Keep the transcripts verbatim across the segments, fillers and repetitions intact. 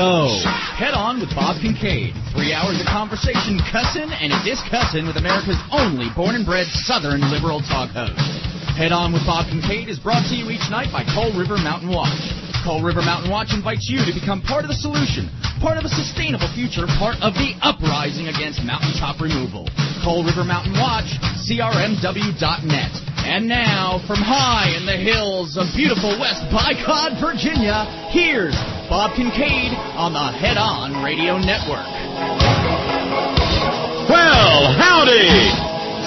go. Head On with Bob Kincaid. Three hours of conversation, cussin' and a discussin' with America's only born-and-bred Southern liberal talk host. Head On with Bob Kincaid is brought to you each night by Coal River Mountain Watch. Coal River Mountain Watch invites you to become part of the solution, part of a sustainable future, part of the uprising against mountaintop removal. Coal River Mountain Watch, C R M W dot net. And now, from high in the hills of beautiful West Bycod, Virginia, here's Bob Kincaid on the Head On Radio Network. Well, howdy!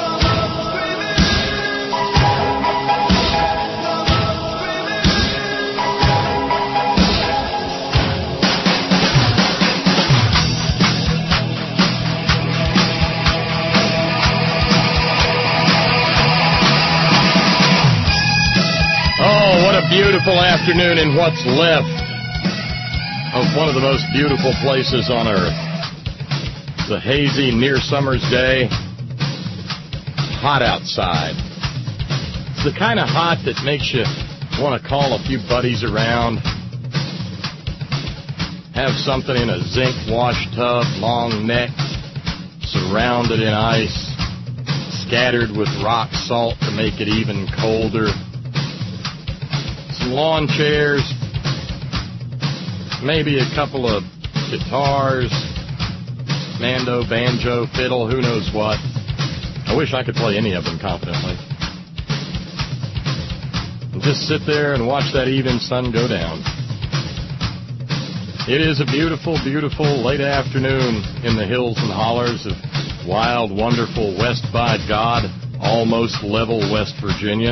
Beautiful afternoon in what's left of one of the most beautiful places on earth. It's a hazy, near summer's day. Hot outside. It's the kind of hot that makes you want to call a few buddies around. Have something in a zinc wash tub, long neck, surrounded in ice, scattered with rock salt to make it even colder. Lawn chairs, maybe a couple of guitars, mando, banjo, fiddle, who knows what. I wish I could play any of them competently. And just sit there and watch that evening sun go down. It is a beautiful, beautiful late afternoon in the hills and hollers of wild, wonderful West by God, almost level West Virginia.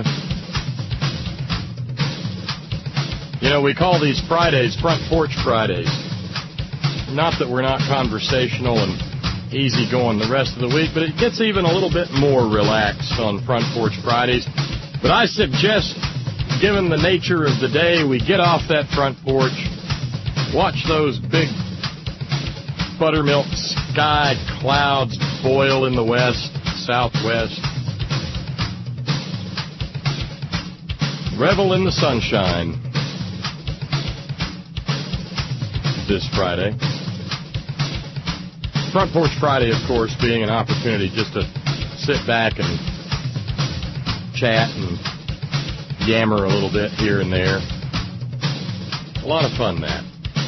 You know, we call these Fridays Front Porch Fridays. Not that we're not conversational and easygoing the rest of the week, but it gets even a little bit more relaxed on Front Porch Fridays. But I suggest, given the nature of the day, we get off that front porch, watch those big buttermilk sky clouds boil in the west, southwest, revel in the sunshine. This Friday. Front Porch Friday, of course, being an opportunity just to sit back and chat and yammer a little bit here and there. A lot of fun, that.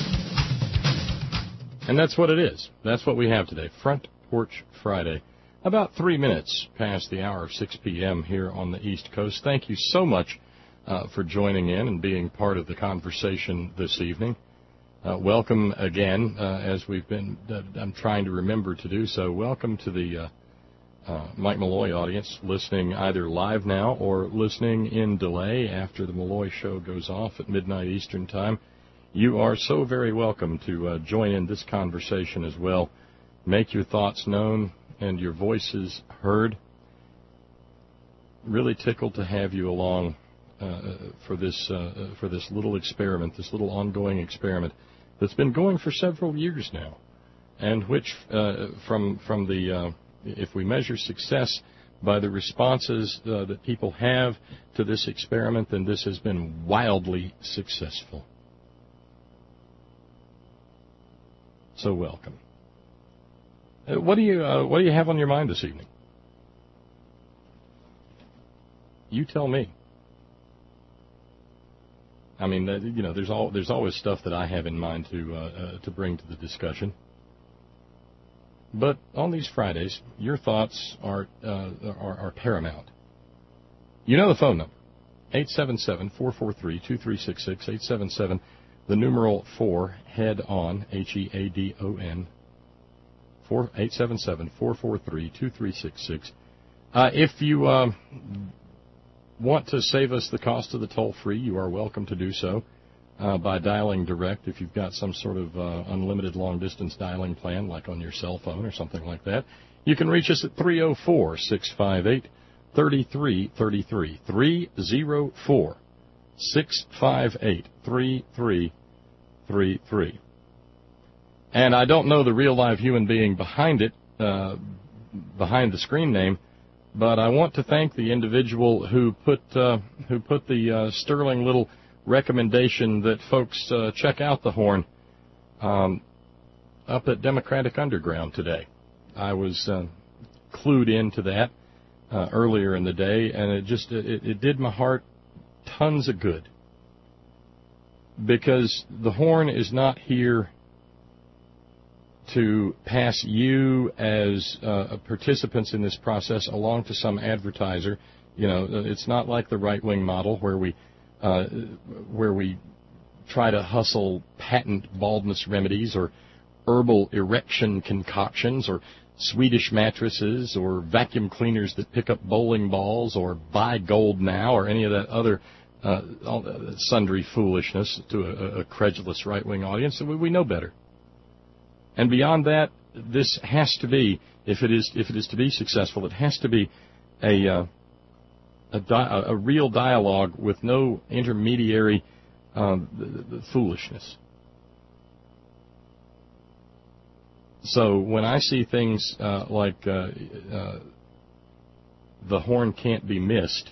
And that's what it is. That's what we have today. Front Porch Friday. About three minutes past the hour of six p.m. here on the East Coast. Thank you so much uh, for joining in and being part of the conversation this evening. Uh, welcome again, uh, as we've been, uh, I'm trying to remember to do so. Welcome to the uh, uh, Mike Malloy audience, listening either live now or listening in delay after the Malloy show goes off at midnight Eastern Time. You are so very welcome to uh, join in this conversation as well. Make your thoughts known and your voices heard. Really tickled to have you along uh, for this uh, for this little experiment, this little ongoing experiment that's been going for several years now, and which, uh, from from the, uh, if we measure success by the responses uh, that people have to this experiment, then this has been wildly successful. So welcome. Uh, what do you uh, what do you have on your mind this evening? You tell me. I mean, you know, there's all there's always stuff that I have in mind to uh, uh, to bring to the discussion. But on these Fridays, your thoughts are uh, are, are paramount. You know the phone number: eight seven seven, four four three, two three six six. eight seven seven, the numeral four, head on, H E A D O N. Four eight seven seven, four four three, two three six six. Uh, if you uh, want to save us the cost of the toll-free, you are welcome to do so uh, by dialing direct. If you've got some sort of uh, unlimited long-distance dialing plan, like on your cell phone or something like that, you can reach us at three oh four, six five eight, three three three three. three oh four, six five eight, three three three three. And I don't know the real-live human being behind it, uh, behind the screen name, but I want to thank the individual who put uh, who put the uh, sterling little recommendation that folks uh, check out the horn Um, up at Democratic Underground today, I was uh, clued into that uh, earlier in the day, and it just it, it did my heart tons of good, because the Horn is not here to pass you as uh, participants in this process along to some advertiser. You know, it's not like the right-wing model where we uh, where we try to hustle patent baldness remedies or herbal erection concoctions or Swedish mattresses or vacuum cleaners that pick up bowling balls or buy gold now or any of that other uh, sundry foolishness to a, a credulous right-wing audience. We, we know better. And beyond that, this has to be, if it is if it is to be successful, it has to be a uh, a, di- a real dialogue with no intermediary um, the, the foolishness. So when I see things uh, like uh, uh, the Horn can't be missed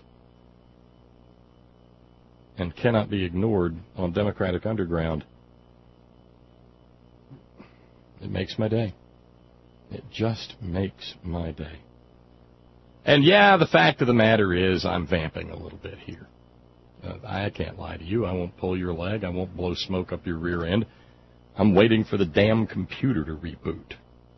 and cannot be ignored on Democratic Underground, it makes my day. It just makes my day. And yeah, the fact of the matter is I'm vamping a little bit here. Uh, I can't lie to you. I won't pull your leg. I won't blow smoke up your rear end. I'm waiting for the damn computer to reboot.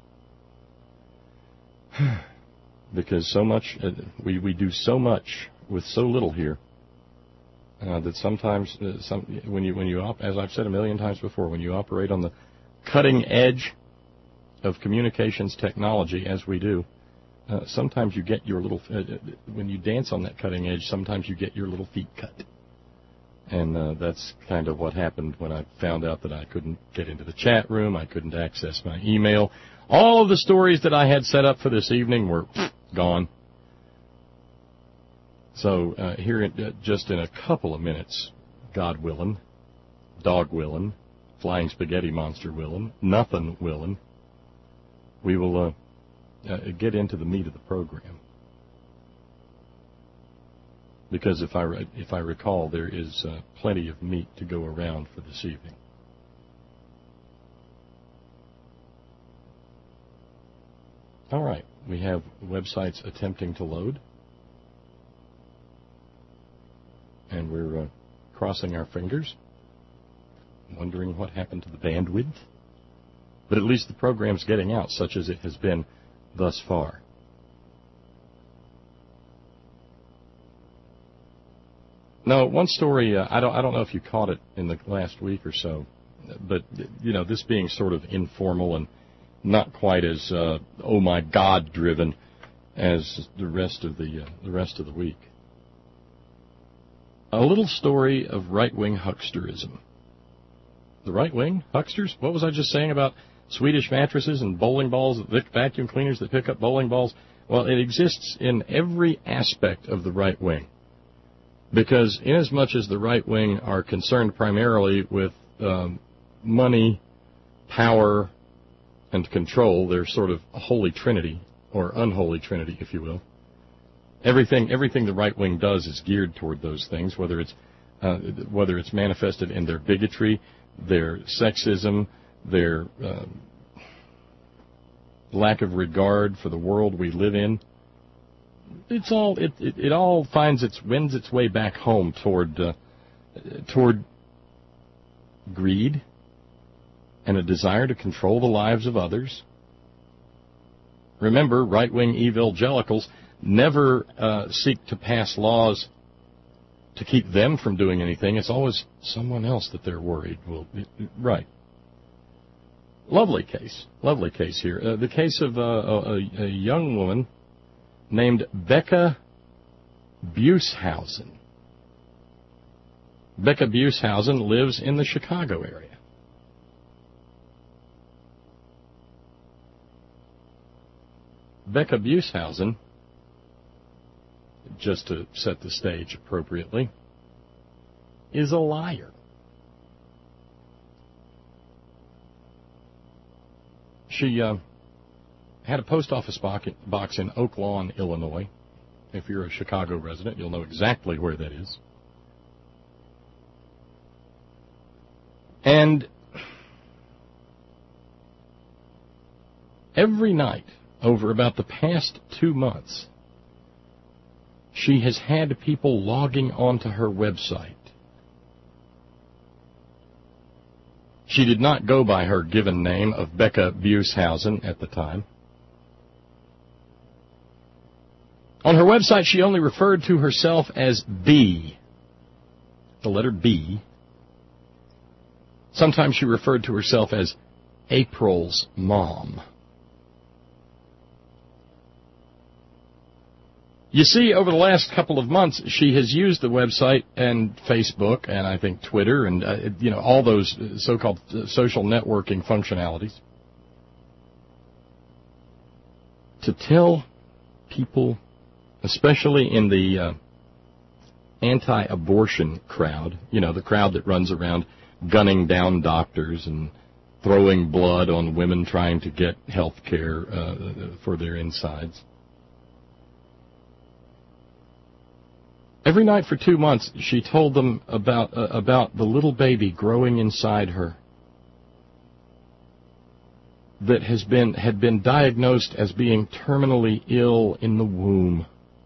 Because so much, uh, we, we do so much with so little here uh, that sometimes, uh, some, when you, when you op- as I've said a million times before, when you operate on the cutting edge of communications technology, as we do, uh, sometimes you get your little, uh, when you dance on that cutting edge, sometimes you get your little feet cut. And uh, that's kind of what happened when I found out that I couldn't get into the chat room, I couldn't access my email. All of the stories that I had set up for this evening were gone. So uh, here, in, uh, just in a couple of minutes, God willing, dog willing, flying spaghetti monster willing, nothing willing, we will uh, uh, get into the meat of the program. Because if I re- if I recall, there is uh, plenty of meat to go around for this evening. All right, we have websites attempting to load, and we're uh, crossing our fingers, wondering what happened to the bandwidth. But at least the program's getting out, such as it has been thus far. No, one story, uh, I don't I don't know if you caught it in the last week or so, but, you know, this being sort of informal and not quite as, uh, oh, my God, driven as the rest of the, uh, the rest of the week. A little story of right-wing hucksterism. The right-wing hucksters? What was I just saying about Swedish mattresses and bowling balls, vacuum cleaners that pick up bowling balls? Well, it exists in every aspect of the right wing. Because inasmuch as the right wing are concerned primarily with um, money, power, and control, they're sort of a holy trinity, or unholy trinity, if you will. Everything everything the right wing does is geared toward those things, whether it's uh, whether it's manifested in their bigotry, their sexism, their uh, lack of regard for the world we live in. It's all it, it it all finds its wins its way back home toward uh, toward greed and a desire to control the lives of others. Remember, right-wing evangelicals never uh, seek to pass laws to keep them from doing anything. It's always someone else that they're worried will. Right. Lovely case. Lovely case here. Uh, the case of uh, a, a young woman named Becca Bushausen. Becca Bushausen lives in the Chicago area. Becca Bushausen, just to set the stage appropriately, is a liar. She uh, had a post office box in Oak Lawn, Illinois. If you're a Chicago resident, you'll know exactly where that is. And every night over about the past two months, she has had people logging onto her website. She did not go by her given name of Becca Bushausen at the time. On her website, she only referred to herself as B, the letter B. Sometimes she referred to herself as April's mom. You see, over the last couple of months, she has used the website and Facebook and I think Twitter and, uh, you know, all those so-called social networking functionalities to tell people, especially in the uh, anti-abortion crowd, you know, the crowd that runs around gunning down doctors and throwing blood on women trying to get health care uh, for their insides. Every night for two months, she told them about uh, about the little baby growing inside her that has been had been diagnosed as being terminally ill in the womb.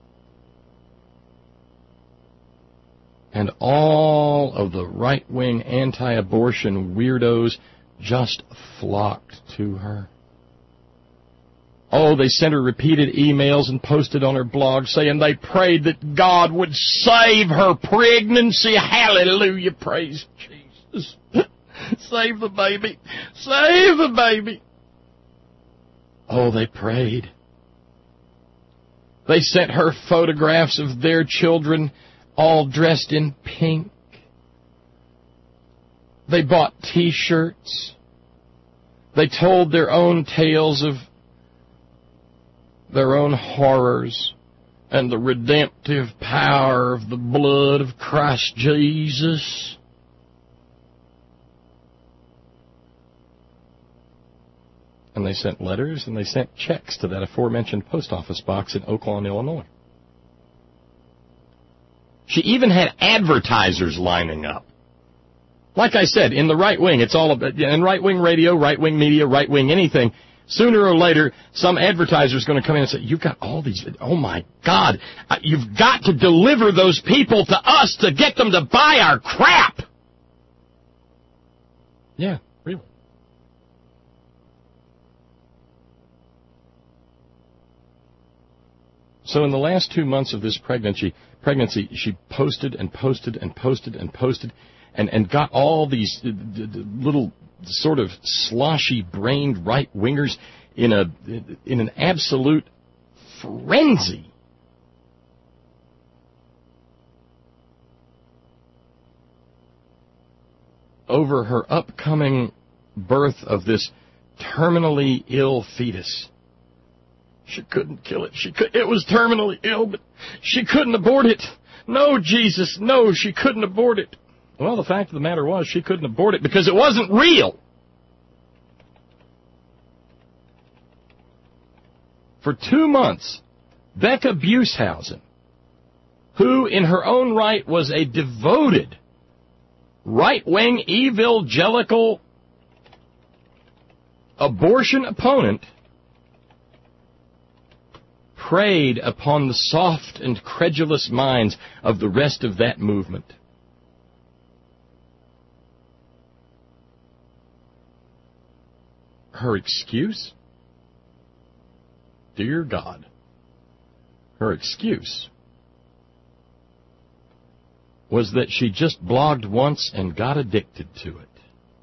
And all of the right-wing anti-abortion weirdos just flocked to her. Oh, they sent her repeated emails and posted on her blog saying they prayed that God would save her pregnancy. Hallelujah, praise Jesus. Save the baby. Save the baby. Oh, they prayed. They sent her photographs of their children all dressed in pink. They bought T-shirts. They told their own tales of their own horrors and the redemptive power of the blood of Christ Jesus. And they sent letters and they sent checks to that aforementioned post office box in Oak Lawn, Illinois. She even had advertisers lining up. Like I said, in the right wing, it's all about, in right-wing radio, right-wing media, right-wing anything, sooner or later, some advertiser is going to come in and say, you've got all these, oh my God, you've got to deliver those people to us to get them to buy our crap. Yeah, really. So in the last two months of this pregnancy, pregnancy, she posted and posted and posted and posted and, and got all these uh, d- d- little sort of sloshy-brained right-wingers in a in an absolute frenzy. Over her upcoming birth of this terminally ill fetus. She couldn't kill it. She could. It was terminally ill, but she couldn't abort it. No, Jesus, no, she couldn't abort it. Well, the fact of the matter was she couldn't abort it because it wasn't real. For two months, Becca Bushausen, who in her own right was a devoted right-wing evangelical abortion opponent, preyed upon the soft and credulous minds of the rest of that movement. Her excuse? Dear God, her excuse was that she just blogged once and got addicted to it.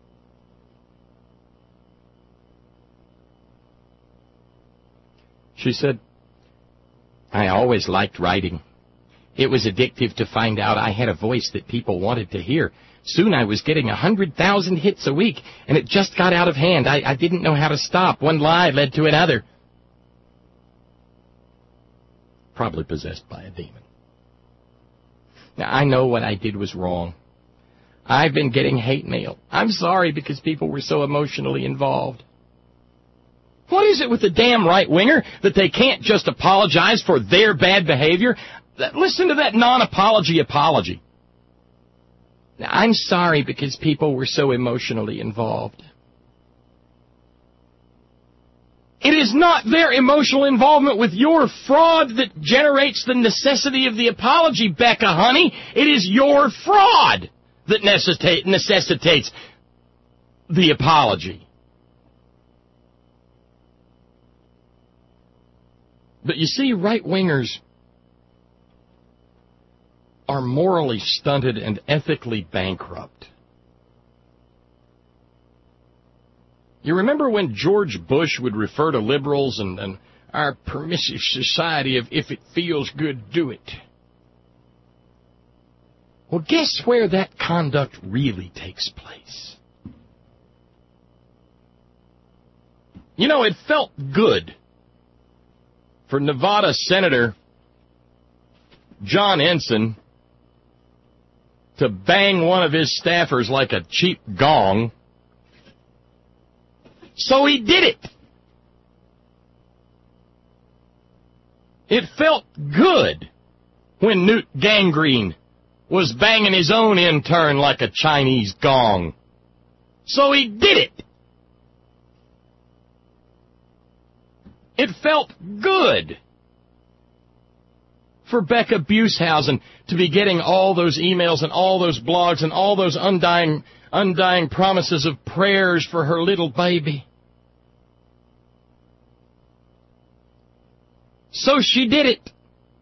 She said, I always liked writing. It was addictive to find out I had a voice that people wanted to hear. Soon I was getting a hundred thousand hits a week, and it just got out of hand. I, I didn't know how to stop. One lie led to another. Probably possessed by a demon. Now, I know what I did was wrong. I've been getting hate mail. I'm sorry because people were so emotionally involved. What is it with the damn right-winger that they can't just apologize for their bad behavior? Listen to that non-apology apology. Now, I'm sorry because people were so emotionally involved. It is not their emotional involvement with your fraud that generates the necessity of the apology, Becca, honey. It is your fraud that necessitate, necessitates the apology. But you see, right-wingers are morally stunted and ethically bankrupt. You remember when George Bush would refer to liberals and, and our permissive society of if it feels good, do it. Well, guess where that conduct really takes place? You know, it felt good for Nevada Senator John Ensign to bang one of his staffers like a cheap gong. So he did it. It felt good when Newt Gingrich was banging his own intern like a Chinese gong. So he did it. It felt good for Becca Bushausen to be getting all those emails and all those blogs and all those undying, undying promises of prayers for her little baby. So she did it.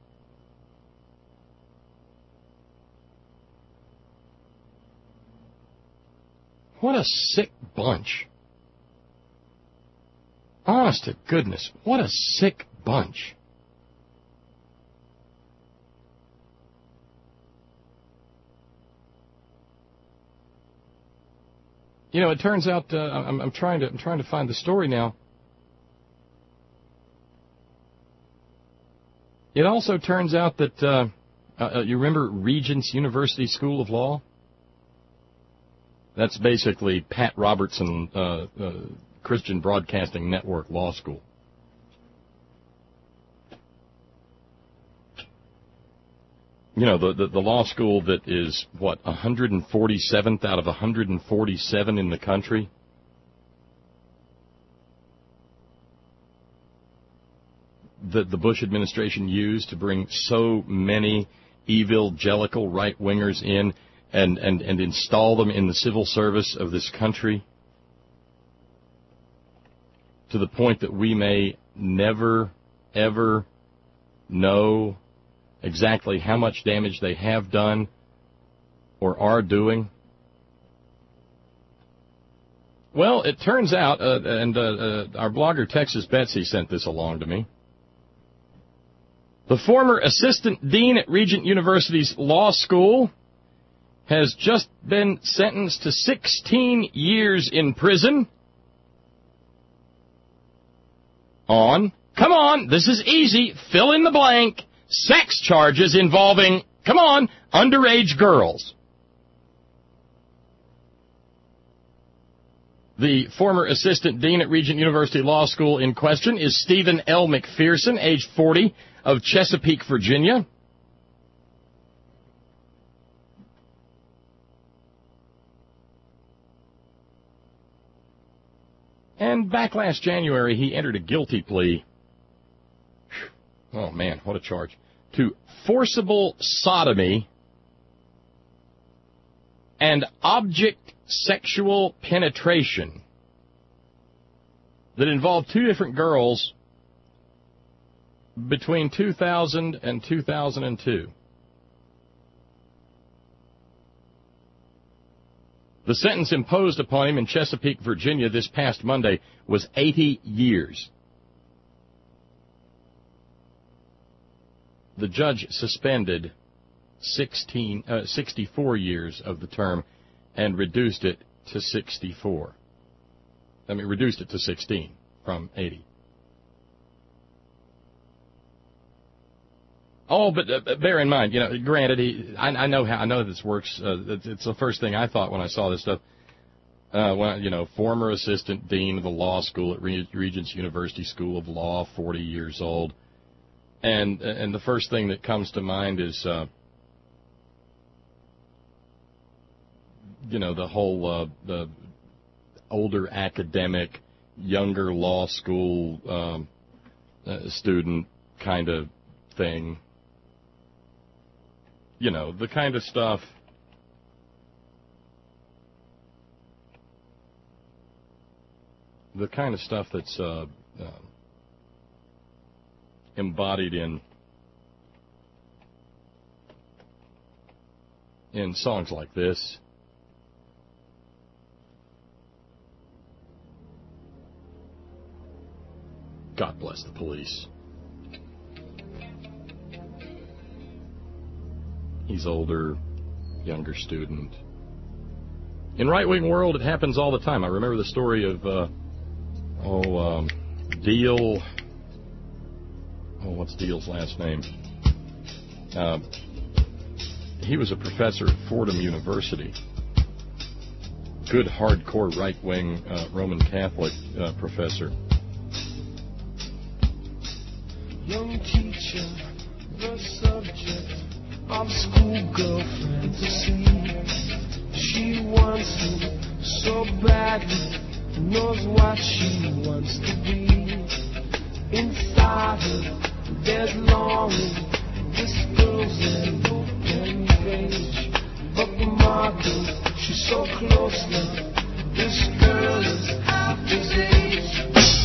What a sick bunch. Honest to goodness, what a sick bunch. You know, it turns out uh, I'm, I'm trying to I'm trying to find the story now. It also turns out that, uh, uh, you remember Regents University School of Law? That's basically Pat Robertson uh, uh, Christian Broadcasting Network Law School. You know, the, the, the law school that is, what, one hundred forty-seventh out of one hundred forty-seven in the country? That the Bush administration used to bring so many evangelical right-wingers in and, and, and install them in the civil service of this country, to the point that we may never, ever know exactly how much damage they have done or are doing. Well, it turns out, uh, and uh, uh, our blogger Texas Betsy sent this along to me, the former assistant dean at Regent University's law school has just been sentenced to sixteen years in prison on, come on, this is easy, fill in the blank, sex charges involving, come on, underage girls. The former assistant dean at Regent University Law School in question is Stephen L. McPherson, age forty, of Chesapeake, Virginia. And back last January, he entered a guilty plea. Oh, man, what a charge. To forcible sodomy and object sexual penetration that involved two different girls between two thousand and two thousand two. The sentence imposed upon him in Chesapeake, Virginia this past Monday was eighty years. The judge suspended sixteen, uh, sixty-four years of the term and reduced it to sixty-four. I mean, reduced it to sixteen from eighty. Oh, but uh, bear in mind, you know, granted, he, I, I know how I know this works. Uh, it's, it's the first thing I thought when I saw this stuff. Uh, when, you know, former assistant dean of the law school at Regents University School of Law, forty years old, and and the first thing that comes to mind is, uh, you know, the whole uh, the older academic younger law school um, uh, student kind of thing. You know, the kind of stuff the kind of stuff that's uh, uh, embodied in in songs like this. God bless the police. He's older, younger student. In right-wing world, it happens all the time. I remember the story of, uh, oh, um, Deal. Oh, what's Deal's last name? Uh, he was a professor at Fordham University. Good, hardcore, right-wing uh, Roman Catholic uh, professor. Young teacher, the subject of schoolgirl fantasy. She wants him so badly, knows what she wants to be. Inside her, there's longing. This girl's an open page, but the model, she's so close now. This girl is half his age.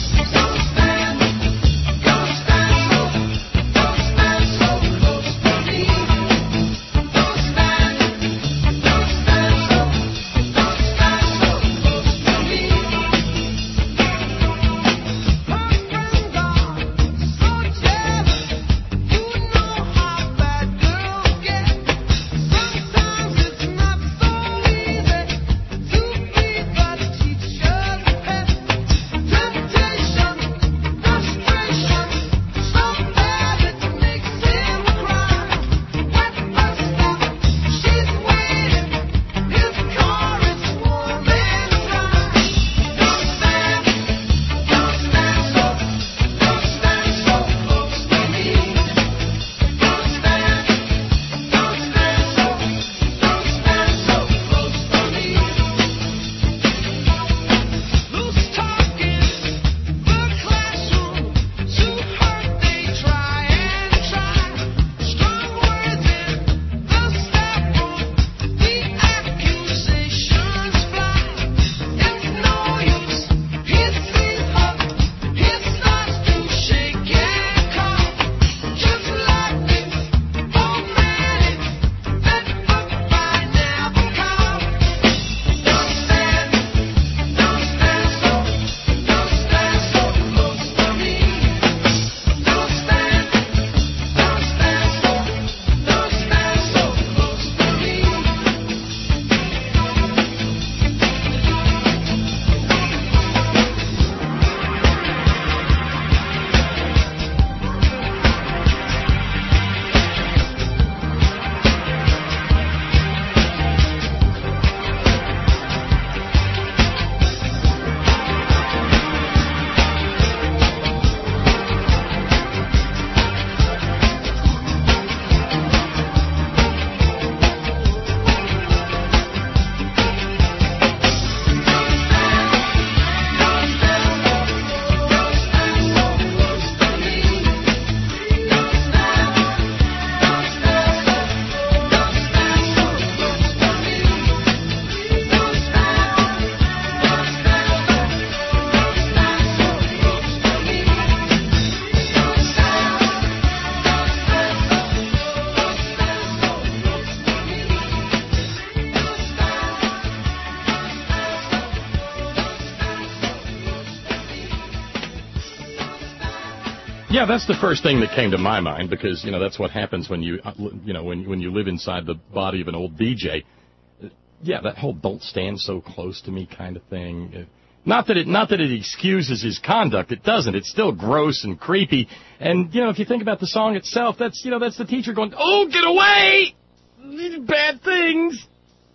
Yeah, that's the first thing that came to my mind because, you know, that's what happens when you, you know, when when you live inside the body of an old D J. Yeah, that whole "don't stand so close to me" kind of thing. Not that it not that it excuses his conduct. It doesn't. It's still gross and creepy. And, you know, if you think about the song itself, that's, you know, that's the teacher going, "Oh, get away! These bad things."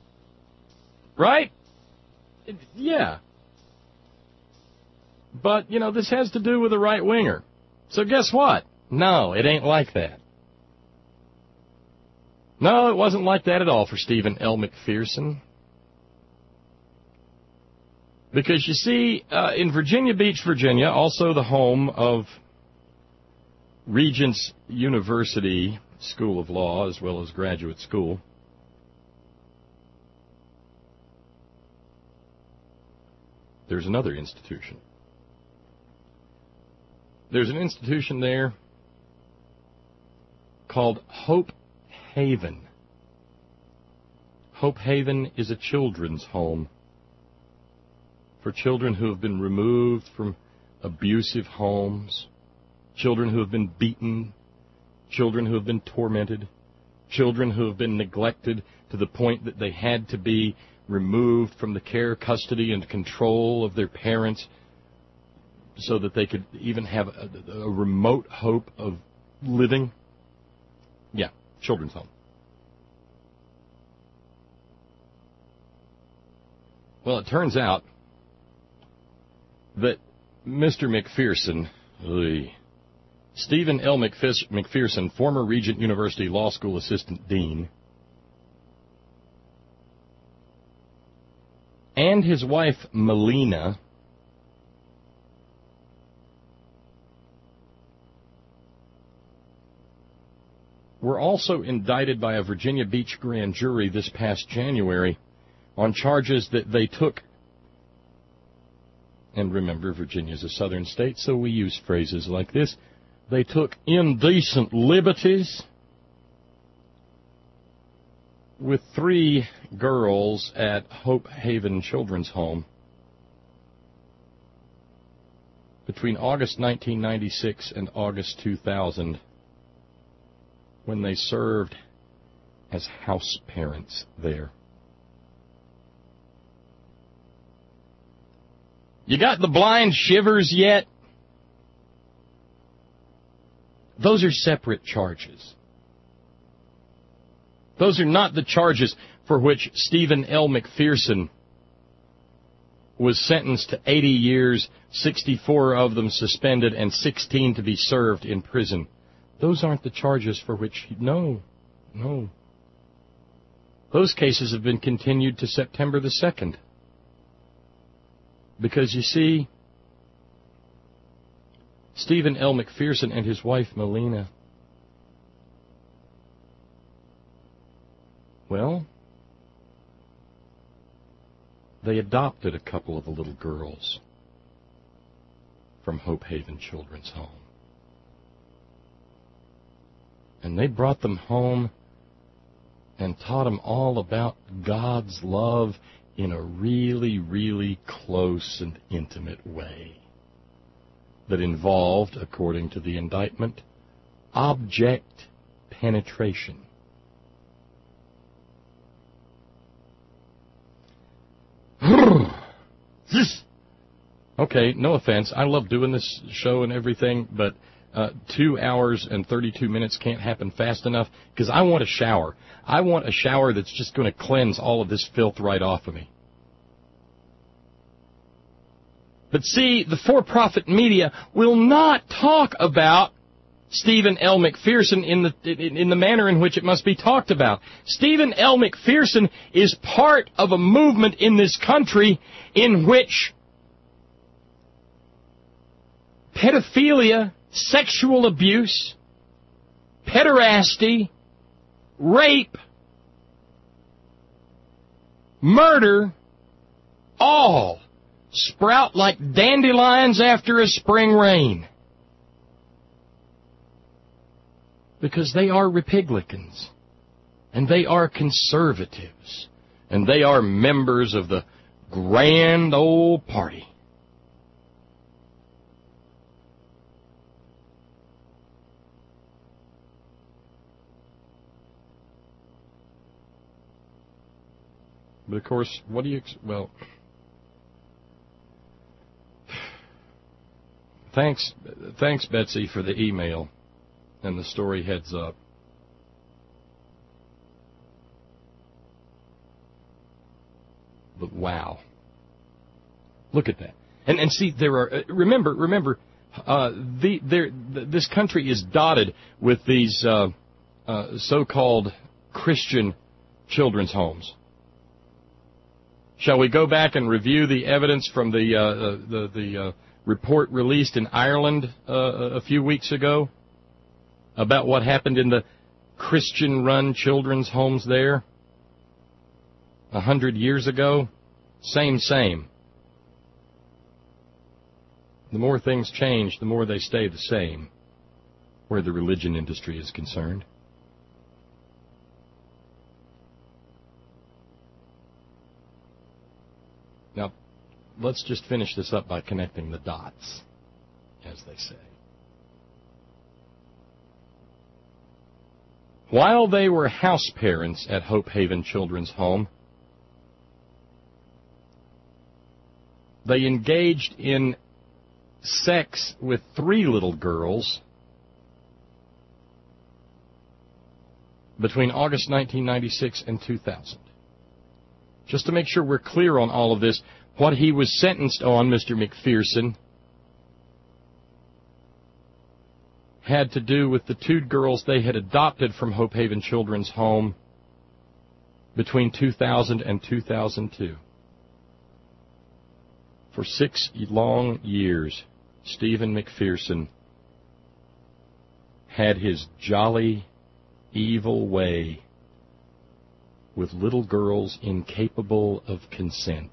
Right? Yeah. But, you know, this has to do with a right-winger. So guess what? No, it ain't like that. No, it wasn't like that at all for Stephen L. McPherson. Because, you see, uh, in Virginia Beach, Virginia, also the home of Regents University School of Law, as well as graduate school, there's another institution. There's an institution there called Hope Haven. Hope Haven is a children's home for children who have been removed from abusive homes, children who have been beaten, children who have been tormented, children who have been neglected to the point that they had to be removed from the care, custody, and control of their parents so that they could even have a, a remote hope of living. Yeah, children's home. Well, it turns out that Mister McPherson, oy, Stephen L. McPherson, former Regent University Law School Assistant Dean, and his wife, Melina, were also indicted by a Virginia Beach grand jury this past January on charges that they took. And remember, Virginia's a southern state, so we use phrases like this. They took indecent liberties with three girls at Hope Haven Children's Home between August nineteen ninety-six and August two thousand, when they served as house parents there. You got the blind shivers yet? Those are separate charges. Those are not the charges for which Stephen L. McPherson was sentenced to eighty years, sixty-four of them suspended, and sixteen to be served in prison. Those aren't the charges for which he... No, no. Those cases have been continued to September the second. Because, you see, Stephen L. McPherson and his wife, Melina, well, they adopted a couple of the little girls from Hope Haven Children's Home. And they brought them home and taught them all about God's love in a really, really close and intimate way that involved, according to the indictment, object penetration. Okay, no offense. I love doing this show and everything, but uh, two hours and thirty-two minutes can't happen fast enough because I want a shower. I want a shower that's just going to cleanse all of this filth right off of me. But see, the for-profit media will not talk about Stephen L. McPherson in the in, in the manner in which it must be talked about. Stephen L. McPherson is part of a movement in this country in which pedophilia, sexual abuse, pederasty, rape, murder, all sprout like dandelions after a spring rain. Because they are Republicans, and they are conservatives, and they are members of the grand old party. But of course, what do you, well, thanks, thanks Betsy for the email and the story heads up. But wow. Look at that. And and see, there are, remember, remember, uh, the, there, this country is dotted with these uh, uh, so-called Christian children's homes. Shall we go back and review the evidence from the uh, the, the uh, report released in Ireland uh, a few weeks ago about what happened in the Christian-run children's homes there a hundred years ago? Same, same. The more things change, the more they stay the same, where the religion industry is concerned. Now, let's just finish this up by connecting the dots, as they say. While they were house parents at Hope Haven Children's Home, they engaged in sex with three little girls between August nineteen ninety-six and two thousand. Just to make sure we're clear on all of this, what he was sentenced on, Mister McPherson, had to do with the two girls they had adopted from Hope Haven Children's Home between two thousand and two thousand two. For six long years, Stephen McPherson had his jolly, evil way with little girls incapable of consent.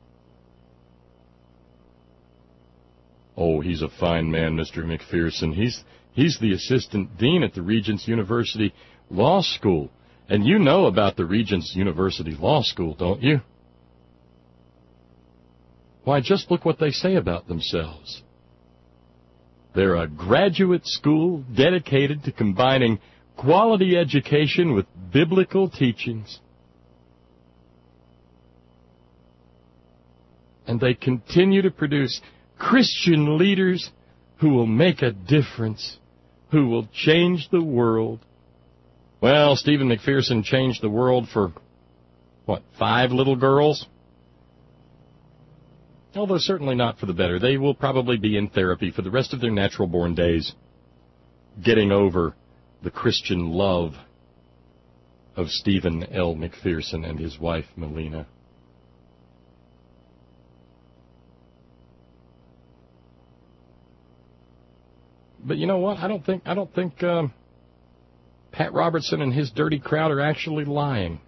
Oh, he's a fine man, Mister McPherson. He's he's the assistant dean at the Regents University Law School. And you know about the Regents University Law School, don't you? Why, just look what they say about themselves. They're a graduate school dedicated to combining quality education with biblical teachings. And they continue to produce Christian leaders who will make a difference, who will change the world. Well, Stephen McPherson changed the world for, what, five little girls? Although certainly not for the better. They will probably be in therapy for the rest of their natural-born days, getting over the Christian love of Stephen L. McPherson and his wife, Melina. But you know what? I don't think I don't think um, Pat Robertson and his dirty crowd are actually lying,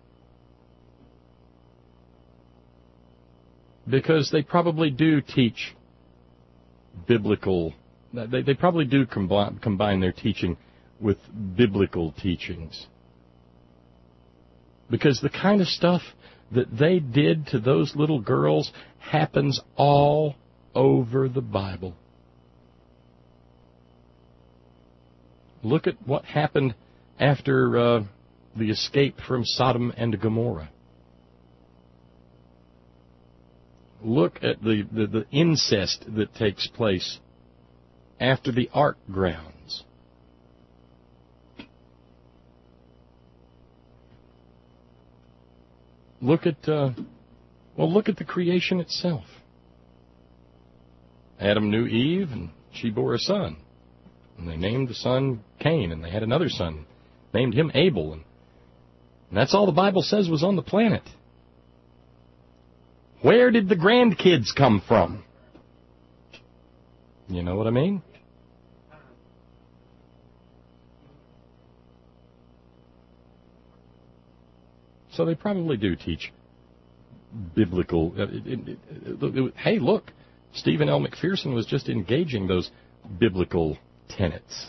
because they probably do teach biblical. They they probably do combine, combine their teaching with biblical teachings, because the kind of stuff that they did to those little girls happens all over the Bible. Look at what happened after uh, the escape from Sodom and Gomorrah. Look at the, the, the incest that takes place after the Ark grounds. Look at, uh, well, look at the creation itself. Adam knew Eve, and she bore a son. And they named the son Cain, and they had another son, named him Abel. And, and that's all the Bible says was on the planet. Where did the grandkids come from? You know what I mean? So they probably do teach biblical. Uh, it, it, it, it, hey, look, Stephen L. McPherson was just engaging those biblical tenets.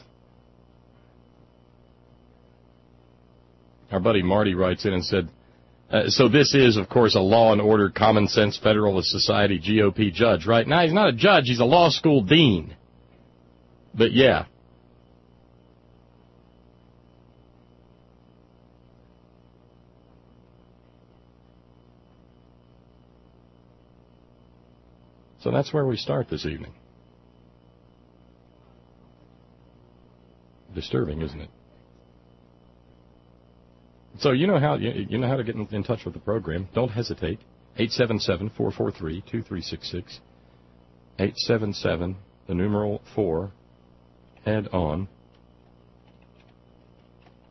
Our buddy Marty writes in and said, uh, so this is, of course, a law and order, common sense Federalist Society G O P judge, right? Now, he's not a judge, he's a law school dean. But yeah. So that's where we start this evening. Disturbing, isn't it? So you know how you, you know how to get in, in touch with the program. Don't hesitate. eight seven seven, four four three, two three six six. eight seven seven, the numeral four, head on.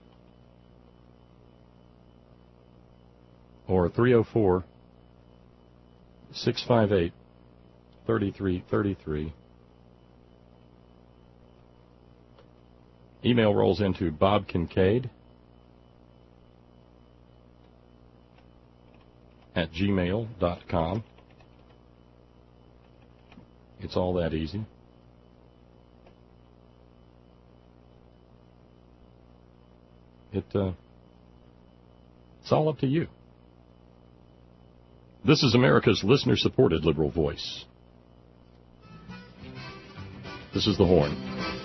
Or three oh four, six five eight, three three three three. Email rolls into Bob Kincaid at gmail dot com. It's all that easy. It, uh, it's all up to you. This is America's listener-supported liberal voice. This is The Horn.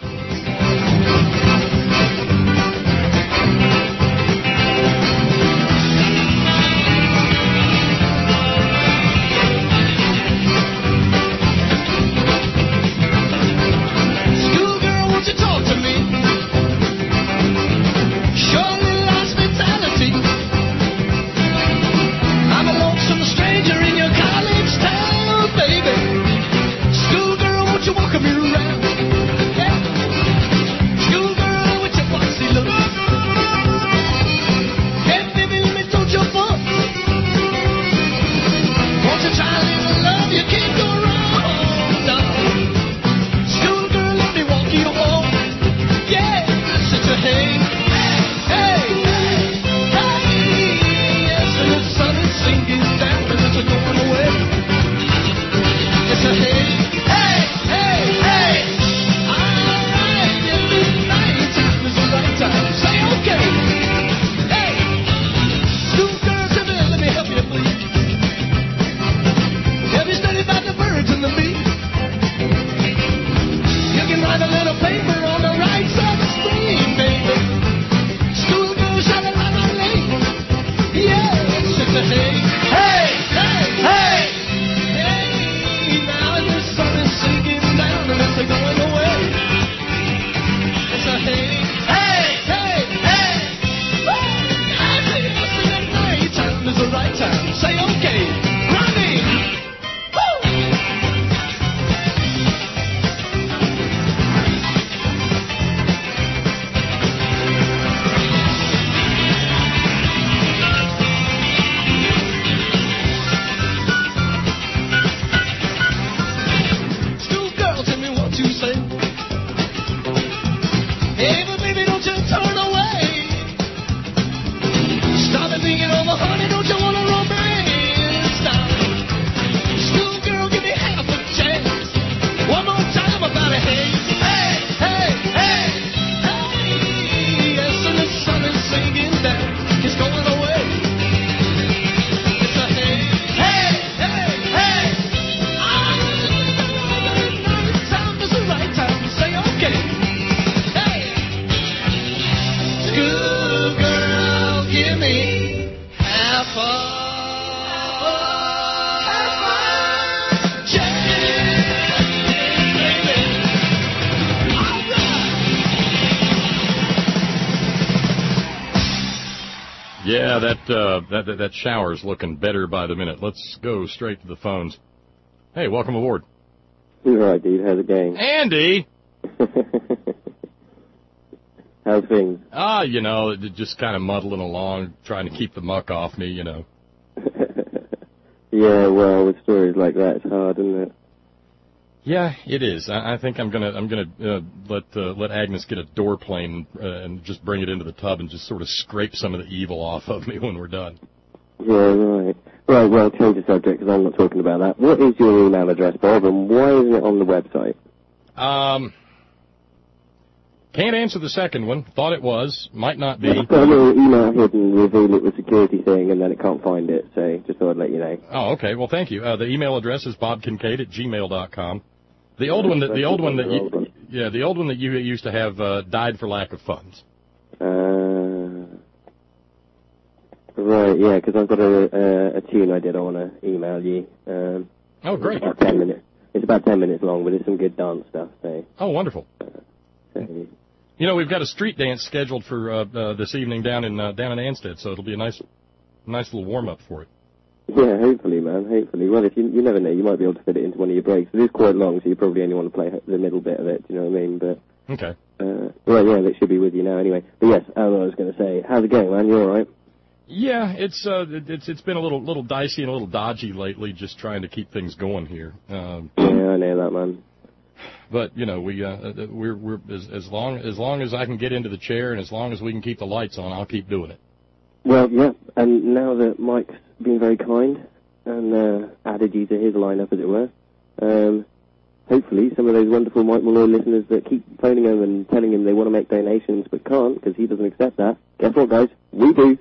Yeah, that, uh, that, that, that shower's looking better by the minute. Let's go straight to the phones. Hey, welcome aboard. You're right, dude. How's it going? Andy! How's things? Ah, you know, just kind of muddling along, trying to keep the muck off me, you know. Yeah, well, with stories like that, it's hard, isn't it? Yeah, it is. I, I think I'm gonna I'm gonna uh, let uh, let Agnes get a door plane uh, and just bring it into the tub and just sort of scrape some of the evil off of me when we're done. Yeah, right. Right, well, change the subject because I'm not talking about that. What is your email address, Bob, and why isn't it on the website? Um, can't answer the second one. Thought it was. Might not be. I've got a little email hidden, reveal it with security thing, and then it can't find it, so just thought I'd let you know. Oh, okay. Well, thank you. Uh, the email address is bobkincaid at gmail dot com. The old one that the old one that you, yeah, the old one that you used to have uh, died for lack of funds. Uh, right, yeah, because I've got a, a, a tune I did I want to email you. Um, oh, great. It's about ten minutes. It's about ten minutes long, but it's some good dance stuff. So. Oh, wonderful. Uh, so. You know, we've got a street dance scheduled for uh, uh, this evening down in uh, down in Anstead, so it'll be a nice, nice little warm up for it. Yeah, hopefully, man, hopefully. Well, if you you never know, you might be able to fit it into one of your breaks. It is quite long, so you probably only want to play the middle bit of it, do you know what I mean? But okay. Uh, right, yeah, they should be with you now anyway. But yes, as I was going to say, how's it going, man? You all right? Yeah, it's uh, it's it's been a little little dicey and a little dodgy lately, just trying to keep things going here. Um, yeah, I know that, man. But you know, we uh, we're we're as, as long as long as I can get into the chair and as long as we can keep the lights on, I'll keep doing it. Well, yeah, and now that Mike's been very kind and uh, added you to his lineup, as it were, um, hopefully some of those wonderful Mike Malloy listeners that keep phoning him and telling him they want to make donations but can't because he doesn't accept that. Guess what, guys? We do.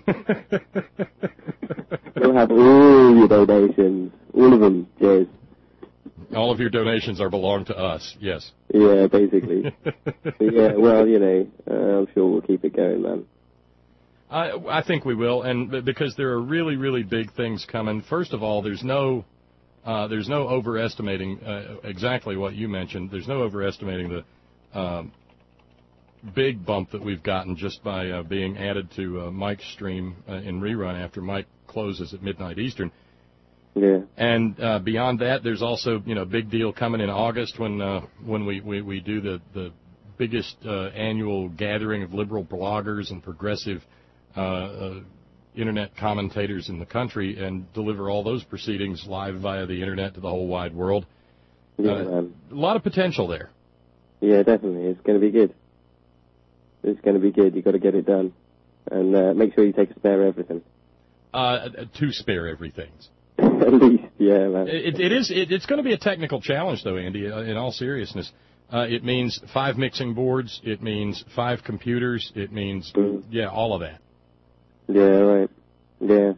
You'll have all your donations, all of them. Cheers. All of your donations are belong to us. Yes. Yeah, basically. Yeah. Well, you know, uh, I'm sure we'll keep it going, man. I I think we will, and because there are really really big things coming. First of all, there's no uh, there's no overestimating uh, exactly what you mentioned. There's no overestimating the um, big bump that we've gotten just by uh, being added to uh, Mike's stream uh, in rerun after Mike closes at midnight Eastern. Yeah. And uh, beyond that, there's also, you know, big deal coming in August when uh, when we, we, we do the, the biggest uh, annual gathering of liberal bloggers and progressive uh, uh, Internet commentators in the country and deliver all those proceedings live via the Internet to the whole wide world. Yeah, uh, man. A lot of potential there. Yeah, definitely. It's going to be good. It's going to be good. You've got to get it done. And uh, make sure you take a spare everything. Uh, two spare everythings. At least, yeah, man. It, it is. It, it's going to be a technical challenge, though, Andy. Uh, in all seriousness, uh, it means five mixing boards. It means five computers. It means, mm. yeah, all of that. Yeah, right. Yeah.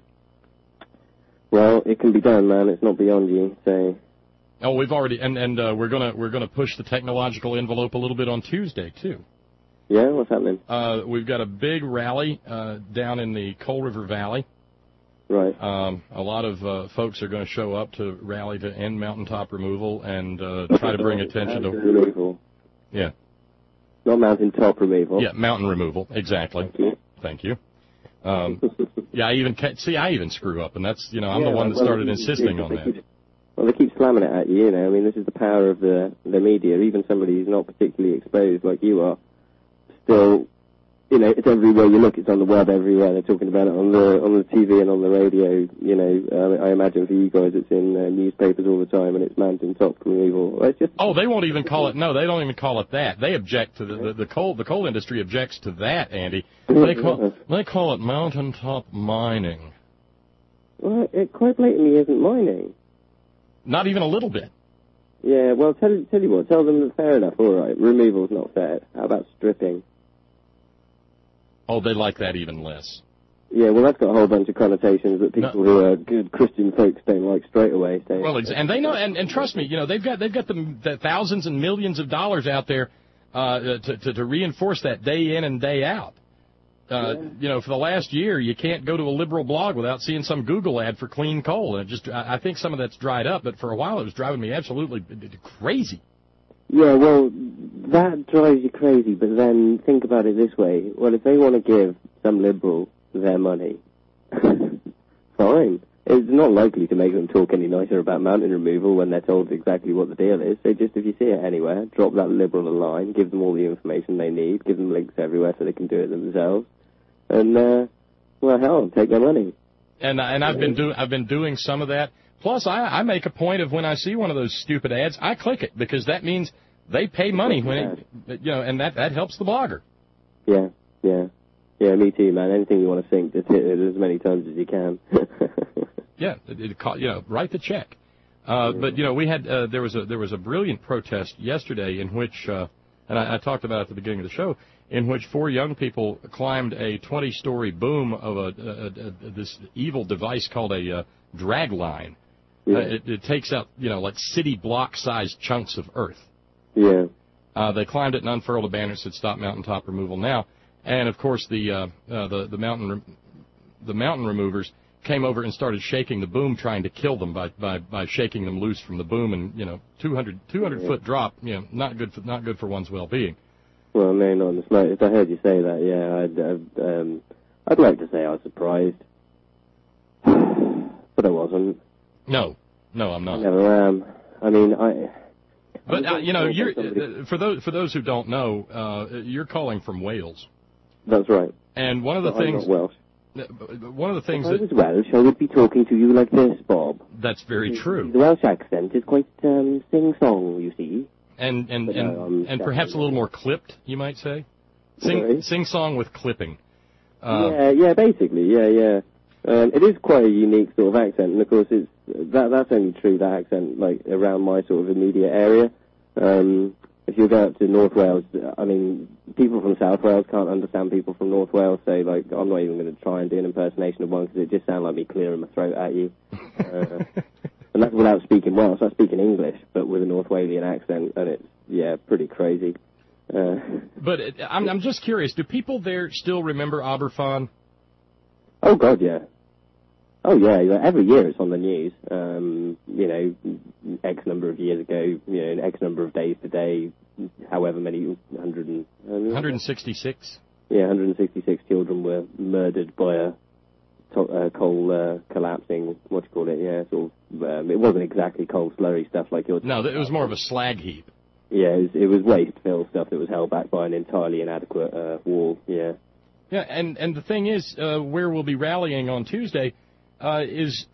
Well, it can be done, man. It's not beyond you. So. Oh, we've already, and and uh, we're gonna we're gonna push the technological envelope a little bit on Tuesday too. Yeah, what's happening? Uh, we've got a big rally uh, down in the Coal River Valley. Right. Um, a lot of uh, folks are going to show up to rally to end mountaintop removal and uh, try to bring attention to removal. Yeah. Not mountaintop removal. Yeah, mountain removal. Exactly. Thank you. Thank you. Um, yeah, I even ca- see. I even screw up, and that's you know I'm yeah, the one that well, started they, insisting they on keep, that. Well, they keep slamming it at you. You know, I mean, this is the power of the the media. Even somebody who's not particularly exposed like you are, still. You know, it's everywhere you look. It's on the web everywhere. They're talking about it on the on the T V and on the radio. You know, uh, I imagine for you guys, it's in uh, newspapers all the time, and it's mountaintop removal. Well, it's just oh, they won't even call it. No, they don't even call it that. They object to the the, the coal. The coal industry objects to that, Andy. They call they call it mountaintop mining. Well, it quite blatantly isn't mining. Not even a little bit. Yeah. Well, tell tell you what. Tell them that fair enough. All right, removal's not fair. How about stripping? Oh, they like that even less. Yeah, well, that's got a whole bunch of connotations that people no. who are good Christian folks don't like straight away. So. Well, and they know, and, and trust me, you know, they've got they've got the, the thousands and millions of dollars out there uh, to, to to reinforce that day in and day out. Uh, yeah. You know, for the last year, you can't go to a liberal blog without seeing some Google ad for clean coal, and it just I, I think some of that's dried up, but for a while it was driving me absolutely crazy. Yeah, well, that drives you crazy, but then think about it this way. Well, if they want to give some liberal their money, fine. It's not likely to make them talk any nicer about mountain removal when they're told exactly what the deal is. So just, if you see it anywhere, drop that liberal a line, give them all the information they need, give them links everywhere so they can do it themselves, and, uh, well, hell, take their money. And, and I've been doing, I've been doing some of that. Plus, I, I make a point of when I see one of those stupid ads, I click it because that means they pay money when it, you know, and that, that helps the blogger. Yeah, yeah, yeah. Me too, man. Anything you want to think, just hit it as many times as you can. yeah, it, it, you know, write the check. Uh, yeah. But you know, we had uh, there was a there was a brilliant protest yesterday in which, uh, and I, I talked about it at the beginning of the show, in which four young people climbed a twenty-story boom of a, a, a, a this evil device called a uh, drag line. Yeah. Uh, it, it takes out, you know, like city block-sized chunks of earth. Yeah. Uh, they climbed it and unfurled a banner that said "Stop Mountaintop Removal Now." And of course, the uh, uh, the the mountain re- the mountain removers came over and started shaking the boom, trying to kill them by by, by shaking them loose from the boom. And you know, two hundred yeah. foot drop, you know, not good for not good for one's well-being. Well, no, not in the slightest. I heard you say that. Yeah, I'd I'd, um, I'd like to say I was surprised, but I wasn't. No, no, I'm not. I never am. I mean, I. But uh, you know, you're uh, for those for those who don't know, uh, you're calling from Wales. That's right. And one of the but things. I'm not Welsh. One of the things if I that... was Welsh, I would be talking to you like this, Bob. That's very true. The Welsh accent is quite um, sing-song, you see. And and, But, and, um, and perhaps a little more clipped, you might say? Sing, Sorry? sing-song with clipping. Uh, yeah, yeah, basically, yeah, yeah. Um, it is quite a unique sort of accent, and of course, it's that that's only true, that accent, like, around my sort of immediate area. Um, if you go up to North Wales, I mean, people from South Wales can't understand people from North Wales, so, like, I'm not even going to try and do an impersonation of one, because it just sounds like me clearing my throat at you. Uh, and that's without speaking Welsh. I speak in English, but with a North Walian accent, and it's, yeah, pretty crazy. Uh, but it, I'm, I'm just curious, do people there still remember Aberfan? Oh, God, yeah. Oh, yeah, every year it's on the news. Um, you know, X number of years ago, you know, X number of days today, however many, one hundred and... Um, one hundred sixty-six? Yeah, one hundred sixty-six children were murdered by a to- uh, coal uh, collapsing, what do you call it, yeah, sort of, um, it wasn't exactly coal slurry stuff like you're... No, it was more of a slag heap. Yeah, it was, it was waste-filled stuff that was held back by an entirely inadequate uh, wall, yeah. Yeah, and, and the thing is, uh, where we'll be rallying on Tuesday uh, is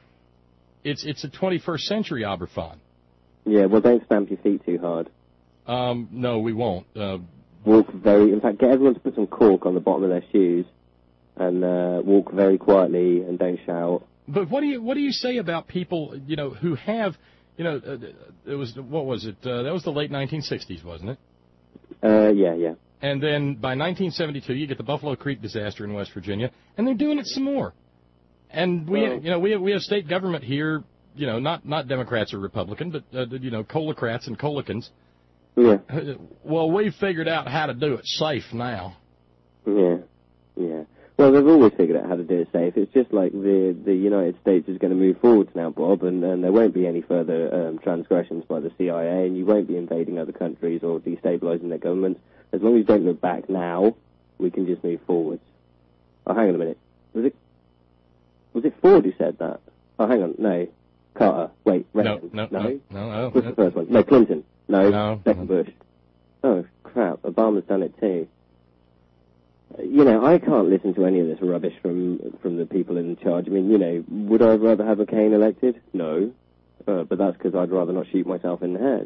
it's it's a twenty-first century Aberfan. Yeah, well, don't stamp your feet too hard. Um, no, we won't. Uh, walk very, in fact, get everyone to put some cork on the bottom of their shoes and uh, walk very quietly and don't shout. But what do you what do you say about people, you know, who have, you know, uh, it was, what was it? Uh, that was the late nineteen sixties, wasn't it? Uh, yeah, yeah. And then by nineteen seventy-two, you get the Buffalo Creek disaster in West Virginia, and they're doing it some more. And we, Well, you know, we have, we have state government here, you know, not not Democrats or Republican, but uh, you know, colocrats and colicans. Yeah. Well, we've figured out how to do it safe now. Yeah, yeah. Well, they've always figured out how to do it safe. It's just like the the United States is going to move forwards now, Bob, and, and there won't be any further um, transgressions by the C I A, and you won't be invading other countries or destabilizing their governments. As long as you don't look back now, we can just move forwards. Oh, hang on a minute. Was it was it Ford who said that? Oh, hang on. No. Carter. Wait. Reagan. No, no, no, no. no What's no. the first one? No, Clinton. No. No. Second Bush. Oh, crap. Obama's done it too. You know, I can't listen to any of this rubbish from from the people in charge. I mean, you know, would I rather have McCain elected? No. Uh, but that's because I'd rather not shoot myself in the head.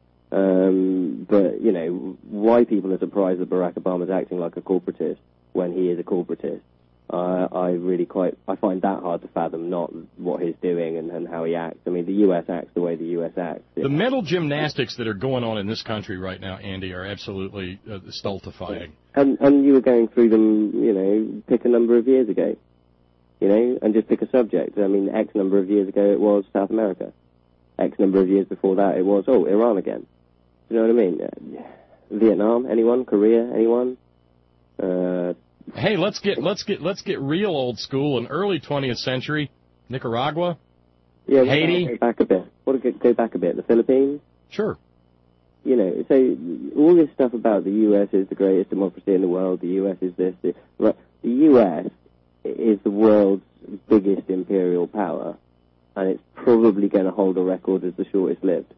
Um, but, you know, why people are surprised that Barack Obama's acting like a corporatist when he is a corporatist, uh, I really quite, I find that hard to fathom, not what he's doing and, and how he acts. I mean, the U S acts the way the U S acts. The mental gymnastics that are going on in this country right now, Andy, are absolutely uh, stultifying. And, and you were going through them, you know, pick a number of years ago, you know, and just pick a subject. I mean, X number of years ago it was South America. X number of years before that it was, oh, Iran again. You know what I mean? Uh, Vietnam, anyone? Korea, anyone? Uh, hey, let's get let's get let's get real old school and early twentieth century. Nicaragua, yeah, Haiti. Go back a bit. What go, go back a bit? The Philippines. Sure. You know, so all this stuff about the U S is the greatest democracy in the world. The U S is this. this right? The U S is the world's biggest imperial power, and it's probably going to hold a record as the shortest lived.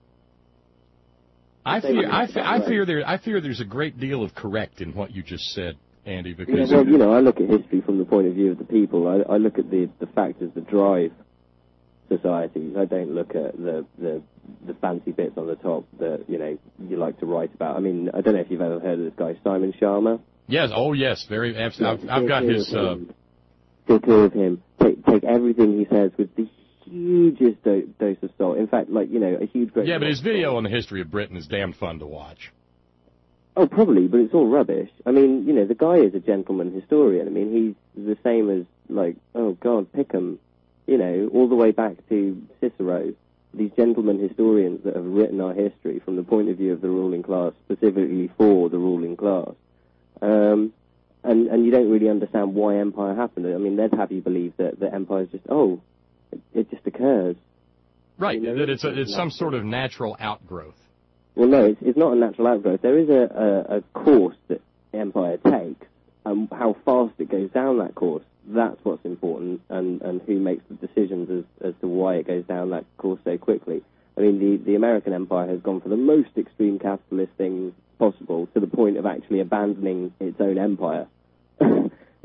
I fear, I, fe- I fear there, I fear there's a great deal of correct in what you just said, Andy. Because yeah, well, you know, I look at history from the point of view of the people. I, I look at the, the factors that drive societies. I don't look at the, the the fancy bits on the top that you know you like to write about. I mean, I don't know if you've ever heard of this guy Simon Sharma. Yes. Oh, yes. Very. Absolutely. I've, I've got his. Uh... Still clear of him. Take take everything he says with the hugest do- dose of salt. In fact, like, you know, a huge... Great yeah, but his video on the history of Britain is damn fun to watch. Oh, probably, but it's all rubbish. I mean, you know, the guy is a gentleman historian. I mean, he's the same as, like, oh, God, Pickham, you know, all the way back to Cicero. These gentleman historians that have written our history from the point of view of the ruling class, specifically for the ruling class. Um, and, and you don't really understand why empire happened. I mean, they'd have you believe that, that empire is just, oh... It, it just occurs. Right, you know, that it's a, it's some sort of natural outgrowth. Well, no, it's, it's not a natural outgrowth. There is a, a, a course that empire takes, and how fast it goes down that course, that's what's important, and, and who makes the decisions as, as to why it goes down that course so quickly. I mean, the, the American empire has gone for the most extreme capitalist things possible, to the point of actually abandoning its own empire.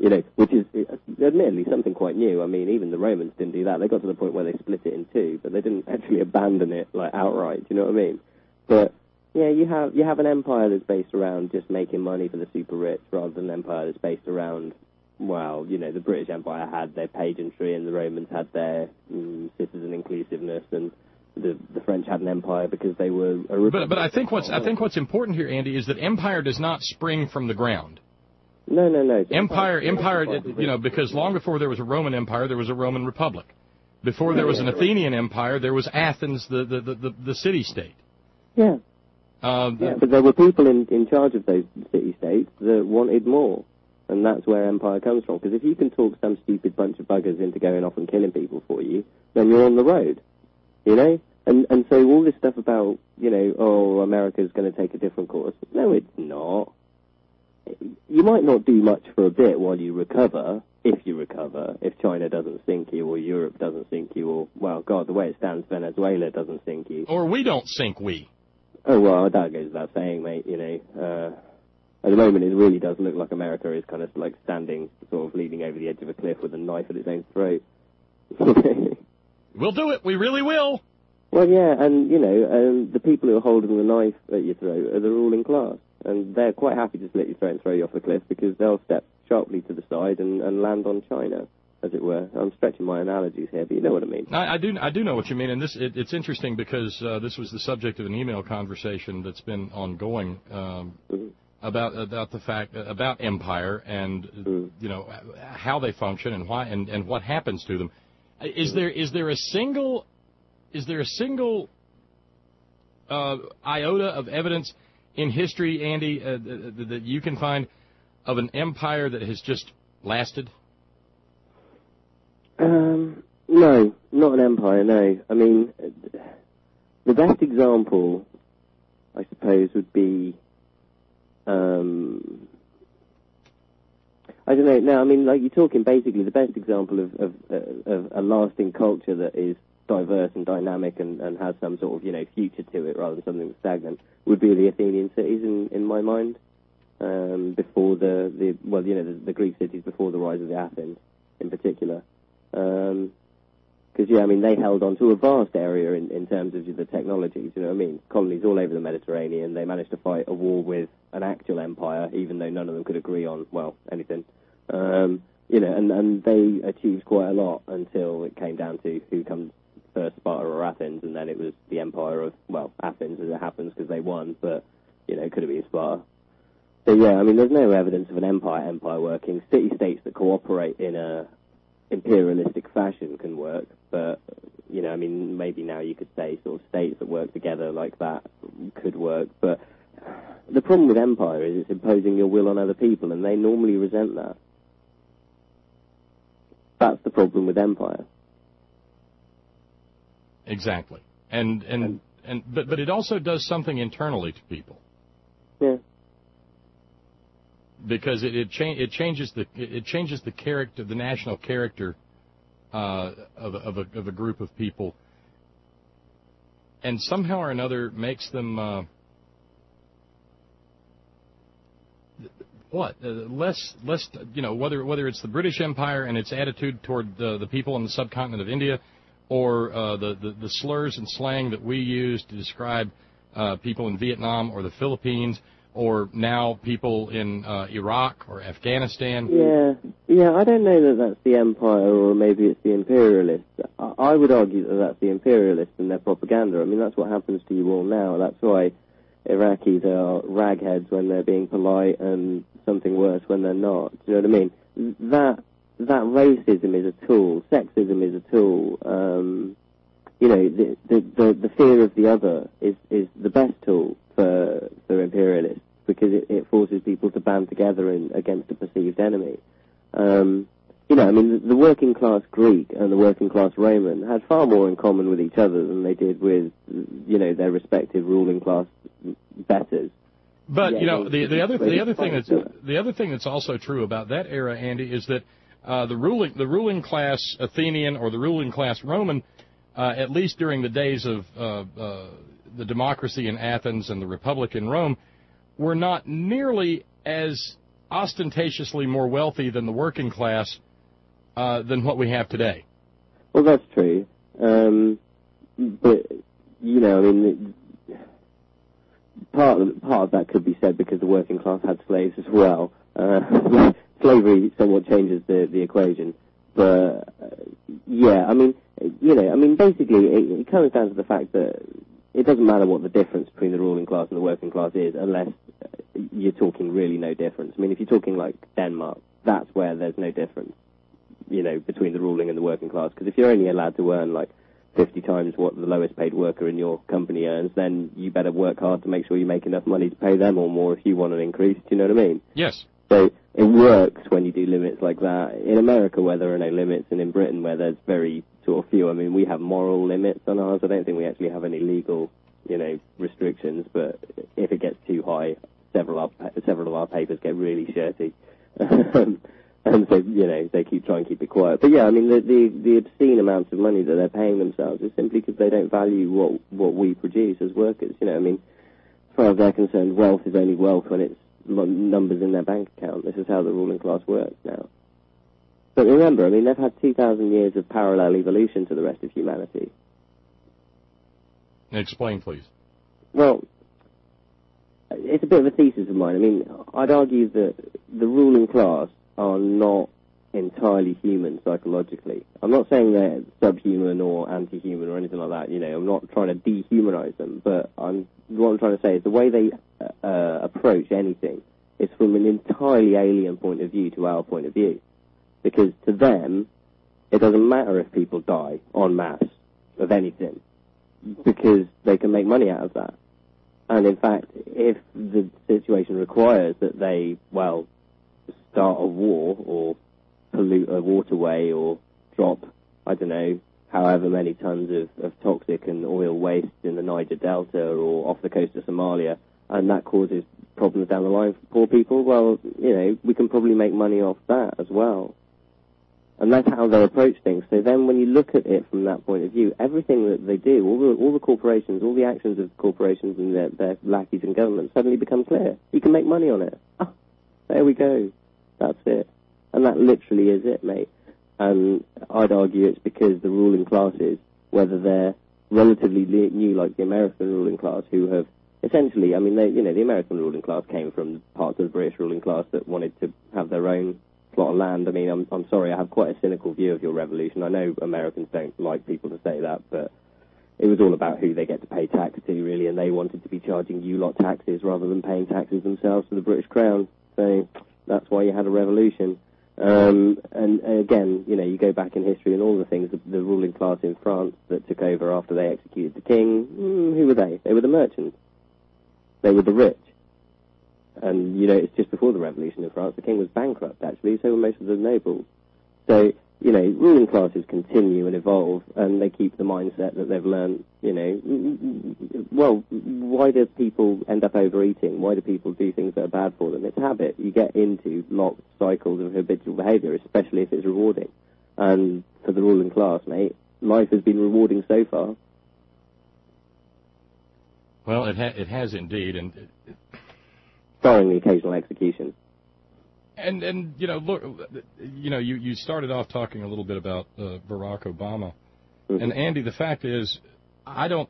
You know, which is admittedly something quite new. I mean, even the Romans didn't do that. They got to the point where they split it in two, but they didn't actually abandon it like outright. Do you know what I mean? But yeah, you have you have an empire that's based around just making money for the super rich, rather than an empire that's based around, well, you know, the British Empire had their pageantry, and the Romans had their mm, citizen inclusiveness, and the the French had an empire because they were a republic. But but I think what's I think what's important here, Andy, is that empire does not spring from the ground. No, no, no. Empire, empire, you know, because long before there was a Roman Empire, there was a Roman Republic. Before there was an Athenian Empire, there was Athens, the the the, the, the city-state. Yeah. Uh, yeah, but there were people in, in charge of those city-states that wanted more, and that's where empire comes from. Because if you can talk some stupid bunch of buggers into going off and killing people for you, then you're on the road, you know? And and so all this stuff about, you know, oh, America's going to take a different course. No, it's not. You might not do much for a bit while you recover, if you recover, if China doesn't sink you, or Europe doesn't sink you, or, well, God, the way it stands, Venezuela doesn't sink you. Or we don't sink we. Oh, well, that goes without saying, mate, you know. Uh, at the moment, it really does look like America is kind of like standing, sort of leaning over the edge of a cliff with a knife at its own throat. We'll do it. We really will. Well, yeah, and, you know, um, the people who are holding the knife at your throat are the ruling class. And they're quite happy to slit your throat and throw you off the cliff because they'll step sharply to the side and, and land on China, as it were. I'm stretching my analogies here, but you know what I mean. I, I do I do know what you mean, and this it, it's interesting because uh, this was the subject of an email conversation that's been ongoing um, mm-hmm. about about the fact about empire and mm-hmm. you know how they function and why and, and what happens to them. Is mm-hmm. there is there a single is there a single uh, iota of evidence in history, Andy, uh, that you can find of an empire that has just lasted? Um, no, not an empire, no. I mean, the best example, I suppose, would be, um, I don't know, no, I mean, like, you're talking basically the best example of, of, of a lasting culture that is diverse and dynamic and, and has some sort of, you know, future to it rather than something that's stagnant, would be the Athenian cities in, in my mind, um, before the, the, well, you know, the, the Greek cities before the rise of the Athens in particular. Because, um, yeah, I mean, they held on to a vast area in, in terms of the technologies, you know what I mean? Colonies all over the Mediterranean. They managed to fight a war with an actual empire, even though none of them could agree on, well, anything. Um, you know, and, and they achieved quite a lot until it came down to who comes first, Sparta or Athens, and then it was the empire of, well, Athens as it happens because they won, but, you know, it could have been Sparta. So, yeah, I mean, there's no evidence of an empire empire working. City-states that cooperate in a imperialistic fashion can work, but, you know, I mean, maybe now you could say sort of states that work together like that could work, but the problem with empire is it's imposing your will on other people, and they normally resent that. That's the problem with empire. Exactly, and and and, and but but it also does something internally to people. Yeah. Because it it, cha- it changes the it changes the character, the national character uh, of of a of a group of people, and somehow or another makes them uh, what uh, less less you know whether whether it's the British Empire and its attitude toward the the people on the subcontinent of India, or uh, the, the the slurs and slang that we use to describe uh, people in Vietnam or the Philippines, or now people in uh, Iraq or Afghanistan. Yeah, yeah. I don't know that that's the empire, or maybe it's the imperialists. I, I would argue that that's the imperialists and their propaganda. I mean, that's what happens to you all now. That's why Iraqis are ragheads when they're being polite, and something worse when they're not. Do you know what I mean? That that racism is a tool. Sexism is a tool. Um, you know, the, the the the fear of the other is is the best tool for for imperialists, because it, it forces people to band together in, against a perceived enemy. Um, you know, I mean, the, the working class Greek and the working class Roman had far more in common with each other than they did with, you know, their respective ruling class betters. But yeah, you know, the the other the other thing that's the other thing that's also true about that era, Andy, is that uh, the ruling the ruling class Athenian or the ruling class Roman, uh, at least during the days of uh, uh, the democracy in Athens and the republic in Rome, were not nearly as ostentatiously more wealthy than the working class uh, than what we have today. Well, that's true. Um, but, you know, I mean, part of, part of that could be said because the working class had slaves as well. Uh, slavery somewhat changes the, the equation. But, uh, yeah, I mean, you know, I mean, basically, it, it comes down to the fact that it doesn't matter what the difference between the ruling class and the working class is unless you're talking really no difference. I mean, if you're talking like Denmark, that's where there's no difference, you know, between the ruling and the working class. Because if you're only allowed to earn like fifty times what the lowest paid worker in your company earns, then you better work hard to make sure you make enough money to pay them or more if you want an increase. Do you know what I mean? Yes. So it works when you do limits like that. In America, where there are no limits, and in Britain, where there's very sort of few. I mean, we have moral limits on ours. I don't think we actually have any legal, you know, restrictions. But if it gets too high, several of our, several of our papers get really shirty. And so, you know, they keep trying to keep it quiet. But yeah, I mean, the, the, the obscene amounts of money that they're paying themselves is simply because they don't value what, what we produce as workers. You know, I mean, as far as they're concerned, wealth is only wealth when it's numbers in their bank account. This is how the ruling class works now. But remember, I mean, they've had two thousand years of parallel evolution to the rest of humanity. Explain, please. Well, it's a bit of a thesis of mine. I mean, I'd argue that the ruling class are not entirely human psychologically. I'm not saying they're subhuman or anti-human or anything like that. You know, I'm not trying to dehumanize them, but I'm, what I'm trying to say is the way they uh, approach anything is from an entirely alien point of view to our point of view. Because to them, it doesn't matter if people die en masse of anything, because they can make money out of that. And in fact, if the situation requires that they, well, start a war or pollute a waterway or drop, I don't know, however many tons of, of toxic and oil waste in the Niger Delta or off the coast of Somalia, and that causes problems down the line for poor people, well, you know, we can probably make money off that as well. And that's how they approach things. So then when you look at it from that point of view, everything that they do, all the, all the corporations, all the actions of corporations and their, their lackeys in government suddenly become clear. You can make money on it. Ah, there we go. That's it. And that literally is it, mate. And I'd argue it's because the ruling classes, whether they're relatively new like the American ruling class, who have essentially, I mean, they, you know, the American ruling class came from parts of the British ruling class that wanted to have their own plot of land. I mean, I'm, I'm sorry, I have quite a cynical view of your revolution. I know Americans don't like people to say that, but it was all about who they get to pay tax to, really, and they wanted to be charging you lot taxes rather than paying taxes themselves to the British Crown. So that's why you had a revolution. Um, and, and again, you know, you go back in history and all the things, the, the ruling class in France that took over after they executed the king, mm, who were they? They were the merchants. They were the rich. And, you know, it's just before the revolution in France, the king was bankrupt, actually, so were most of the nobles. So, you know, ruling classes continue and evolve, and they keep the mindset that they've learned, you know. Well, why do people end up overeating? Why do people do things that are bad for them? It's habit. You get into locked cycles of habitual behaviour, especially if it's rewarding. And for the ruling class, mate, life has been rewarding so far. Well, it, ha- it has indeed, and... It, barring the occasional execution. And, and you know, look, you know, you, you started off talking a little bit about uh, Barack Obama. Mm-hmm. And, Andy, the fact is, I don't...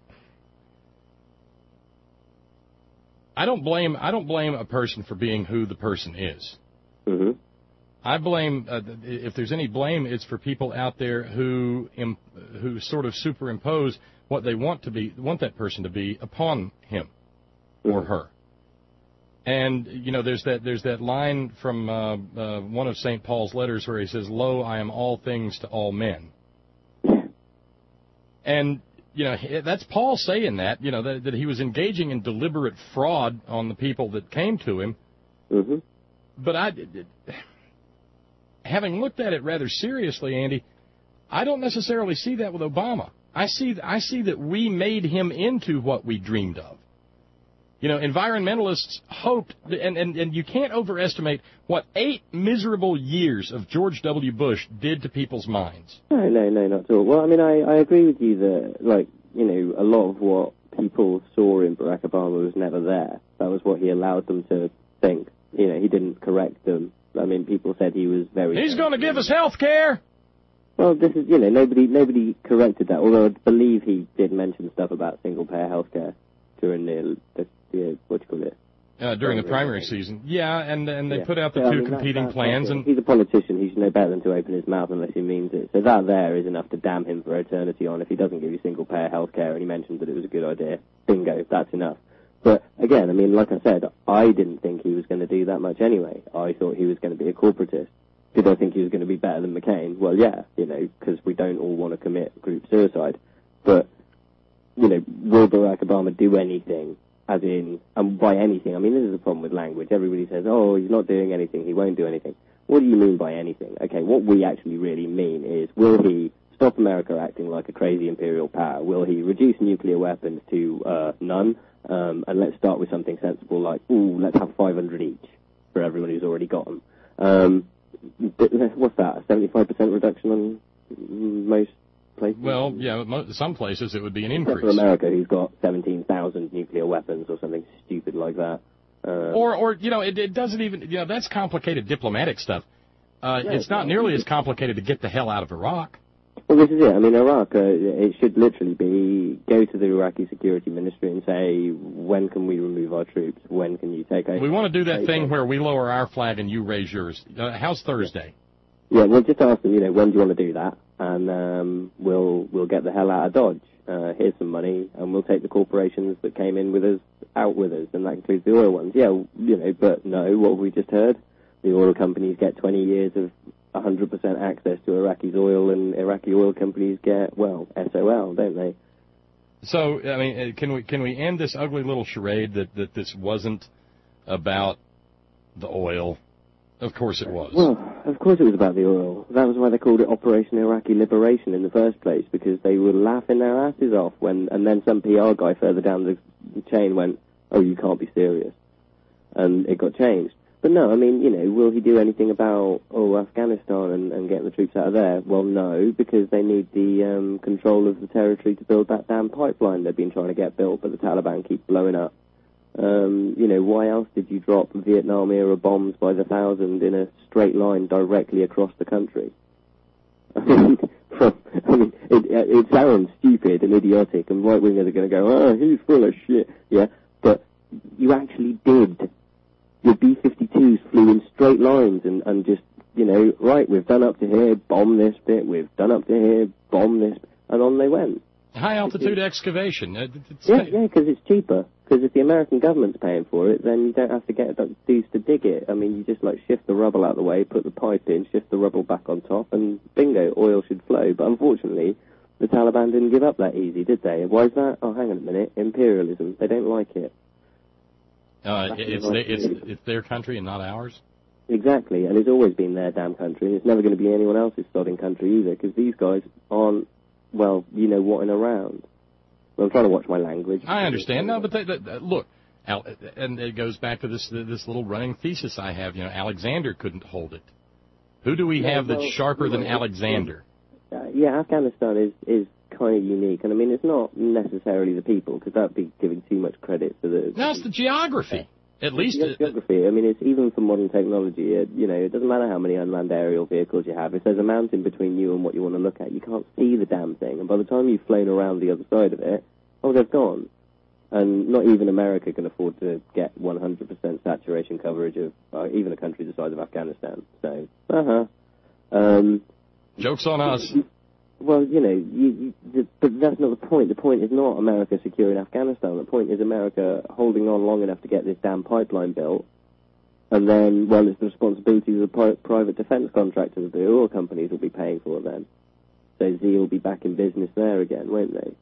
I don't blame I don't blame a person for being who the person is. Mm-hmm. I blame, uh, if there's any blame, it's for people out there who im- who sort of superimpose what they want to be, want that person to be upon him or mm-hmm. her. And, you know, there's that there's that line from uh, uh, one of Saint Paul's letters where he says, "Lo, I am all things to all men." And, you know, that's Paul saying that, you know, that, that he was engaging in deliberate fraud on the people that came to him. Mm-hmm. But I, having looked at it rather seriously, Andy, I don't necessarily see that with Obama. I see I see that we made him into what we dreamed of. You know, environmentalists hoped, and, and, and you can't overestimate what eight miserable years of George W. Bush did to people's minds. No, no, no, not at all. Well, I mean, I, I agree with you that, like, you know, a lot of what people saw in Barack Obama was never there. That was what he allowed them to think. you know, he didn't correct them. I mean, people said he was very... He's going to give us health care! Well, this is, you know, nobody nobody corrected that, although I believe he did mention stuff about single-payer healthcare during the, the, the what do you call it? Uh, during the primary season. Yeah, and and they yeah. put out the so, two I mean, competing that, plans. and He's a politician. He should know better than to open his mouth unless he means it. So that there is enough to damn him for eternity on if he doesn't give you single-payer healthcare and he mentioned that it was a good idea. Bingo, that's enough. But, again, I mean, like I said, I didn't think he was going to do that much anyway. I thought he was going to be a corporatist. Did I think he was going to be better than McCain? Well, yeah, you know, because we don't all want to commit group suicide. But, you know, will Barack Obama do anything? As in, and by anything, I mean, this is the problem with language. Everybody says, oh, he's not doing anything, he won't do anything. What do you mean by anything? Okay, what we actually really mean is, will he stop America acting like a crazy imperial power? Will he reduce nuclear weapons to uh, none? Um, and let's start with something sensible like, ooh, let's have five hundred each for everyone who's already got them. Um, what's that, a seventy-five percent reduction on most places? Well, yeah, some places it would be an Except increase. for America, who's got seventeen thousand nuclear weapons or something stupid like that. Um, or, or you know, it, it doesn't even, you know, that's complicated diplomatic stuff. Uh, yeah, it's not nearly as complicated to get the hell out of Iraq. Well, this is it. I mean, Iraq, uh, it should literally be go to the Iraqi security ministry and say, when can we remove our troops? When can you take over? We want to do that thing where we lower our flag and you raise yours. Uh, how's Thursday? Yeah, well, just ask them, you know, when do you want to do that? And um, we'll we'll get the hell out of Dodge. Uh, here's some money, and we'll take the corporations that came in with us out with us, and that includes the oil ones. Yeah, you know, but no, what have we just heard? The oil companies get twenty years of one hundred percent access to Iraqi's oil, and Iraqi oil companies get, well, S O L, don't they? So, I mean, can we can we end this ugly little charade that, that this wasn't about the oil? Of course it was. Well, of course it was about the oil. That was why they called it Operation Iraqi Liberation in the first place, because they were laughing their asses off when, and then some P R guy further down the chain went, oh, you can't be serious. And it got changed. But no, I mean, you know, will he do anything about, oh, Afghanistan and, and getting the troops out of there? Well, no, because they need the um, control of the territory to build that damn pipeline they've been trying to get built, but the Taliban keep blowing up. Um, you know, why else did you drop Vietnam-era bombs by the thousand in a straight line directly across the country? I mean, from, I mean it, it sounds stupid and idiotic, and right-wingers are going to go, oh, he's full of shit. Yeah, but you actually did. Your B fifty-twos flew in straight lines and, and just, you know, right, we've done up to here, bomb this bit, we've done up to here, bomb this, and on they went. High-altitude excavation. It's yeah, yeah, because it's cheaper. Because if the American government's paying for it, then you don't have to get dudes to dig it. I mean, you just, like, shift the rubble out of the way, put the pipe in, shift the rubble back on top, and bingo, oil should flow. But unfortunately, the Taliban didn't give up that easy, did they? Why is that? Oh, hang on a minute. Imperialism. They don't like it. Uh, it's, they, it's, it's their country and not ours? Exactly, and it's always been their damn country. It's never going to be anyone else's sodding country either, because these guys aren't, well, you know, whatting around. Well, I'm trying to watch my language. I understand. No, but they, they, look, Al, and it goes back to this this little running thesis I have. You know, Alexander couldn't hold it. Who do we yeah, have well, that's sharper than well, Alexander? Uh, yeah, Afghanistan is, is kind of unique, and I mean, it's not necessarily the people, because that would be giving too much credit to the... No, it's the geography. At least... It's geography. I mean, it's even for modern technology. It, you know, it doesn't matter how many unmanned aerial vehicles you have. If there's a mountain between you and what you want to look at, you can't see the damn thing, and by the time you've flown around the other side of it, oh, they've gone. And not even America can afford to get one hundred percent saturation coverage of uh, even a country the size of Afghanistan. So, uh-huh. Um, Joke's on us. Well, you know, you, you, the, but that's not the point. The point is not America securing Afghanistan. The point is America holding on long enough to get this damn pipeline built. And then, well, it's the responsibility of the pri- private defense contractors. The oil companies will be paying for it then. So Z will be back in business there again, won't they?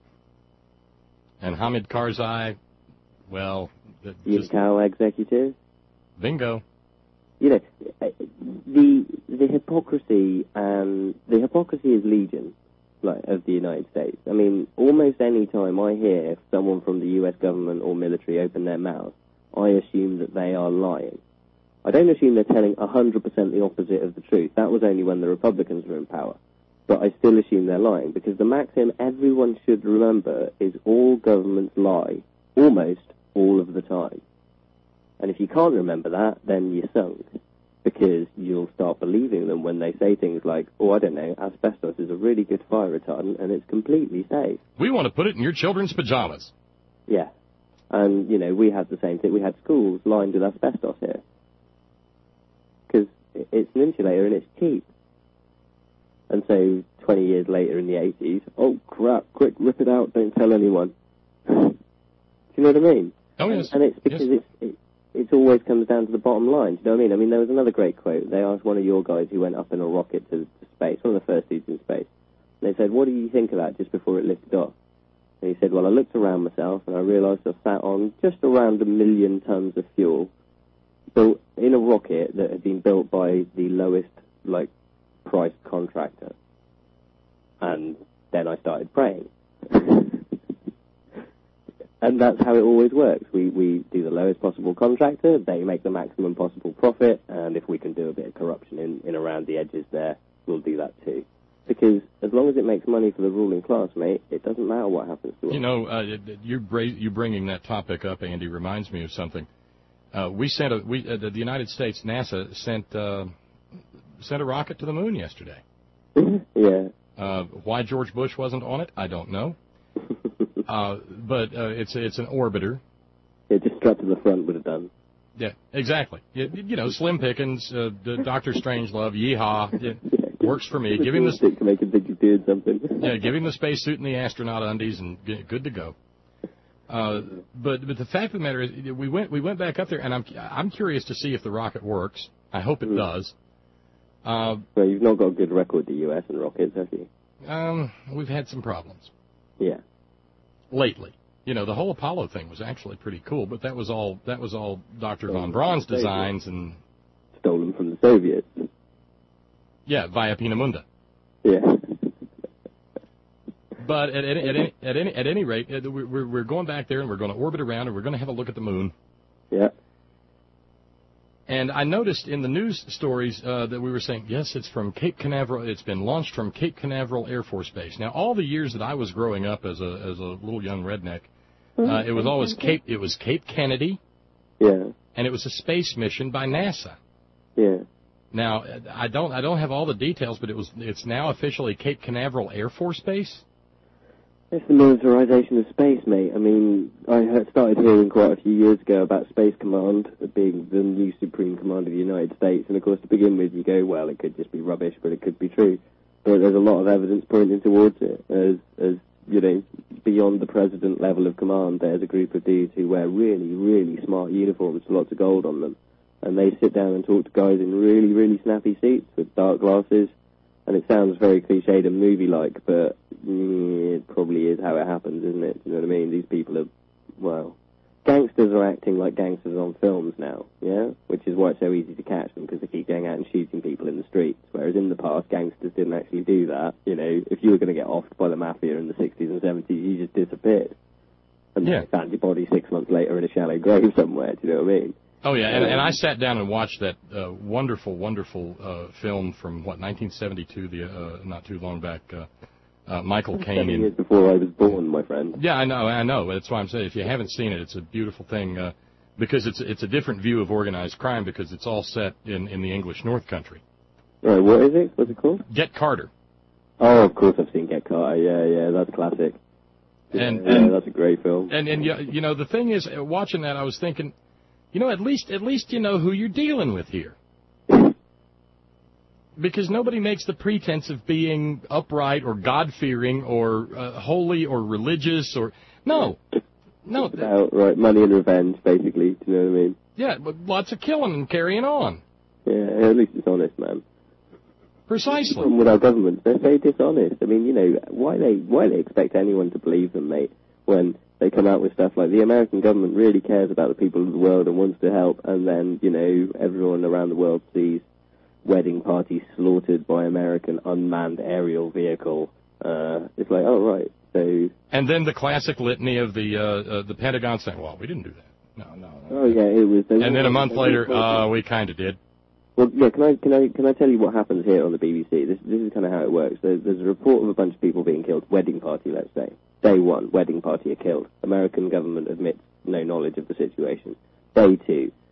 And Hamid Karzai, well... Just, cow executive? Bingo. You know, the the hypocrisy and the hypocrisy is legion, like, of the United States. I mean, almost any time I hear someone from the U S government or military open their mouth, I assume that they are lying. I don't assume they're telling one hundred percent the opposite of the truth. That was only when the Republicans were in power. But I still assume they're lying, because the maxim everyone should remember is all governments lie, almost all of the time. And if you can't remember that, then you're sunk, because you'll start believing them when they say things like, oh, I don't know, asbestos is a really good fire retardant and it's completely safe. We want to put it in your children's pajamas. Yeah. And, you know, we had the same thing. We had schools lined with asbestos here. Because it's an insulator and it's cheap. And so twenty years later in the eighties, oh, crap, quick, rip it out, don't tell anyone. Do you know what I mean? Oh, yes. And it's because yes. it's... It, It always comes down to the bottom line. Do you know what I mean? I mean, there was another great quote. They asked one of your guys who went up in a rocket to, to space, one of the first dudes in space. And they said, what do you think of that just before it lifted off? And he said, well, I looked around myself and I realised I sat on just around a million tons of fuel built in a rocket that had been built by the lowest, like, priced contractor. And then I started praying. And that's how it always works. We we do the lowest possible contractor, they make the maximum possible profit, and if we can do a bit of corruption in, in around the edges there, we'll do that too. Because as long as it makes money for the ruling class, mate, it doesn't matter what happens to us. You know, uh, you bra- you bringing that topic up, Andy, reminds me of something. Uh, we sent a we uh, the United States NASA sent uh, sent a rocket to the moon yesterday. Yeah. Uh, why George Bush wasn't on it, I don't know. Uh, but uh, it's it's an orbiter. Yeah, just strapped to the front would have done. Yeah, exactly. You, you know, Slim Pickens, uh, Doctor Strangelove, yeehaw, it works for me. Give him the to make him think he's doing something. yeah, give him the spacesuit and the astronaut undies, and get, good to go. Uh, but but the fact of the matter is, we went we went back up there, and I'm I'm curious to see if the rocket works. I hope it mm. does. Uh, well, you've not got a good record, the U S and rockets, have you? Um, we've had some problems. Yeah. Lately, you know, the whole Apollo thing was actually pretty cool, but that was all that was all Doctor Von Braun's designs and stolen from the Soviets. Yeah, via Pinamunda. Yeah. But at any at any at any, at any rate, we're we're going back there and we're going to orbit around and we're going to have a look at the moon. Yeah. And I noticed in the news stories uh, that we were saying, yes, it's from Cape Canaveral. It's been launched from Cape Canaveral Air Force Base. Now, all the years that I was growing up as a as a little young redneck, uh, it was always Cape. It was Cape Kennedy. Yeah. And it was a space mission by NASA. Yeah. Now, I don't I don't have all the details, but it was it's now officially Cape Canaveral Air Force Base. It's the militarization of space, mate. I mean, I had started hearing quite a few years ago about Space Command being the new Supreme Command of the United States, and of course, to begin with, you go, well, it could just be rubbish, but it could be true. But there's a lot of evidence pointing towards it, as, as you know, beyond the president level of command, there's a group of dudes who wear really, really smart uniforms with lots of gold on them, and they sit down and talk to guys in really, really snappy seats with dark glasses. And it sounds very cliched and movie-like, but mm, it probably is how it happens, isn't it? Do you know what I mean? These people are, well, gangsters are acting like gangsters on films now, yeah? Which is why it's so easy to catch them, because they keep going out and shooting people in the streets. Whereas in the past, gangsters didn't actually do that. You know, if you were going to get offed by the mafia in the sixties and seventies, you just disappeared. And yeah. they found your body six months later in a shallow grave somewhere, do you know what I mean? Oh, yeah, and, and I sat down and watched that uh, wonderful, wonderful uh, film from, what, nineteen seventy-two, the uh, not too long back, uh, uh, Michael Caine. Seven years before I was born, my friend. Yeah, I know, I know. That's why I'm saying, if you haven't seen it, it's a beautiful thing, uh, because it's it's a different view of organized crime, because it's all set in, in the English North Country. Right, what is it? What's it called? Get Carter. Oh, of course I've seen Get Carter, yeah, yeah, that's classic. And, yeah, and that's a great film. And, and you know, the thing is, watching that, I was thinking, you know, at least at least you know who you're dealing with here. Because nobody makes the pretense of being upright or God-fearing or uh, holy or religious or... No. No. About, right, money and revenge, basically, do you know what I mean? Yeah, but lots of killing and carrying on. Yeah, at least it's honest, man. Precisely. The problem with our government, they're so dishonest. I mean, you know, why they why they expect anyone to believe them, mate, when they come out with stuff like the American government really cares about the people of the world and wants to help, and then, you know, everyone around the world sees wedding parties slaughtered by American unmanned aerial vehicle. Uh, it's like, oh, right, so... And then the classic litany of the uh, uh, the Pentagon saying, well, we didn't do that. No, no, no. Oh, yeah, it was... And then a month later, uh, we kind of did. Well, yeah, can I can I can I tell you what happens here on the B B C? This this is kind of how it works. There's, there's a report of a bunch of people being killed. Wedding party, let's say. Day one, wedding party are killed. American government admits no knowledge of the situation. Day two,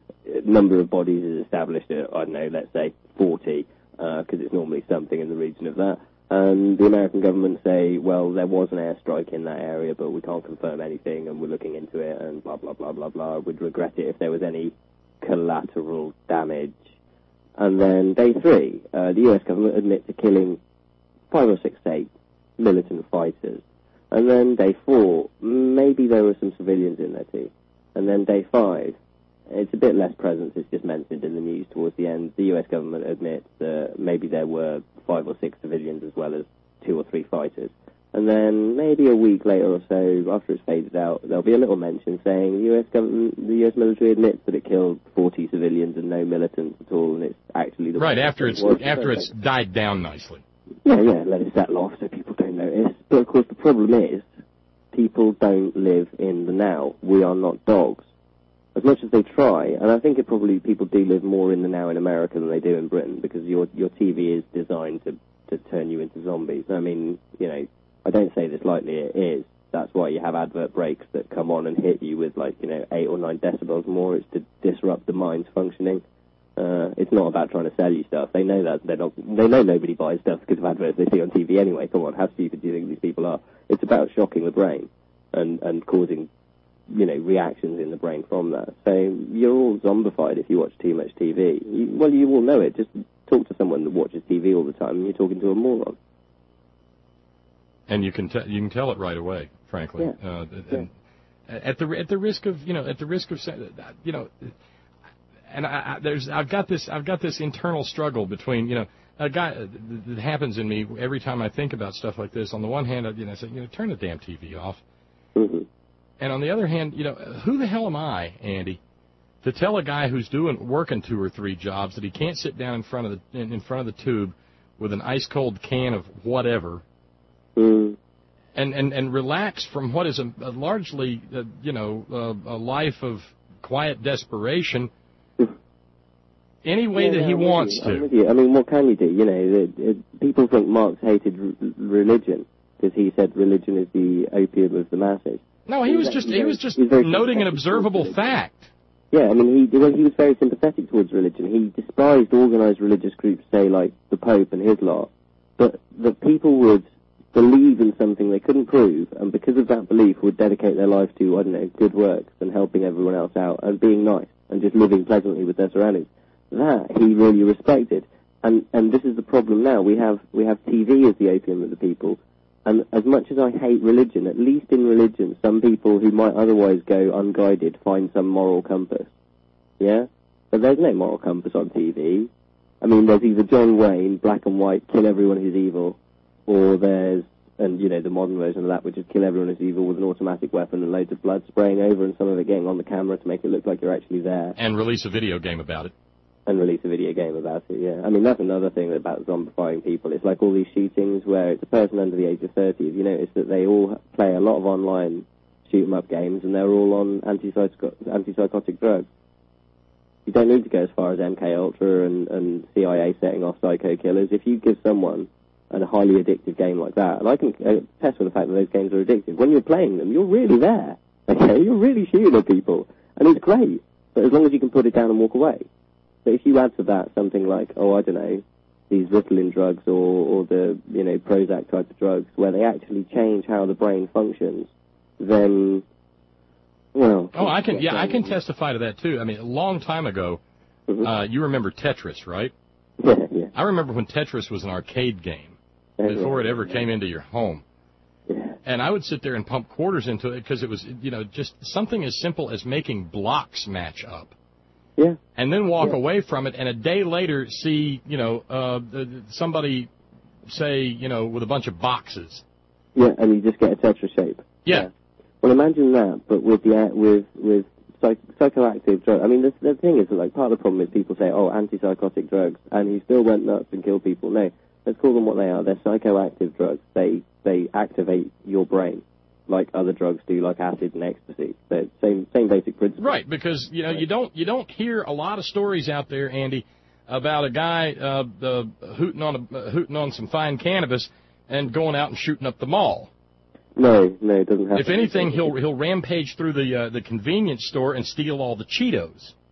number of bodies is established at, I don't know, let's say forty, because uh, it's normally something in the region of that. And the American government say, well, there was an airstrike in that area, but we can't confirm anything, and we're looking into it, and blah, blah, blah, blah, blah. We'd regret it if there was any collateral damage. And then day three, uh, the U S government admits to killing five or six state militant fighters. And then day four, maybe there were some civilians in there too. And then day five, it's a bit less presence, it's just mentioned in the news towards the end. The U S government admits that maybe there were five or six civilians as well as two or three fighters. And then maybe a week later or so, after it's faded out, there'll be a little mention saying the U S government, the U S military admits that it killed forty civilians and no militants at all, and it's actually the right after it's was. after it's died down nicely. Yeah, yeah, let it settle off so people don't notice. But of course, the problem is people don't live in the now. We are not dogs. As much as they try, and I think it probably people do live more in the now in America than they do in Britain, because your your T V is designed to to turn you into zombies. I mean, you know. I don't say this lightly, it is. That's why you have advert breaks that come on and hit you with, like, you know, eight or nine decibels more. It's to disrupt the mind's functioning. Uh, it's not about trying to sell you stuff. They know that. They're not, they know nobody buys stuff because of adverts they see on T V anyway. Come on, how stupid do you think these people are? It's about shocking the brain and, and causing, you know, reactions in the brain from that. So you're all zombified if you watch too much T V. You, well, you all know it. Just talk to someone that watches T V all the time and you're talking to a moron. And you can te- you can tell it right away, frankly. Yeah. Uh, and yeah. At the at the risk of you know at the risk of you know, and I, I, there's I've got this I've got this internal struggle between you know a guy that happens in me every time I think about stuff like this. On the one hand, I, you know, I say you know turn the damn T V off, mm-hmm. and on the other hand, you know who the hell am I, Andy, to tell a guy who's doing working two or three jobs that he can't sit down in front of the in, in front of the tube with an ice cold can of whatever. Mm. And, and and relax from what is a, a largely, uh, you know, uh, a life of quiet desperation any way yeah, that no, he I'm wants with you. I'm to. with you. I mean, what can you do? You know, it, it, people think Marx hated r- religion because he said religion is the opium of the masses. No, he was just he was just noting an observable fact. Yeah, I mean, he well, he was very sympathetic towards religion. He despised organised religious groups, say, like the Pope and his lot, but that people would believe in something they couldn't prove, and because of that belief would dedicate their life to, I don't know, good works and helping everyone else out and being nice and just living pleasantly with their surroundings. That he really respected. And and this is the problem now. We have we have T V as the opium of the people, and as much as I hate religion, at least in religion, some people who might otherwise go unguided find some moral compass. Yeah? But there's no moral compass on T V. I mean, there's either John Wayne, black and white, kill everyone who's evil, or there's, and you know, the modern version of that, which is kill everyone who's evil with an automatic weapon and loads of blood spraying over and some of it getting on the camera to make it look like you're actually there. And release a video game about it. And release a video game about it, yeah. I mean, that's another thing about zombifying people. It's like all these shootings where it's a person under the age of thirty. Have you noticed that they all play a lot of online shoot-em-up games and they're all on antipsycho- antipsychotic drugs? You don't need to go as far as M K Ultra and, and C I A setting off psycho killers. If you give someone a highly addictive game like that, and I can attest for the fact that those games are addictive. When you're playing them, you're really there. Okay, you're really shooting at people, and it's great. But as long as you can put it down and walk away. So if you add to that something like, oh, I don't know, these Ritalin drugs or, or the, you know, Prozac type of drugs, where they actually change how the brain functions, then, well. Oh, I can, yeah, I can testify to that too. I mean, a long time ago, mm-hmm. uh, you remember Tetris, right? Yeah, yeah. I remember when Tetris was an arcade game. Before it ever came into your home. Yeah. And I would sit there and pump quarters into it because it was, you know, just something as simple as making blocks match up. Yeah. And then walk yeah. away from it and a day later see, you know, uh, somebody say, you know, with a bunch of boxes. Yeah, and you just get a Tetris shape. Yeah. yeah. Well, imagine that, but with the, with, with psych- psychoactive drugs. I mean, the, the thing is that, like, part of the problem is people say, oh, antipsychotic drugs, and he still went nuts and killed people. No. Let's call them what they are. They're psychoactive drugs. They they activate your brain like other drugs do, like acid and ecstasy. They're same same basic principle. Right, because you know you don't you don't hear a lot of stories out there, Andy, about a guy uh, uh, hooting on a, uh, hooting on some fine cannabis and going out and shooting up the mall. No, no, it doesn't happen. If anything, he'll he'll rampage through the uh, the convenience store and steal all the Cheetos.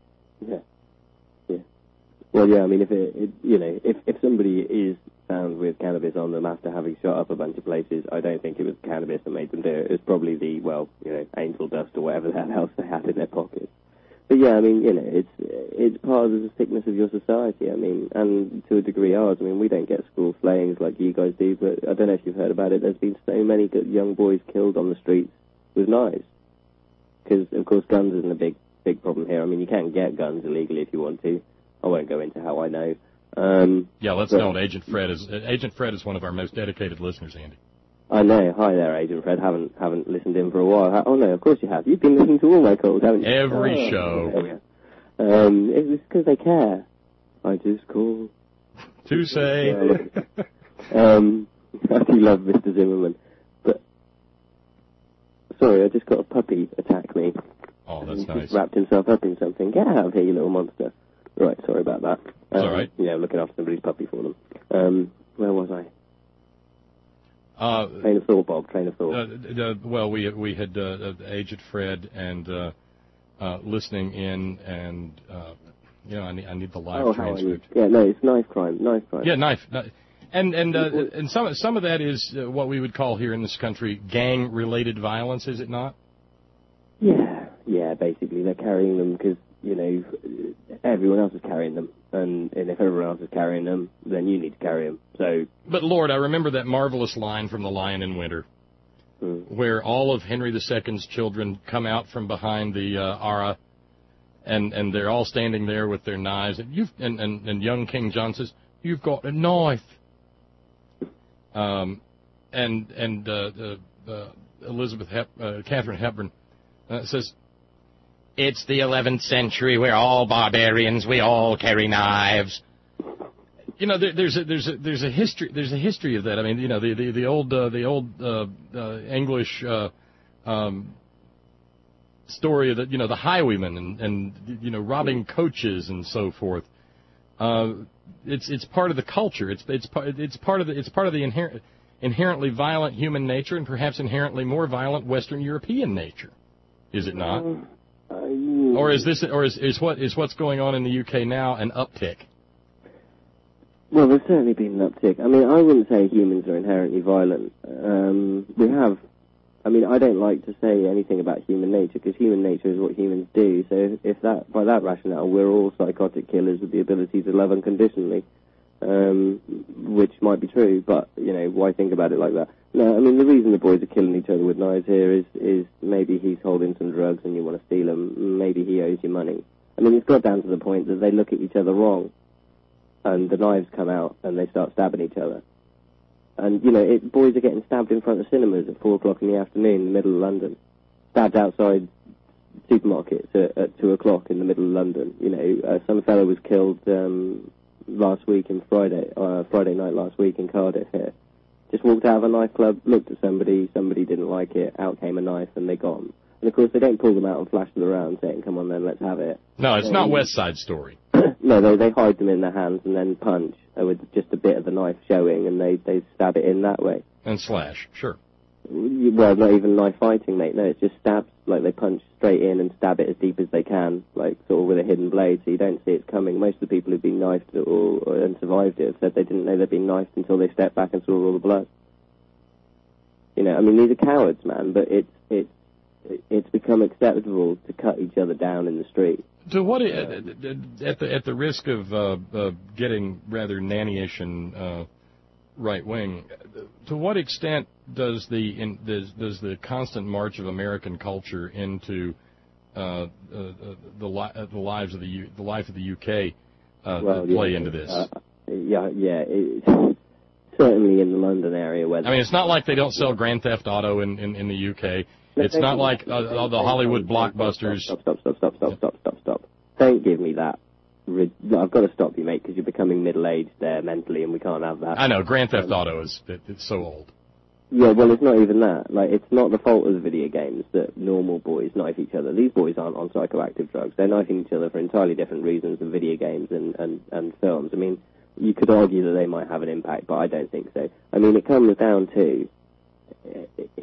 Yeah. Yeah. Well, yeah, I mean, if it, it you know, if, if somebody is found with cannabis on them after having shot up a bunch of places, I don't think it was cannabis that made them do it. It was probably the, well, you know, angel dust or whatever the hell else they had in their pockets. But yeah, I mean, you know, it's it's part of the sickness of your society. I mean, and to a degree ours. I mean, we don't get school slayings like you guys do, but I don't know if you've heard about it. There's been so many good young boys killed on the streets with knives. Because, of course, guns isn't a big, big problem here. I mean, you can get guns illegally if you want to. I won't go into how I know. Um, yeah, let's but, don't. Agent Fred is Agent Fred is one of our most dedicated listeners, Andy. I know. Hi there, Agent Fred. Haven't haven't listened in for a while. Oh no, of course you have. You've been listening to all my calls, haven't you? Every oh, show. Um, it's because they care. I just call to say. um, I do love Mister Zimmerman, but sorry, I just got a puppy attack me. Oh, that's He's nice. Just wrapped himself up in something. Get out of here, you little monster. Right, sorry about that. Um, It's all right. Yeah, looking after somebody's puppy for them. Um, where was I? Uh, train of thought, Bob. Train of thought. Uh, uh, well, we we had uh, Agent Fred and uh, uh, listening in, and uh, you know, I need I need the live oh, transcript. Yeah, no, it's knife crime. Knife crime. Yeah, knife. And and uh, and some some of that is uh, what we would call here in this country gang-related violence, is it not? Yeah, yeah. Basically, they're carrying them because you know everyone else is carrying them. And, and if everyone else is carrying them, then you need to carry them. So, but Lord, I remember that marvelous line from The Lion in Winter, mm. where all of Henry the Second's children come out from behind the uh, Ara, and and they're all standing there with their knives. And you've and, and, and young King John says, "You've got a knife." Um, and and uh, uh, uh, Elizabeth Hep, uh, Catherine Hepburn uh, says, "It's the eleventh century. We're all barbarians. We all carry knives." You know, there, there's a there's a there's a history there's a history of that. I mean, you know, the the, the old uh, the old uh, uh, English uh, um, story of the you know the highwaymen and and you know robbing coaches and so forth. Uh, it's it's part of the culture. It's it's part it's part of the it's part of the inherent inherently violent human nature and perhaps inherently more violent Western European nature. Is it not? Uh, Or is this, or is, is what is what's going on in the U K now an uptick? Well, there's certainly been an uptick. I mean, I wouldn't say humans are inherently violent. Um, we have, I mean, I don't like to say anything about human nature because human nature is what humans do. So if that, by that rationale, we're all psychotic killers with the ability to love unconditionally, um, which might be true. But you know, why think about it like that? No, I mean, the reason the boys are killing each other with knives here is, is maybe he's holding some drugs and you want to steal them. Maybe he owes you money. I mean, it's got down to the point that they look at each other wrong and the knives come out and they start stabbing each other. And, you know, it, boys are getting stabbed in front of cinemas at four o'clock in the afternoon in the middle of London. Stabbed outside supermarkets at, at two o'clock in the middle of London. You know, uh, some fellow was killed um, last week in Friday, uh, Friday night last week in Cardiff here. Just walked out of a nightclub, looked at somebody, somebody didn't like it, out came a knife, and they got them. And, of course, they don't pull them out and flash them around saying, come on then, let's have it. No, it's um, not West Side Story. No, they, they hide them in their hands and then punch uh, with just a bit of the knife showing, and they, they stab it in that way. And slash, sure. Well, not even knife fighting, mate. No, it's just stabs, like they punch straight in and stab it as deep as they can, like sort of with a hidden blade, so you don't see it coming. Most of the people who've been knifed or, or and survived it have said they didn't know they'd been knifed until they stepped back and saw all the blood. You know, I mean, these are cowards, man, but it's it's it's become acceptable to cut each other down in the street. To what, at the at the risk of uh, uh, getting rather nannyish and uh, right wing, to what extent does the in, does, does the constant march of American culture into uh, uh, the li- the lives of the U- the life of the U K uh, well, play yeah, into this? Uh, yeah, yeah, it's certainly in the London area. Where I mean, it's not like they don't sell Grand Theft Auto in, in, in the U K. It's not like uh, the Hollywood blockbusters. Stop, stop, stop, stop, stop, stop, stop, stop. Don't give me that. I've got to stop you, mate, because you're becoming middle-aged there mentally, and we can't have that. I know, Grand Theft Auto is it, it's so old. Yeah, well, it's not even that. Like, it's not the fault of the video games that normal boys knife each other. These boys aren't on psychoactive drugs. They're knifing each other for entirely different reasons than video games and, and, and films. I mean, you could argue that they might have an impact, but I don't think so. I mean, it comes down to...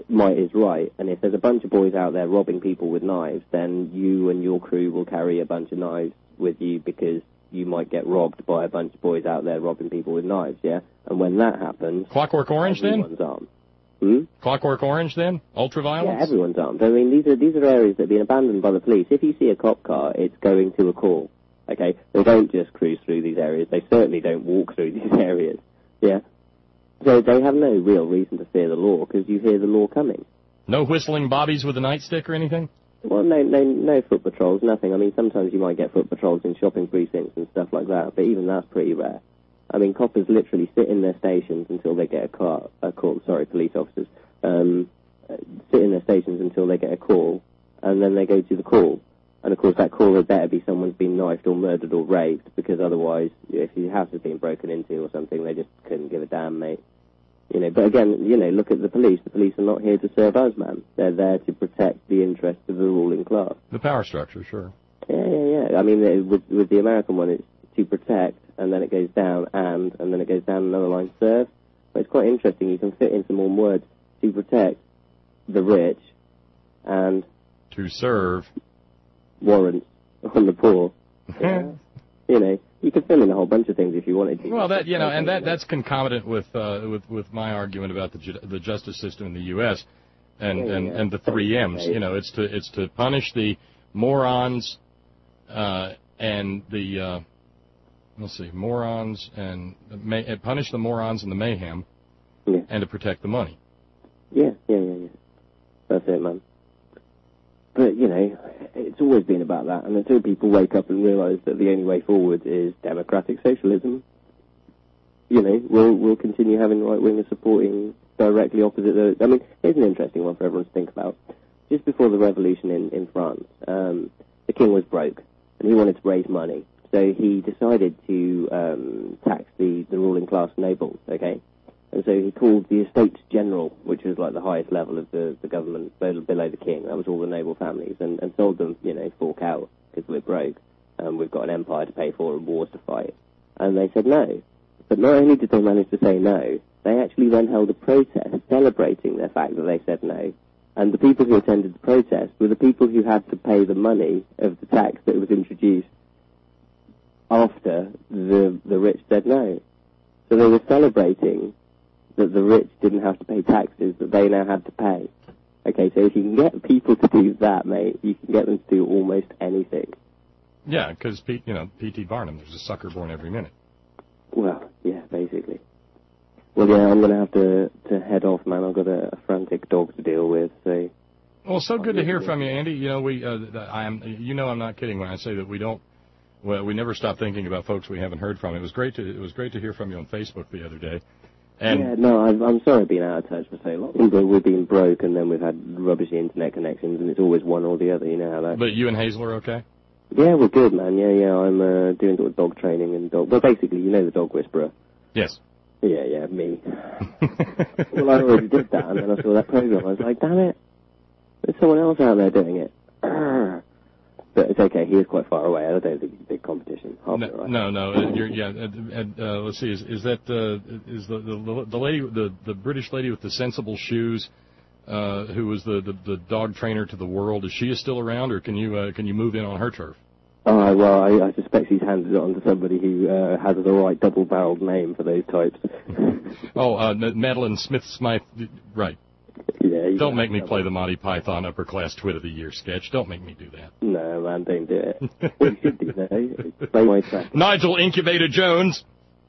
might is right, and if there's a bunch of boys out there robbing people with knives, then you and your crew will carry a bunch of knives with you because you might get robbed by a bunch of boys out there robbing people with knives, yeah? And when that happens... Clockwork Orange, then? Everyone's armed. Hmm? Clockwork Orange, then? Ultraviolence? Yeah, everyone's armed. I mean, these are these are areas that have been abandoned by the police. If you see a cop car, it's going to a call, okay? They don't just cruise through these areas. They certainly don't walk through these areas, yeah? So they have no real reason to fear the law because you hear the law coming. No whistling bobbies with a nightstick or anything? Well, no, no, no foot patrols, nothing. I mean, sometimes you might get foot patrols in shopping precincts and stuff like that, but even that's pretty rare. I mean, coppers literally sit in their stations until they get a car, a call, sorry, police officers, um, sit in their stations until they get a call, and then they go to the call. And, of course, that call had better be someone's been knifed or murdered or raped, because otherwise, if your house has been broken into or something, they just couldn't give a damn, mate. You know, but again, you know, look at the police. The police are not here to serve us, man. They're there to protect the interests of the ruling class. The power structure, sure. Yeah, yeah, yeah. I mean, with, with the American one, it's to protect, and then it goes down, and, and then it goes down another line, serve. But it's quite interesting. You can fit in some more words. To protect the rich, and... To serve... warrants on the poor. Yeah. You know, you could fill in a whole bunch of things if you wanted to. Well, that you know, and that that's concomitant with uh, with with my argument about the ju- the justice system in the U S and yeah, and, yeah. and the three M's. You know, it's to it's to punish the morons uh, and the uh, let's see, morons and may, uh, punish the morons and the mayhem, yeah. and to protect the money. Yeah, yeah, yeah, yeah. That's it, man. But, you know, it's always been about that. And until people wake up and realise that the only way forward is democratic socialism, you know, we'll, we'll continue having right-wingers supporting directly opposite those. I mean, here's an interesting one for everyone to think about. Just before the revolution in, in France, um, the king was broke, and he wanted to raise money. So he decided to um, tax the, the ruling class nobles, okay? And so he called the Estates General, which was like the highest level of the, the government below the king. That was all the noble families, and, and told them, you know, fork out because we're broke, and we've got an empire to pay for and wars to fight. And they said no. But not only did they manage to say no, they actually then held a protest celebrating the fact that they said no. And the people who attended the protest were the people who had to pay the money of the tax that was introduced after the the rich said no. So they were celebrating that the rich didn't have to pay taxes that they now had to pay. Okay, so if you can get people to do that, mate, you can get them to do almost anything. Yeah, because, you know, P T Barnum, there's a sucker born every minute. Well, yeah, basically. Well, yeah, I'm going to have to to head off, man. I've got a, a frantic dog to deal with, so... Well, so good to hear from you, Andy. You know, we, uh, I am, you know I'm not kidding when I say that we don't, well, we never stop thinking about folks we haven't heard from. It was great to, it was great to hear from you on Facebook the other day. And yeah, no, I'm, I'm sorry I've been out of touch for so long. But we've been broke, and then we've had rubbishy internet connections, and it's always one or the other, you know how that... But you and Hazel are okay? Yeah, we're good, man. Yeah, yeah, I'm uh, doing sort of dog training and dog... Well, basically, you know the dog whisperer. Yes. Yeah, yeah, me. Well, I already did that, and then I saw that program. I was like, damn it, there's someone else out there doing it. But it's okay. He is quite far away. I don't think it's a big competition. No, right. no, no. Uh, you're, yeah. Uh, uh, let's see. Is, is that uh, is the, the the lady, the the British lady with the sensible shoes, uh, who was the, the the dog trainer to the world? Is she still around, or can you uh, can you move in on her turf? Oh, well, I, I suspect she's handed it on to somebody who uh, has the right double-barreled name for those types. oh, uh, Madeline Smith Smythe. Right. Yeah, don't make me play the Monty Python Upper Class Twit of the Year sketch. Don't make me do that. No, man, don't do it. What you should do, though, play my track. Nigel Incubator Jones.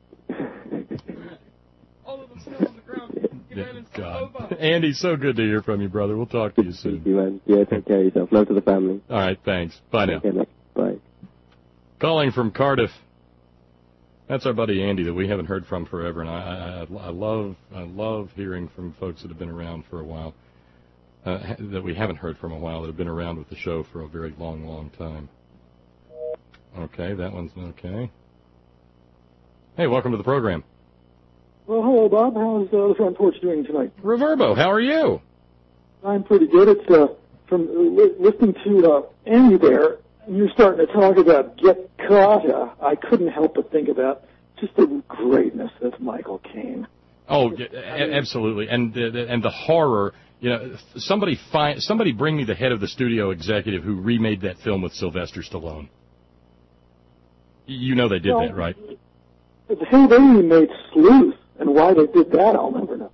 All of them still on the ground. Yeah, God. Andy, so good to hear from you, brother. We'll talk to you soon. Thank you, man. Yeah, take care of yourself. Love to the family. All right, thanks. Bye now. Okay, bye. Calling from Cardiff. That's our buddy Andy that we haven't heard from forever, and I, I, I love I love hearing from folks that have been around for a while, uh, that we haven't heard from a while, that have been around with the show for a very long, long time. Okay, that one's okay. Hey, welcome to the program. Well, hello, Bob. How's uh, the front porch doing tonight? Reverbo, how are you? I'm pretty good. It's uh, from uh, li- listening to uh, Andy there. You're starting to talk about Get Carter. I couldn't help but think about just the greatness of Michael Caine. Oh, yeah, a- absolutely, and the, and the horror. You know, somebody find somebody bring me the head of the studio executive who remade that film with Sylvester Stallone. You know they did well, that, right? Hey, they remade Sleuth, and why they did that, I'll never know.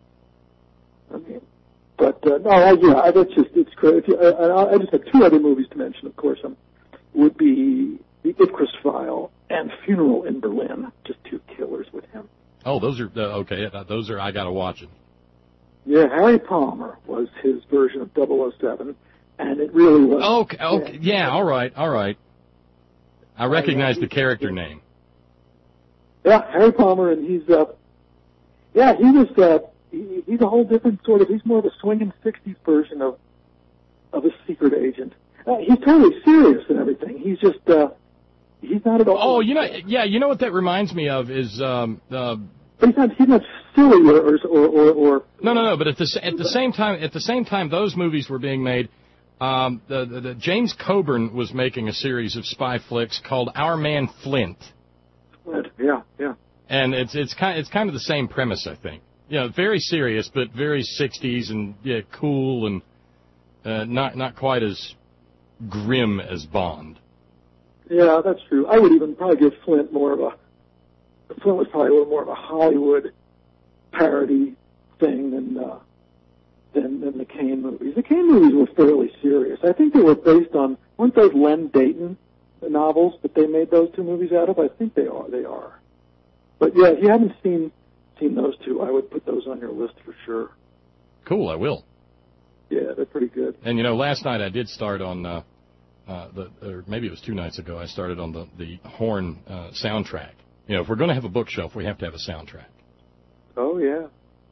I mean, but uh, no, I, yeah, that's just it's crazy. I, I just have two other movies to mention. Of course, um, would be The Ipcress File and Funeral in Berlin. Just two killers with him. Oh, those are uh, okay. Those are I gotta watch it. Yeah, Harry Palmer was his version of double oh seven, and it really was. Okay, okay, yeah, all right, all right. I recognize the character name. Yeah, Harry Palmer, and he's uh, yeah, he was uh, he, he's a whole different sort of. He's more of a swinging sixties version of of a secret agent. Uh, he's totally serious and everything. He's just uh, he's not at all. Oh, you know, yeah, you know what that reminds me of is um, uh, but he's not he's not silly or or or. or no, no, no. But at the at the same time, at the same time, those movies were being made. Um, the, the, the James Coburn was making a series of spy flicks called Our Man Flint. Flint, yeah, yeah. And it's it's kind it's kind of the same premise, I think. You know, very serious, but very sixties and yeah, cool and uh, not not quite as grim as Bond. Yeah, that's true. I would even probably give Flint more of a. Flint was probably a little more of a Hollywood parody thing than. Uh, Than, than the Kane movies. The Kane movies were fairly serious. I think they were based on, weren't those Len Dayton novels that they made those two movies out of? I think they are. They are. But yeah, if you haven't seen seen those two, I would put those on your list for sure. Cool, I will. Yeah, they're pretty good. And you know, last night I did start on, uh, uh, the, or maybe it was two nights ago, I started on the the Horn uh, soundtrack. You know, if we're going to have a bookshelf, we have to have a soundtrack. Oh yeah.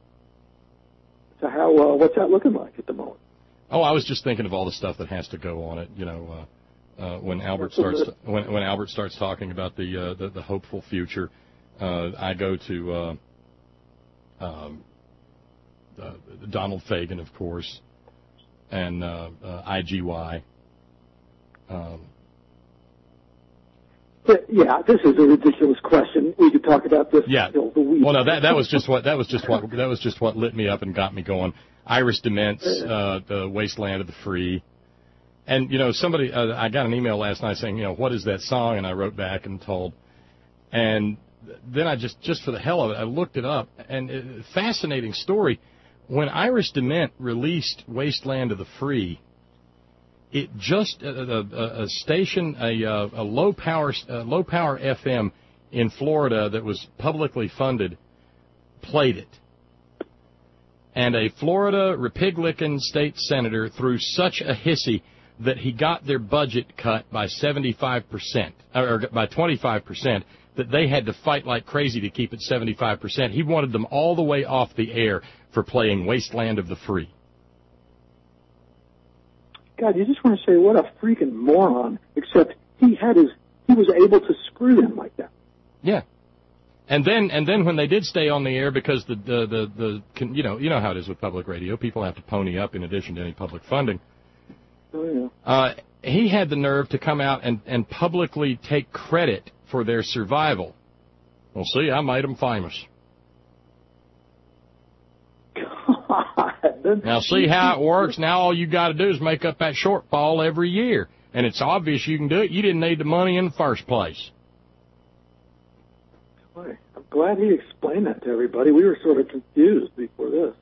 So how, uh, what's that looking like at the moment? Oh, I was just thinking of all the stuff that has to go on it. You know, uh, uh, when Albert starts when when Albert starts talking about the uh, the, the hopeful future, uh, I go to uh, um, uh, Donald Fagen, of course, and uh, uh, I G Y. Um, Yeah, this is a ridiculous question. We could talk about this yeah. until the week. Well, no, that that was just what that was just what that was just what lit me up and got me going. Iris DeMent's uh, The Wasteland of the Free, and you know somebody uh, I got an email last night saying, you know, what is that song? And I wrote back and told, and then I just just for the hell of it I looked it up, and uh, fascinating story. When Iris DeMent released Wasteland of the Free, it just uh, a, a station, a, a low power, uh, low power F M in Florida that was publicly funded, played it, and a Florida Republican state senator threw such a hissy that he got their budget cut by seventy-five percent, or by twenty-five percent, that they had to fight like crazy to keep it seventy-five percent. He wanted them all the way off the air for playing Wasteland of the Free. God, you just want to say what a freaking moron, except he had his, he was able to screw them like that. Yeah. And then, and then when they did stay on the air, because the, the, the, the, you know, you know how it is with public radio, people have to pony up in addition to any public funding. Oh, yeah. Uh, he had the nerve to come out and, and publicly take credit for their survival. Well, see, I made them famous. God. Now, see how it works? Now all you got to do is make up that shortfall every year. And it's obvious you can do it. You didn't need the money in the first place. Boy, I'm glad he explained that to everybody. We were sort of confused before this.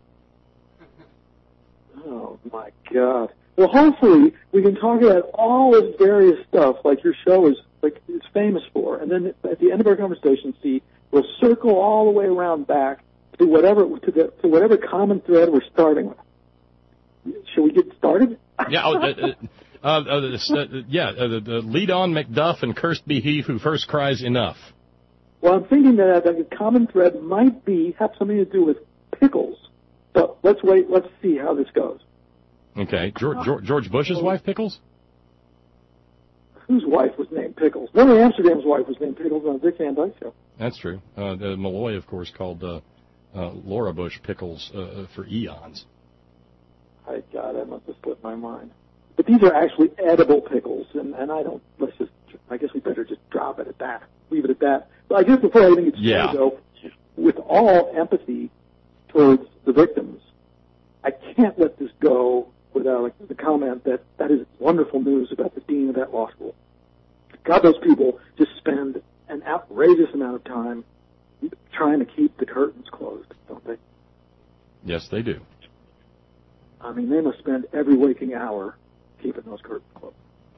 Oh, my God. Well, hopefully we can talk about all this various stuff like your show is like is famous for. And then at the end of our conversation, see, we'll circle all the way around back to whatever to, the, to whatever common thread we're starting with. Should we get started? Yeah, oh, uh, uh, uh, uh, yeah. Uh, the, the lead on Macduff and cursed be he who first cries enough. Well, I'm thinking that a common thread might be have something to do with pickles. But let's wait. Let's see how this goes. Okay, George, George, George Bush's wife, Pickles? Whose wife was named Pickles? Willie Amsterdam's wife was named Pickles on the Dick Van Dyke Show. That's true. Uh, the Malloy, of course, called uh, uh, Laura Bush Pickles uh, for eons. My God, that must have slipped my mind. But these are actually edible pickles, and, and I don't. Let's just. I guess we better just drop it at that. Leave it at that. But I guess before I even get started, yeah. though, with all empathy towards the victims, I can't let this go without like, the comment that that is wonderful news about the dean of that law school. God, those people just spend an outrageous amount of time trying to keep the curtains closed, don't they? Yes, they do. I mean, they must spend every waking hour keeping those curtains closed.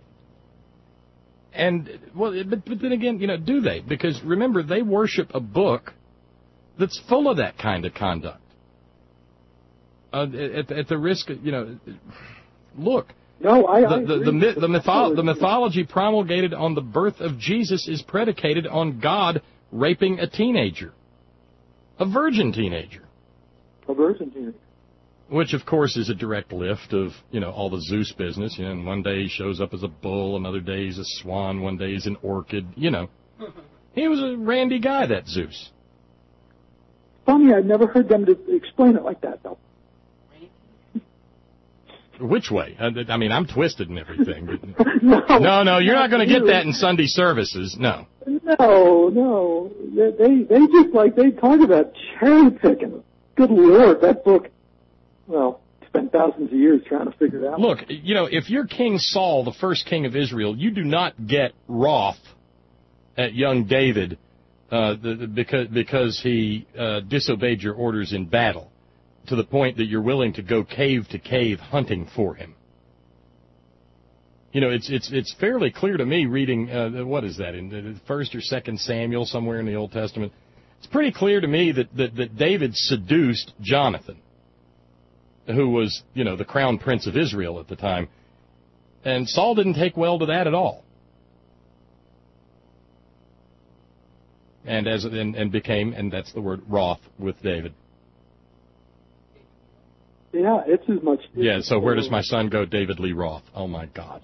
And, well, but, but then again, you know, do they? Because, remember, they worship a book that's full of that kind of conduct. Uh, at, at the risk of, you know, look. No, I, the, I the, agree. the, myth, the, mytho- the mythology promulgated on the birth of Jesus is predicated on God raping a teenager. A virgin teenager. A virgin teenager. Which, of course, is a direct lift of, you know, all the Zeus business. You know, and one day he shows up as a bull, another day he's a swan, one day he's an orchid, you know. He was a randy guy, that Zeus. Funny, I've never heard them to explain it like that, though. Which way? I mean, I'm twisted and everything. no, no, no, you're not going to get that in Sunday services. No. No, no. They, they they just like they talk about cherry picking. Good Lord, that book. Well, spent thousands of years trying to figure it out. Look, you know, if you're King Saul, the first king of Israel, you do not get wroth at young David uh, the, the, because because he uh, disobeyed your orders in battle, to the point that you're willing to go cave to cave hunting for him. You know, it's it's it's fairly clear to me reading, uh, what is that, in the first or second Samuel, somewhere in the Old Testament. It's pretty clear to me that, that, that David seduced Jonathan, who was, you know, the crown prince of Israel at the time. And Saul didn't take well to that at all. And as and, and became, and that's the word, wroth with David. Yeah, it's as much. Yeah, so where does my son go? David Lee Roth. Oh, my God.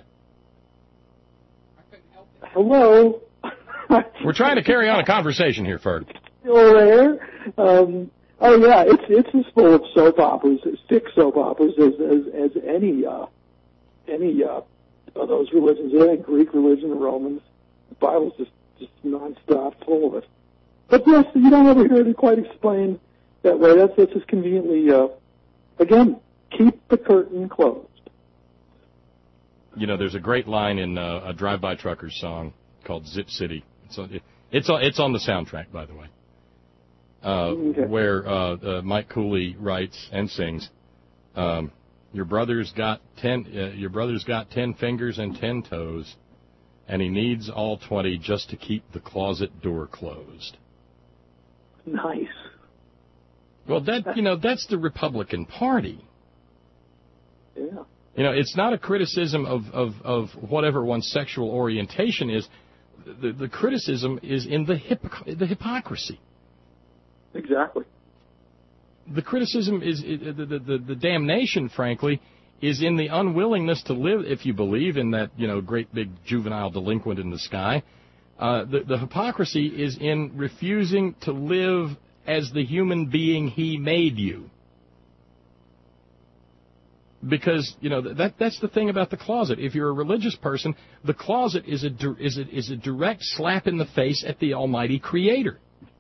Hello. We're trying to carry on a conversation here, Ferg. Still there? Um, oh, yeah, it's it's as full of soap operas, thick soap operas, as as, as any uh, any uh, of those religions. Yeah, Greek religion, the Romans. The Bible's just, just nonstop full of it. But, yes, you don't ever hear it quite explained that way. That's, that's just conveniently... Uh, Again, keep the curtain closed. You know, there's a great line in uh, a Drive-By Truckers song called Zip City. It's on, it, it's on, it's on the soundtrack, by the way, uh, okay. where uh, uh, Mike Cooley writes and sings, um, "Your brother's got ten. Uh, your brother's got ten fingers and ten toes, and he needs all twenty just to keep the closet door closed." Nice. Well, that, you know, that's the Republican Party. Yeah. You know, it's not a criticism of, of, of whatever one's sexual orientation is. The, the criticism is in the, hypoc- the hypocrisy. Exactly. The criticism is, the, the, the, the damnation, frankly, is in the unwillingness to live, if you believe in that, you know, great big juvenile delinquent in the sky. Uh, the, the hypocrisy is in refusing to live as the human being he made you. Because, you know, that that's the thing about the closet. If you're a religious person, the closet is a, is a, is a direct slap in the face at the Almighty Creator.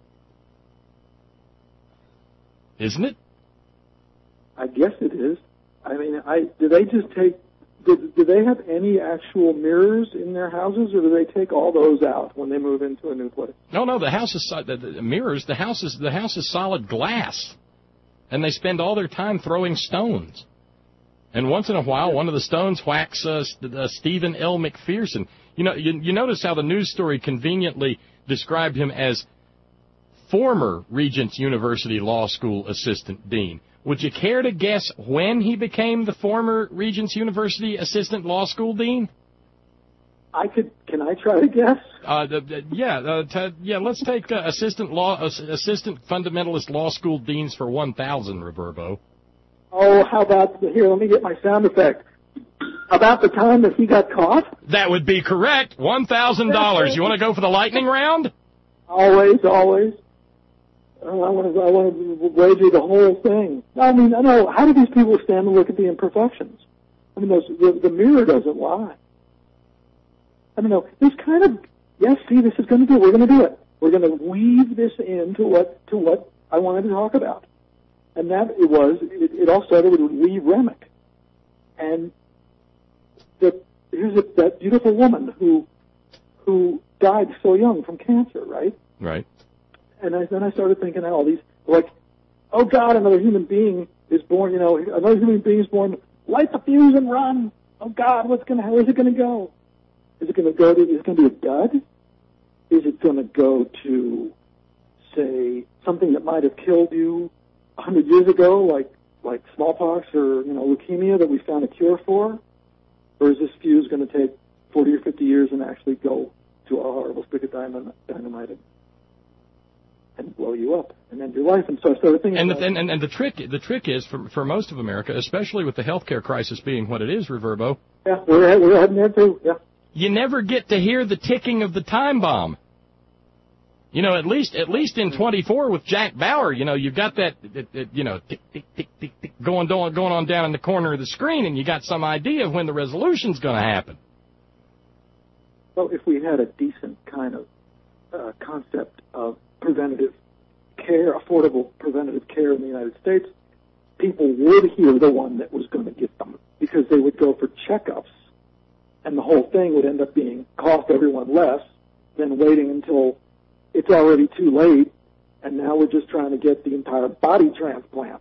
Isn't it? I guess it is. I mean, I do they just take, do, do they have any actual mirrors in their houses, or do they take all those out when they move into a new place? No, no, the house is, the, the mirrors, the house is, the house is solid glass. And they spend all their time throwing stones. And once in a while, one of the stones whacks uh, uh, Stephen L. McPherson. You know, you, you notice how the news story conveniently described him as former Regents University Law School Assistant Dean. Would you care to guess when he became the former Regents University Assistant Law School Dean? I could. Can I try to guess? Uh, the, the, yeah, uh, t- yeah. Let's take uh, assistant law, uh, assistant fundamentalist law school deans for one thousand, Roberto. Oh, how about here? Let me get my sound effect. About the time that he got caught? That would be correct. One thousand dollars. You want to go for the lightning round? Always, always. Uh, I want to. I want to wager the whole thing. I mean, I know. How do these people stand and look at the imperfections? I mean, those, the, the mirror doesn't lie. I mean, no, this kind of, yes, see, this is going to do it. We're going to do it. we're going to weave this into what to what I wanted to talk about. And that it was, it, it all started with Lee Remick. And the, here's a, that beautiful woman who who died so young from cancer, right? Right. And I, then I started thinking all these, like, oh, God, another human being is born, you know, another human being is born, light the fuse and run. Oh, God, what's going to, where's it going to go? Is it going to go to, is it going to be a dud? Is it going to go to, say, something that might have killed you a hundred years ago, like like smallpox or, you know, leukemia that we found a cure for? Or is this fuse going to take forty or fifty years and actually go to a horrible stick of dynamite, dynamite and, and blow you up and end your life? And so I started thinking and about the, and, and the trick the trick is, for, for most of America, especially with the healthcare crisis being what it is, Reverbo, yeah, we're, we're heading there too, yeah. You never get to hear the ticking of the time bomb. You know, at least at least in twenty-four with Jack Bauer, you know, you've got that, that, that you know, tick, tick, tick, tick, tick, going, going going on down in the corner of the screen, and you got some idea of when the resolution's going to happen. Well, if we had a decent kind of uh, concept of preventative care, affordable preventative care in the United States, people would hear the one that was going to get them, because they would go for checkups, and the whole thing would end up being cost everyone less than waiting until it's already too late, and now we're just trying to get the entire body transplant.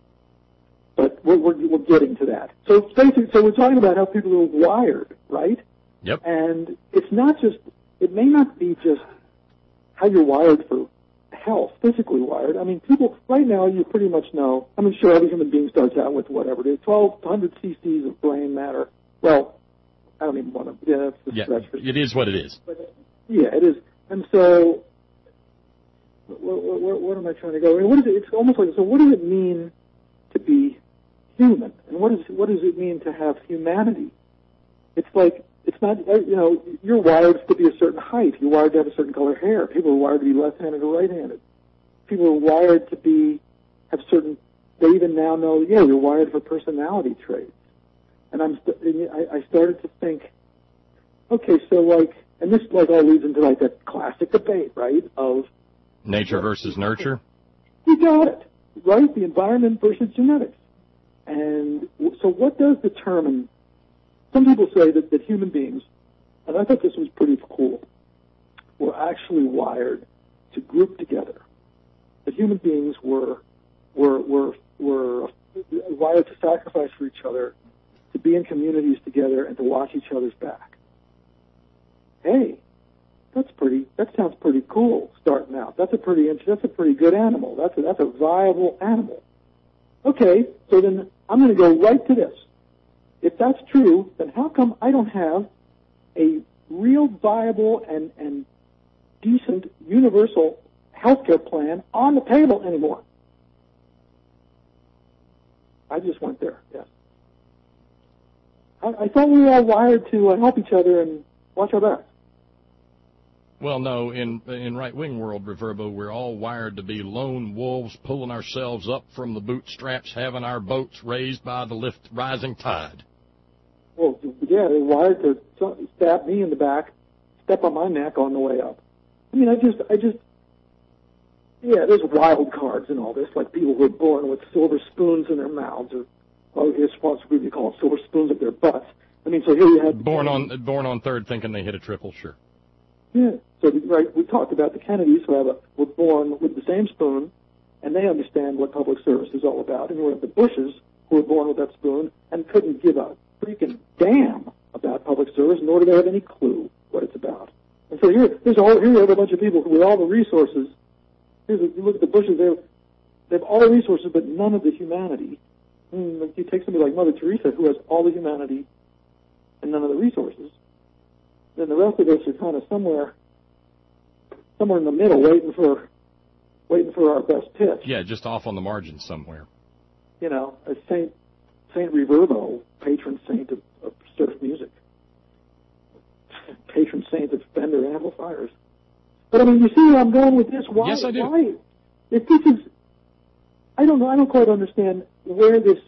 But we're, we're, we're getting to that. So basically, so we're talking about how people are wired, right? Yep. And it's not just, it may not be just how you're wired for health, physically wired. I mean, people, right now, you pretty much know, I mean, sure, every human being starts out with whatever it is, twelve hundred cc's of brain matter. Well, I don't even want to, yeah, that's a yeah, stretch. For it is what it is. But, yeah, it is. And so, Where, where, where am I trying to go? I mean, what is it? It's almost like, so what does it mean to be human? And what, is, what does it mean to have humanity? It's like, it's not, you know, you're wired to be a certain height. You're wired to have a certain color hair. People are wired to be left-handed or right-handed. People are wired to be, have certain, they even now know, yeah, you're wired for personality traits. And I'm, st- I, I started to think, okay, so like, and this like all leads into like that classic debate, right, of, nature versus nurture? You got it, right? The environment versus genetics. And so what does determine, some people say that, that human beings, and I thought this was pretty cool, were actually wired to group together. That human beings were, were, were, were wired to sacrifice for each other, to be in communities together, and to watch each other's back. Hey, That's pretty. That sounds pretty cool. Starting out, that's a pretty. That's a pretty good animal. That's a, that's a viable animal. Okay, so then I'm going to go right to this. If that's true, then how come I don't have a real viable and and decent universal healthcare plan on the table anymore? I just went there. Yes. I, I thought we were all wired to uh, help each other and watch our backs. Well, no, in in right-wing world, Reverbo, we're all wired to be lone wolves, pulling ourselves up from the bootstraps, having our boats raised by the lift rising tide. Well, yeah, they're wired to stab me in the back, step on my neck on the way up. I mean, I just, I just, yeah, there's wild cards in all this, like people who are born with silver spoons in their mouths, or, well, it's possibly we call it silver spoons up their butts. I mean, so here you have born on born on third, thinking they hit a triple, sure. Yeah. So, right, we talked about the Kennedys who have a, were born with the same spoon, and they understand what public service is all about. And we have the Bushes who were born with that spoon and couldn't give a freaking damn about public service, nor do they have any clue what it's about. And so here, there's a whole, here you have a bunch of people with all the resources. Here's a, you look at the Bushes, they have, they have all the resources, but none of the humanity. I mean, like you take somebody like Mother Teresa, who has all the humanity and none of the resources. Then the rest of us are kind of somewhere, somewhere in the middle, waiting for, waiting for our best pitch. Yeah, just off on the margins somewhere. You know, as Saint Saint Reverbo, patron saint of, of surf music, patron saint of Fender amplifiers. But I mean, you see where I'm going with this? Why? Yes, I do. Why? If this is, I don't know. I don't quite understand where this.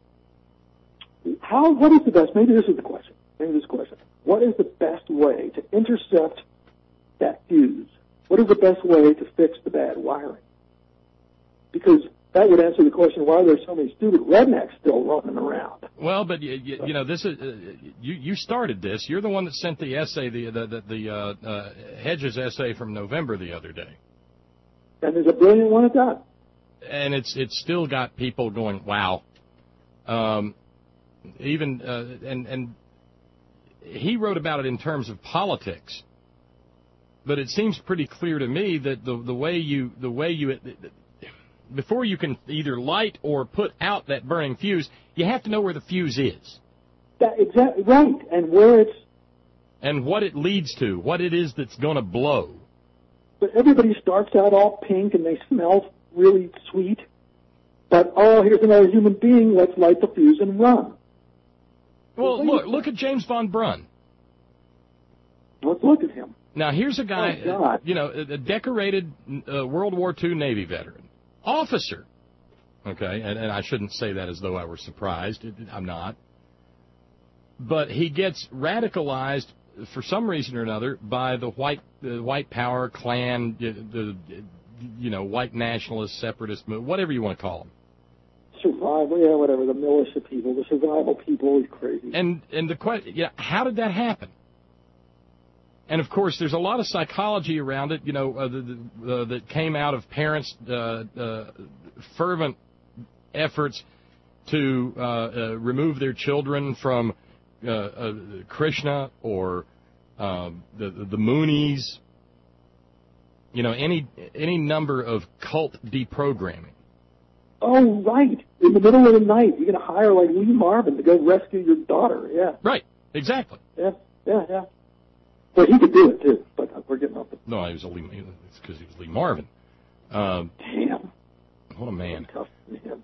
How? What is the best? Maybe this is the question. Maybe this question. What is the best way to intercept that fuse What is the best way to fix the bad wiring? Because that would answer the question, why are there so many stupid rednecks still running around? Well, but you, you, you know, this is uh, you. You started this. You're the one that sent the essay, the the the, the uh, uh, Hedges essay from November the other day. And there's a brilliant one at that. And it's it's still got people going, wow. Um, even uh, and and he wrote about it in terms of politics. But it seems pretty clear to me that the the way you the way you before you can either light or put out that burning fuse, you have to know where the fuse is. That, exactly right, and where it's and what it leads to, what it is that's going to blow. But everybody starts out all pink and they smell really sweet. But oh, here's another human being. Let's light the fuse and run. Well, look look at James von Brunn. Let's look at him. Now here's a guy, Oh, God. you know, a decorated uh, World War Two Navy veteran. Officer, okay, and, and I shouldn't say that as though I were surprised. I'm not. But he gets radicalized for some reason or another by the white the white power Klan, the, the you know white nationalist separatist movement, whatever you want to call them. Survival, yeah, whatever. The militia people, the survival people, is crazy. And and the question, yeah, how did that happen? And, of course, there's a lot of psychology around it, you know, uh, the, the, uh, that came out of parents' uh, uh, fervent efforts to uh, uh, remove their children from uh, uh, Krishna or uh, the, the Moonies, you know, any any number of cult deprogramming. Oh, right. In the middle of the night, you're going to hire, like, Lee Marvin to go rescue your daughter, yeah. Right, exactly. Yeah, yeah, yeah. But he could do it, too, but we're getting off the... No, he was a Lee, it's because he was Lee Marvin. Um, Damn. What a man. Tough man.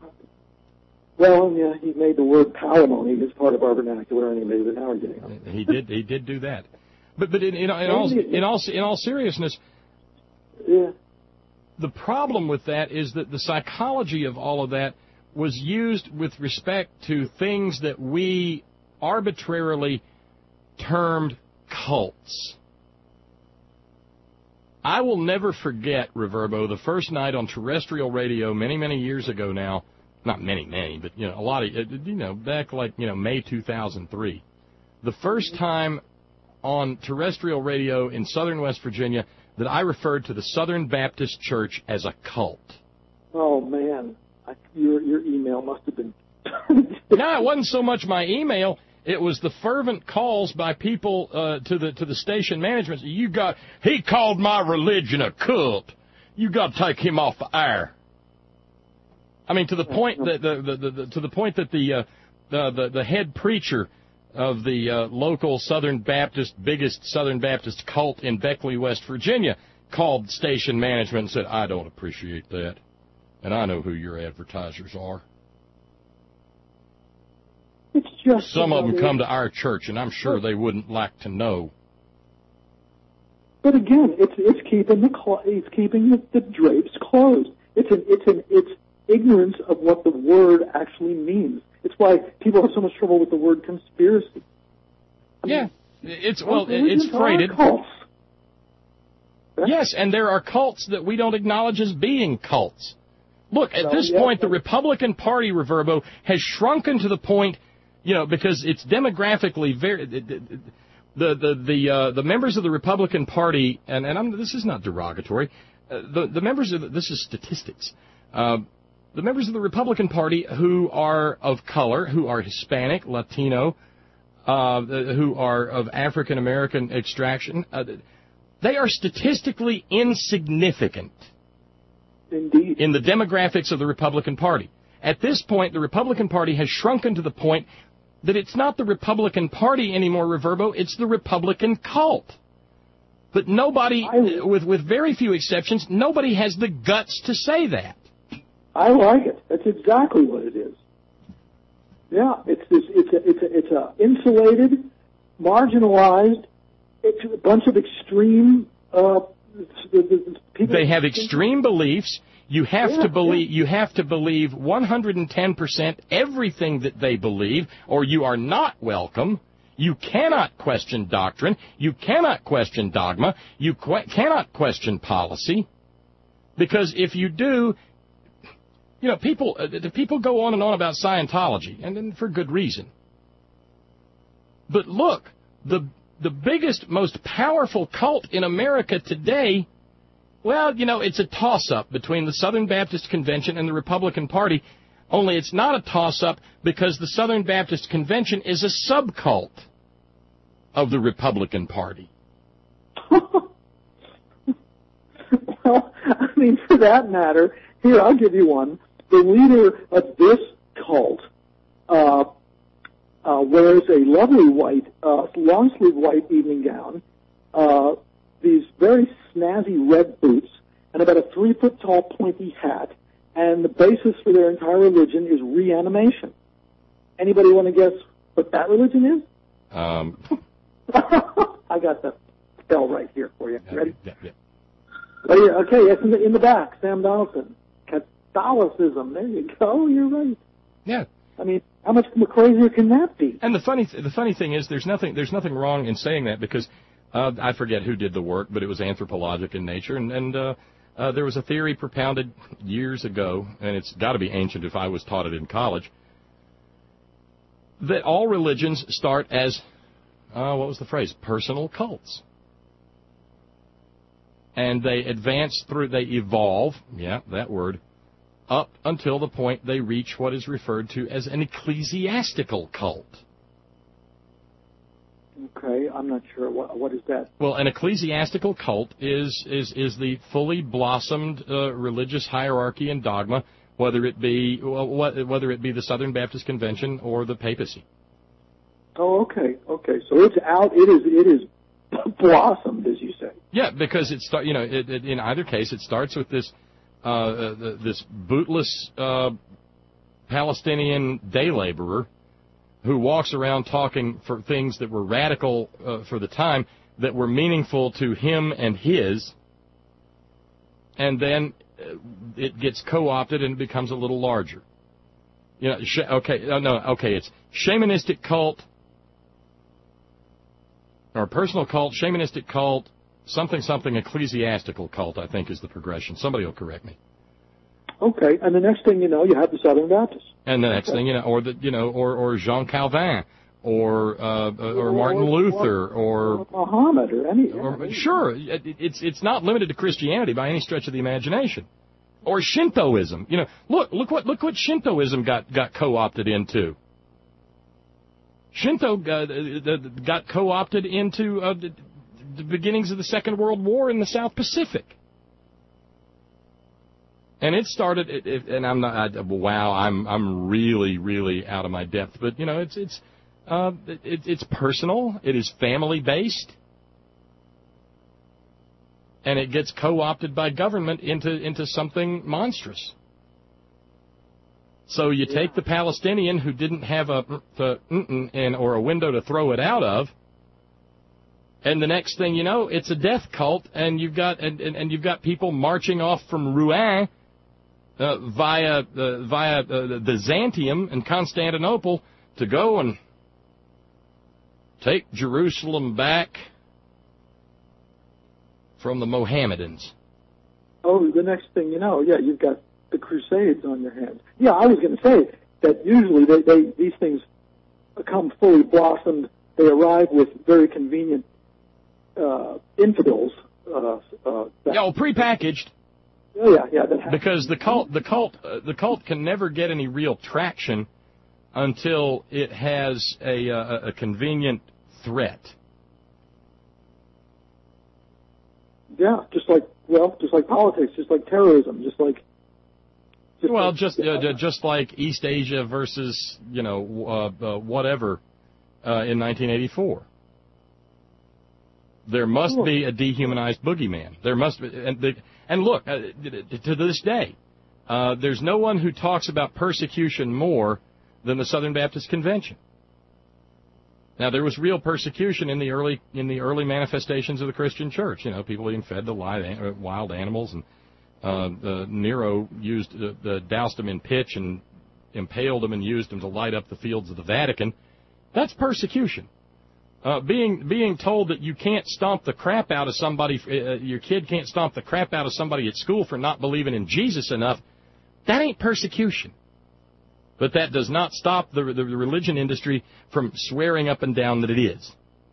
Well, yeah, he made the word palimony as part of our vernacular, and he made it. Now we're getting off. He did, he did do that. But but in, in, in, all, in, all, in all seriousness, yeah. The problem with that is that the psychology of all of that was used with respect to things that we arbitrarily termed cults. I will never forget, Reverbo, the first night on terrestrial radio many, many years ago now. Not many, many, but, you know, a lot of, you know, back like, you know, May two thousand three. The first time on terrestrial radio in southern West Virginia that I referred to the Southern Baptist Church as a cult. Oh, man. I, your, your email must have been... No, it wasn't so much my email. It was the fervent calls by people uh, to the to the station management. You got he called my religion a cult. You got to take him off the air. I mean, to the point that the, the, the, the to the point that the uh, the, the the head preacher of the uh, local Southern Baptist biggest Southern Baptist cult in Beckley, West Virginia, called station management and said, "I don't appreciate that, and I know who your advertisers are." It's just Some of them come to our church, and I'm sure they wouldn't like to know. But again, it's it's keeping the cl- it's keeping the, the drapes closed. It's an it's an it's ignorance of what the word actually means. It's why people have so much trouble with the word conspiracy. I Yeah, mean, it's well, it's freighted. Cults. Yes, and there are cults that we don't acknowledge as being cults. Look, at So, this yeah, point, the but- Republican Party, Reverbo, has shrunken to the point, you know, because it's demographically very. The the the uh, the members of the Republican Party, and and I'm, this is not derogatory. Uh, the the members of the, this is statistics. Uh, the members of the Republican Party who are of color, who are Hispanic, Latino, uh, who are of African American extraction, uh, they are statistically insignificant. Indeed. In the demographics of the Republican Party. At this point, the Republican Party has shrunken to the point that it's not the Republican Party anymore, Reverbo, it's the Republican cult. But nobody, I, with with very few exceptions, nobody has the guts to say that. I like it. That's exactly what it is. Yeah, it's this, it's a, it's a, it's a insulated, marginalized, it's a bunch of extreme uh, people. They have extreme beliefs. You have Yeah, to believe. yeah. You have to believe one hundred ten percent everything that they believe, or you are not welcome. You cannot question doctrine. You cannot question dogma. You qu- cannot question policy. Because if you do, you know, people uh, the people go on and on about Scientology, and, and for good reason. But look, the the biggest, most powerful cult in America today, well, you know, it's a toss-up between the Southern Baptist Convention and the Republican Party, only it's not a toss-up because the Southern Baptist Convention is a subcult of the Republican Party. Well, I mean, for that matter, here, I'll give you one. The leader of this cult uh, uh, wears a lovely white, uh, long-sleeve white evening gown, uh, these very snazzy red boots, and about a three-foot-tall pointy hat, and the basis for their entire religion is reanimation. Anybody want to guess what that religion is? Um, I got the spell right here for you. Ready? Yeah, yeah. Oh, yeah, okay, it's in the, in the back, Sam Donaldson. Catholicism. There you go. You're right. Yeah. I mean, how much more crazier can that be? And the funny th- the funny thing is, there's nothing there's nothing wrong in saying that because uh, I forget who did the work, but it was anthropologic in nature, and and uh, uh, there was a theory propounded years ago, and it's got to be ancient if I was taught it in college, that all religions start as uh, what was the phrase? Personal cults. And they advance through, they evolve, yeah, that word, up until the point they reach what is referred to as an ecclesiastical cult. Okay, I'm not sure. What, what is that? Well, an ecclesiastical cult is is, is the fully blossomed uh, religious hierarchy and dogma, whether it be well, whether it be the Southern Baptist Convention or the papacy. Oh, okay, okay. So it's out. It is. It is blossomed, as you say. Yeah, because it start. You know, it, it, in either case, it starts with this uh, uh, this bootless uh, Palestinian day laborer who walks around talking for things that were radical uh, for the time, that were meaningful to him and his, and then uh, it gets co-opted and becomes a little larger. You know, sh- okay, uh, no, okay, it's shamanistic cult, or personal cult, shamanistic cult, something, something, ecclesiastical cult, I think is the progression. Somebody will correct me. Okay, and the next thing you know, you have the Southern Baptists. And the next thing you know, or the you know, or or Jean Calvin, or uh, or Martin Luther, or, or Muhammad, or any. Or, sure, it's it's not limited to Christianity by any stretch of the imagination, or Shintoism. You know, look look what look what Shintoism got got co-opted into. Shinto got, uh, got co-opted into uh, the, the beginnings of the Second World War in the South Pacific. And it started, it, it, and I'm not. I, wow, I'm I'm really really out of my depth. But you know, it's it's uh, it, it's personal. It is family based, and it gets co-opted by government into into something monstrous. So you take the Palestinian who didn't have a uh, and or a window to throw it out of, and the next thing you know, it's a death cult, and you've got and, and, and you've got people marching off from Rouen. Uh, via uh, via uh, Byzantium and Constantinople to go and take Jerusalem back from the Mohammedans. Oh, the next thing you know, yeah, you've got the Crusades on your hands. Yeah, I was going to say that usually they, they these things come fully blossomed. They arrive with very convenient uh, infidels. Uh, uh, yeah, well, prepackaged. Oh, yeah, yeah. That because the cult, the cult, uh, the cult can never get any real traction until it has a, uh, a convenient threat. Yeah, just like well, just like politics, just like terrorism, just like. Just well, like, just uh, just like East Asia versus you know uh, uh, whatever uh, in nineteen eighty-four. There must sure. be a dehumanized boogeyman. There must be, and, the, and look, uh, to this day, uh, there's no one who talks about persecution more than the Southern Baptist Convention. Now, there was real persecution in the early in the early manifestations of the Christian Church. You know, people being fed to live, wild animals, and uh, uh, Nero used uh, uh, doused them in pitch and impaled them and used them to light up the fields of the Vatican. That's persecution. Uh, being being told that you can't stomp the crap out of somebody, uh, your kid can't stomp the crap out of somebody at school for not believing in Jesus enough, that ain't persecution. But that does not stop the, the religion industry from swearing up and down that it is.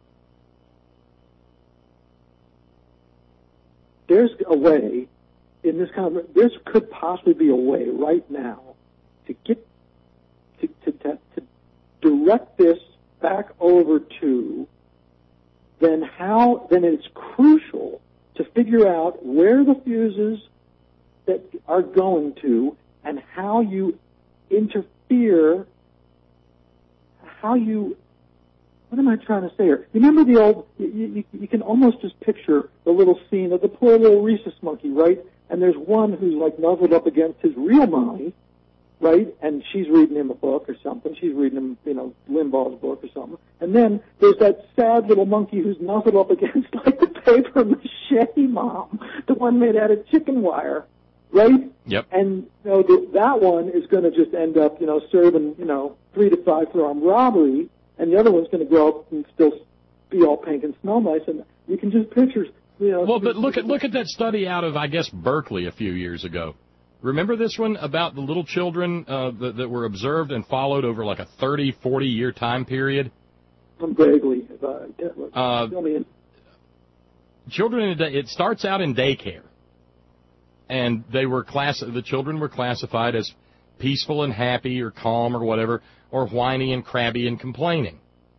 There's a way in this kind of, there could possibly be a way right now to get, to, to, to, to direct this back over to, then how, then it's crucial to figure out where the fuses that are going to and how you interfere, how you, what am I trying to say here? Remember the old, you, you, you can almost just picture the little scene of the poor little rhesus monkey, right? And there's one who's like nuzzled up against his real mommy, right? And she's reading him a book or something. She's reading him, you know, Limbaugh's book or something. And then there's that sad little monkey who's nuzzled up against like the paper mache mom, the one made out of chicken wire, right? Yep. And you know the, that one is going to just end up, you know, serving, you know, three to five for armed robbery, and the other one's going to grow up and still be all pink and smell nice. And you can just picture, you know. Well, but look at look at that study out of, I guess, Berkeley a few years ago. Remember this one about the little children uh, that, that were observed and followed over like a thirty, forty-year time period? I'm vaguely. Uh, uh, tell me. Children, in day, it starts out in daycare, and they were class. The children were classified as peaceful and happy, or calm, or whatever, or whiny and crabby and complaining.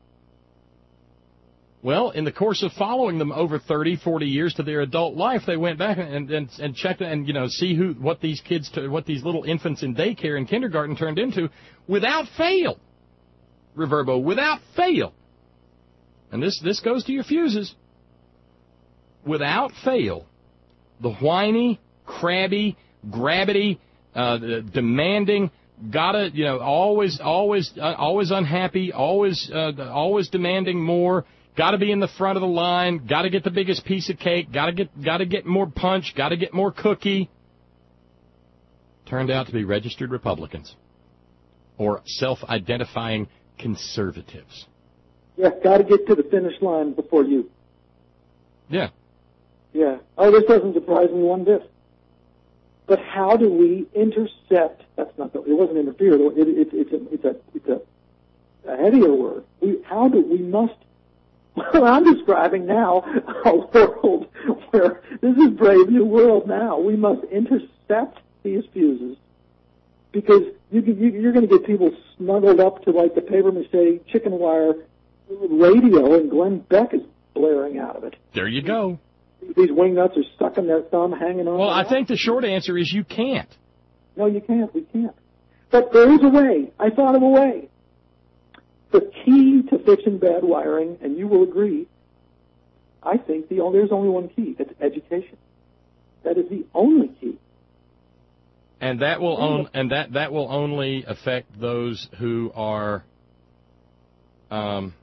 Well, in the course of following them over thirty, forty years to their adult life, they went back and and, and checked and you know see who what these kids, what these little infants in daycare and kindergarten turned into, without fail. Reverbo, without fail. And this this goes to your fuses. Without fail, the whiny, crabby, grabbity, uh, demanding, gotta you know always always uh, always unhappy, always uh, always demanding more. Got to be in the front of the line. Got to get the biggest piece of cake. Got to get, got to get more punch. Got to get more cookie. Turned out to be registered Republicans or self-identifying conservatives. Yeah, got to get to the finish line before you. Yeah. Yeah. Oh, this doesn't surprise me one bit. But how do we intercept? That's not. The, it wasn't interfere. It, it, it's a. It's a. It's a, a heavier word. We. How do we must. Well, I'm describing now a world where this is Brave New World now. We must intercept these fuses because you, you, you're going to get people snuggled up to like the paper mache chicken wire radio, and Glenn Beck is blaring out of it. There you go. These wingnuts are sucking their thumb, hanging on. Well, I think the short answer is you can't. No, you can't. We can't. But there is a way. I thought of a way. The key to fixing bad wiring, and you will agree, I think the only, there's only one key. It's education. That is the only key. And that will on, and that, that will only affect those who are um,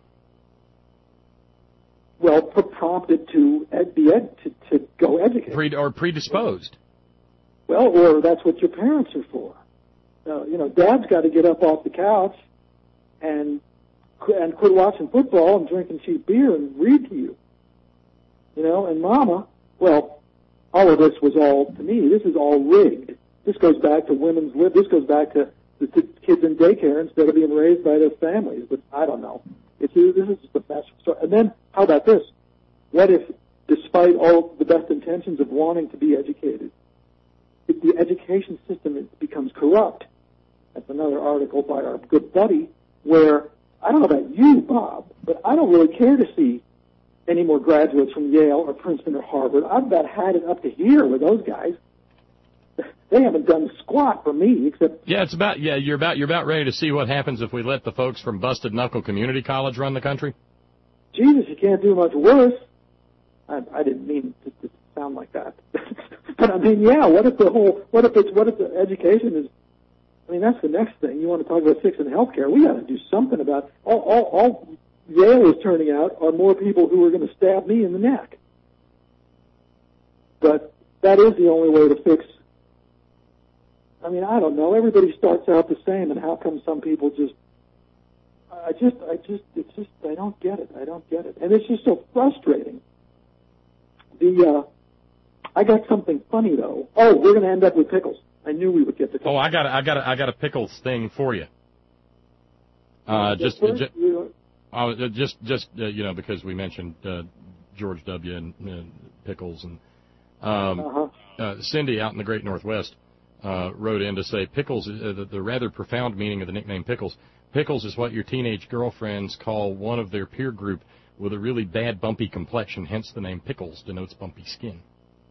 well prompted to ed, be ed, to, to go educate. Pre, or predisposed. Well, or that's what your parents are for. Uh, you know, Dad's got to get up off the couch and and quit watching football and drinking cheap beer and read to you. You know, and Mama, well, all of this was all, to me, this is all rigged. This goes back to women's lib. This goes back to the, the kids in daycare instead of being raised by their families. But I don't know. It's, this is just a mess. And then, how about this? What if, despite all the best intentions of wanting to be educated, if the education system becomes corrupt? That's another article by our good buddy where, I don't know about you, Bob, but I don't really care to see any more graduates from Yale or Princeton or Harvard. I've about had it up to here with those guys. They haven't done squat for me except. Yeah, it's about yeah. You're about you're about ready to see what happens if we let the folks from Busted Knuckle Community College run the country. Jesus, you can't do much worse. I, I didn't mean to, to sound like that, but I mean, yeah. What if the whole? What if it's? What if the education is? I mean, that's the next thing. You want to talk about fixing healthcare? We got to do something about all. All, all Yale is turning out are more people who are going to stab me in the neck. But that is the only way to fix. I mean, I don't know. Everybody starts out the same, and how come some people just I just, I just, it's just, I don't get it. I don't get it, and it's just so frustrating. The, uh, I got something funny though. Oh, we're going to end up with pickles. I knew we would get the. Oh, I got, a, I got, a, I got a pickles thing for you. Uh, just, first, just, you uh, just, just, uh, you know, because we mentioned uh, George W. and uh, pickles, and um, uh-huh. uh, Cindy out in the Great Northwest uh, wrote in to say pickles, uh, the, the rather profound meaning of the nickname pickles. Pickles is what your teenage girlfriends call one of their peer group with a really bad bumpy complexion, hence the name pickles denotes bumpy skin.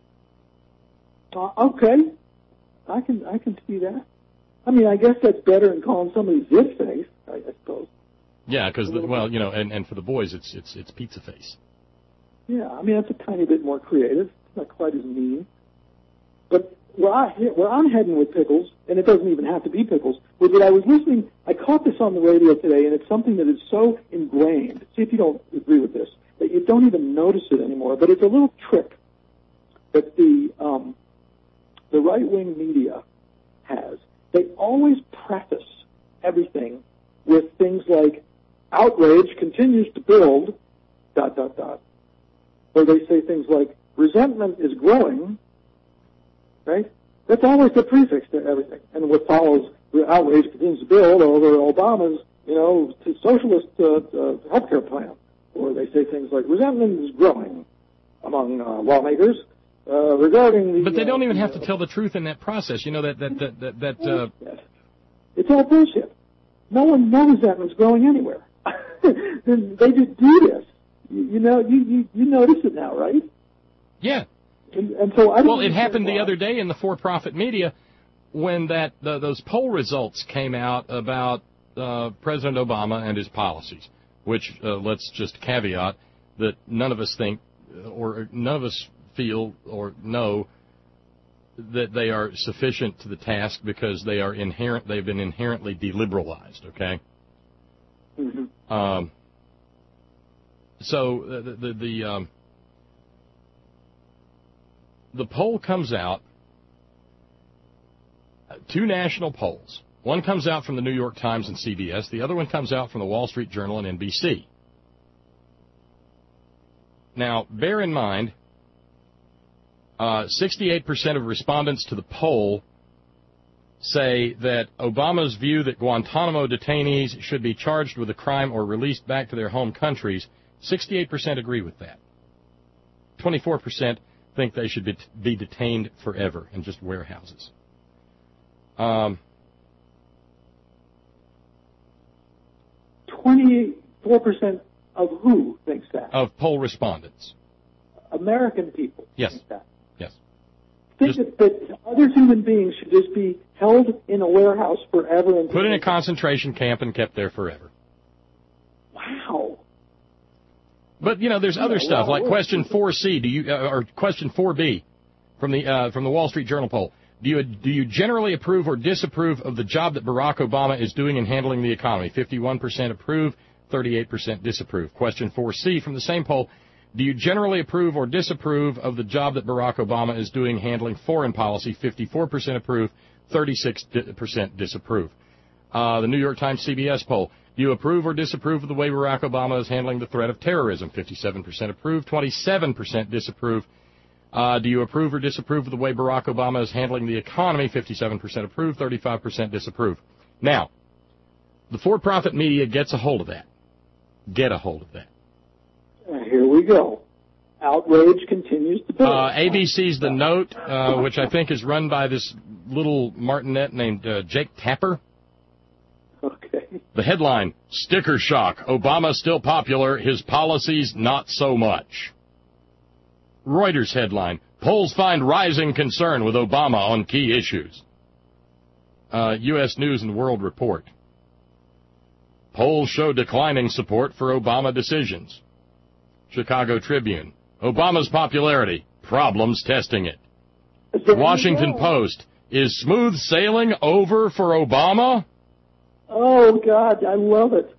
Uh, okay, I can I can see that. I mean, I guess that's better than calling somebody zip face, I, I suppose. Yeah, because well, you know, and, and for the boys, it's it's it's pizza face. Yeah, I mean that's a tiny bit more creative. It's not quite as mean. But where I where I'm heading with pickles, and it doesn't even have to be pickles, was that I was listening. I caught this on the radio today, and it's something that is so ingrained. See if you don't agree with this, that you don't even notice it anymore. But it's a little trick that the um, the right-wing media has. They always preface everything with things like outrage continues to build, dot, dot, dot. Or they say things like resentment is growing, right? That's always the prefix to everything. And what follows, the outrage continues to build over Obama's, you know, socialist uh, uh, healthcare plan. Or they say things like resentment is growing among uh, lawmakers. Uh, regarding the, but they don't uh, even have to tell the truth in that process. You know that that that that. that uh, it's all bullshit. No one knows that one's growing anywhere. They just do this. You, you know, you, you you notice it now, right? Yeah. And, and so I don't well, it happened why. the other day in the for-profit media when that the, those poll results came out about uh, President Obama and his policies, which uh, let's just caveat that none of us think or none of us feel or know that they are sufficient to the task because they are inherent. They've been inherently deliberalized. Okay. Mm-hmm. Um. So the the the, um, the poll comes out. Two national polls. One comes out from the New York Times and C B S. The other one comes out from the Wall Street Journal and N B C. Now, bear in mind. Uh, sixty-eight percent of respondents to the poll say that Obama's view that Guantanamo detainees should be charged with a crime or released back to their home countries, sixty-eight percent agree with that. twenty-four percent think they should be, be detained forever in just warehouses. Um, twenty-four percent of who thinks that? Of poll respondents. American people yes. think that. Yes. Think that, that other human beings should just be held in a warehouse forever and put in a concentration camp and kept there forever. Wow. But you know, there's yeah, other stuff wow, like wow. question four C, do you uh, or question four B from the uh, from the Wall Street Journal poll. Do you do you generally approve or disapprove of the job that Barack Obama is doing in handling the economy? fifty-one percent approve, thirty-eight percent disapprove. Question four C from the same poll. Do you generally approve or disapprove of the job that Barack Obama is doing handling foreign policy? fifty-four percent approve, thirty-six percent disapprove. Uh, the New York Times C B S poll. Do you approve or disapprove of the way Barack Obama is handling the threat of terrorism? fifty-seven percent approve, twenty-seven percent disapprove. Uh, do you approve or disapprove of the way Barack Obama is handling the economy? fifty-seven percent approve, thirty-five percent disapprove. Now, the for-profit media gets a hold of that. Get a hold of that. Here we go. Outrage continues to build. Uh, A B C's The Note, uh, which I think is run by this little martinet named uh, Jake Tapper. Okay. The headline, Sticker Shock. Obama still popular, his policies not so much. Reuters headline, Polls find rising concern with Obama on key issues. Uh, U S News and World Report. Polls show declining support for Obama decisions. Chicago Tribune. Obama's popularity. Problems testing it. Washington Post. Is smooth sailing over for Obama? Oh, God, I love it.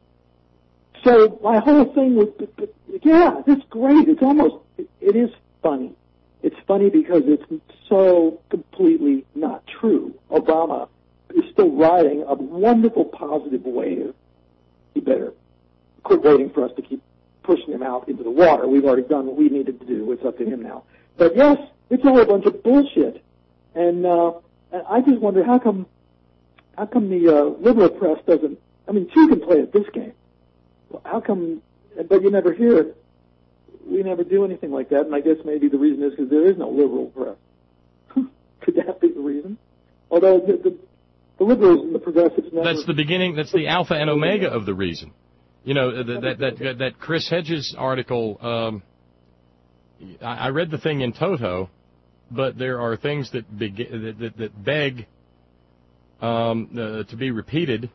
So my whole thing was, yeah, it's great. It's almost, it, it is funny. It's funny because it's so completely not true. Obama is still riding a wonderful positive wave he better quit waiting for us to keep pushing him out into the water. We've already done what we needed to do. It's up to him now. But yes, it's all a bunch of bullshit. And uh, I just wonder how come how come the uh, liberal press doesn't. I mean, two can play at this game. How come? But you never hear it. We never do anything like that. And I guess maybe the reason is because there is no liberal press. Could that be the reason? Although the, the, the liberals and the progressives never... That's the beginning, that's the alpha and omega of the reason. You know, that that that, that Chris Hedges article, um, I, I read the thing in toto, but there are things that, beg, that, that, that beg um, uh, to be repeated.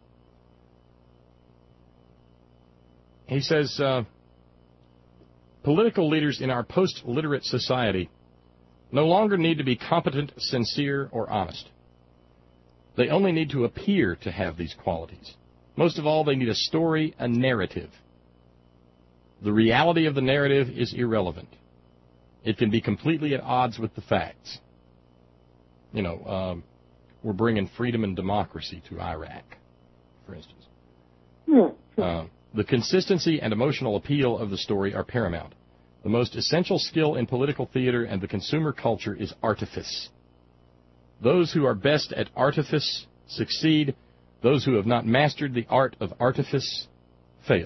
He says, uh, political leaders in our post-literate society no longer need to be competent, sincere, or honest. They only need to appear to have these qualities. Most of all, they need a story, a narrative. The reality of the narrative is irrelevant. It can be completely at odds with the facts. You know, um, we're bringing freedom and democracy to Iraq, for instance. Yeah. Uh, the consistency and emotional appeal of the story are paramount. The most essential skill in political theater and the consumer culture is artifice. Those who are best at artifice succeed. Those who have not mastered the art of artifice fail.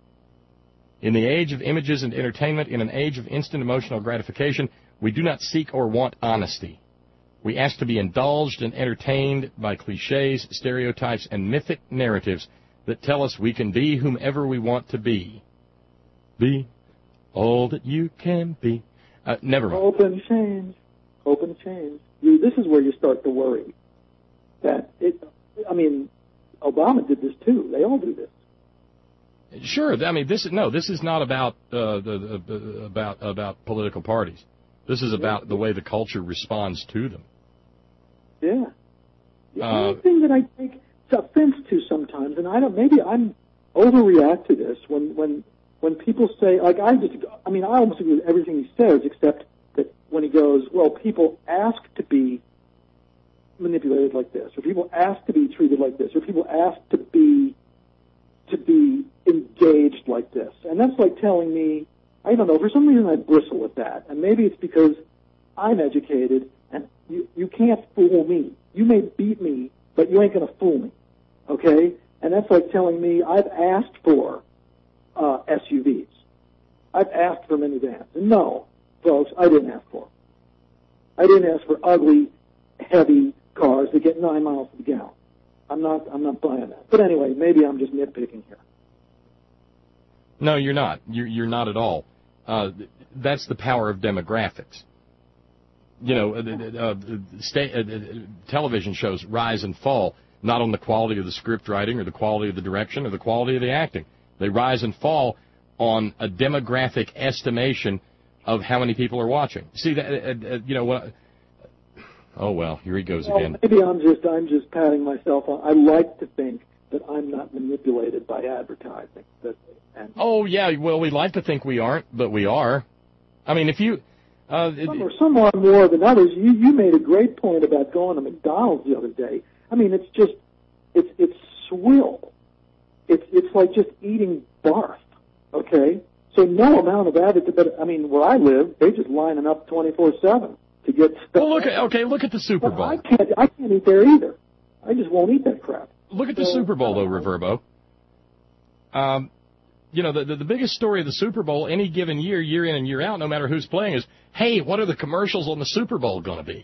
In the age of images and entertainment, in an age of instant emotional gratification, we do not seek or want honesty. We ask to be indulged and entertained by cliches, stereotypes, and mythic narratives that tell us we can be whomever we want to be. Be all that you can be. Uh, never mind. Hope and change. Hope and change. You, this is where you start to worry. That it, I mean, Obama did this too. They all do this. Sure. I mean, this is no. This is not about uh, the, the about about political parties. This is about yeah. the way the culture responds to them. Yeah. The uh, only thing that I take offense to sometimes, and I don't. Maybe I'm overreact to this when when. When people say, like, I just, I mean, I almost agree with everything he says, except that when he goes, well, people ask to be manipulated like this, or people ask to be treated like this, or people ask to be, to be engaged like this. And that's like telling me, I don't know, for some reason I bristle with that. And maybe it's because I'm educated, and you, you can't fool me. You may beat me, but you ain't going to fool me. Okay? And that's like telling me I've asked for Uh, S U Vs. I've asked for minivans. And no, folks, I didn't ask for them. I didn't ask for ugly, heavy cars that get nine miles to the gallon. I'm not, I'm not buying that. But anyway, maybe I'm just nitpicking here. No, you're not. You're, you're not at all. Uh, that's the power of demographics. You know, uh, uh, sta- uh, television shows rise and fall, not on the quality of the script writing or the quality of the direction or the quality of the acting. They rise and fall on a demographic estimation of how many people are watching. See that? Uh, uh, you know what? Oh well, here he goes well, again. Maybe I'm just I'm just patting myself on. I like to think that I'm not manipulated by advertising. That, and oh yeah, well we like to think we aren't, but we are. I mean, if you uh, some are some are more than others. You you made a great point about going to McDonald's the other day. I mean, it's just it's it's swill. It's it's like just eating barf, okay? So no amount of advertising, but I mean, where I live, they're just lining up twenty-four seven to get stuff. Well, look at, okay, look at the Super Bowl. I can't, I can't eat there either. I just won't eat that crap. Look at the so, Super Bowl, though, Reverbo. Um, you know, the, the the biggest story of the Super Bowl any given year, year in and year out, no matter who's playing, is, hey, what are the commercials on the Super Bowl going to be?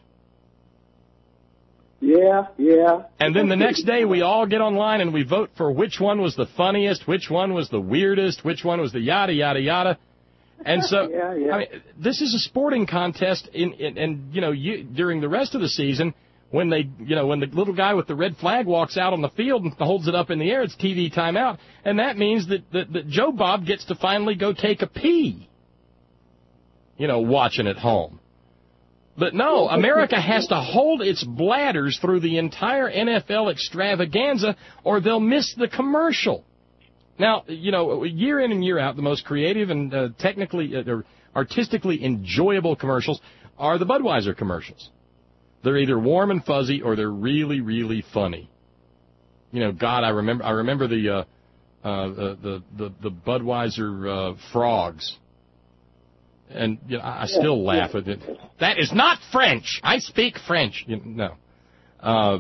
Yeah, yeah. And then the next day we all get online and we vote for which one was the funniest, which one was the weirdest, which one was the yada, yada, yada. And so, yeah, yeah. I mean, this is a sporting contest, in, in, and, you know, you, during the rest of the season, when they, you know, when the little guy with the red flag walks out on the field and holds it up in the air, it's T V timeout. And that means that, that, that Joe Bob gets to finally go take a pee, you know, watching at home. But no, America has to hold its bladders through the entire N F L extravaganza, or they'll miss the commercial. Now, you know, year in and year out, the most creative and uh, technically, uh, or artistically enjoyable commercials are the Budweiser commercials. They're either warm and fuzzy, or they're really, really funny. You know, God, I remember, I remember the, uh, uh, the, the the the Budweiser uh, frogs. And you know, I, I still yeah, laugh yeah. at it. That is not French. I speak French. You know, no. Uh,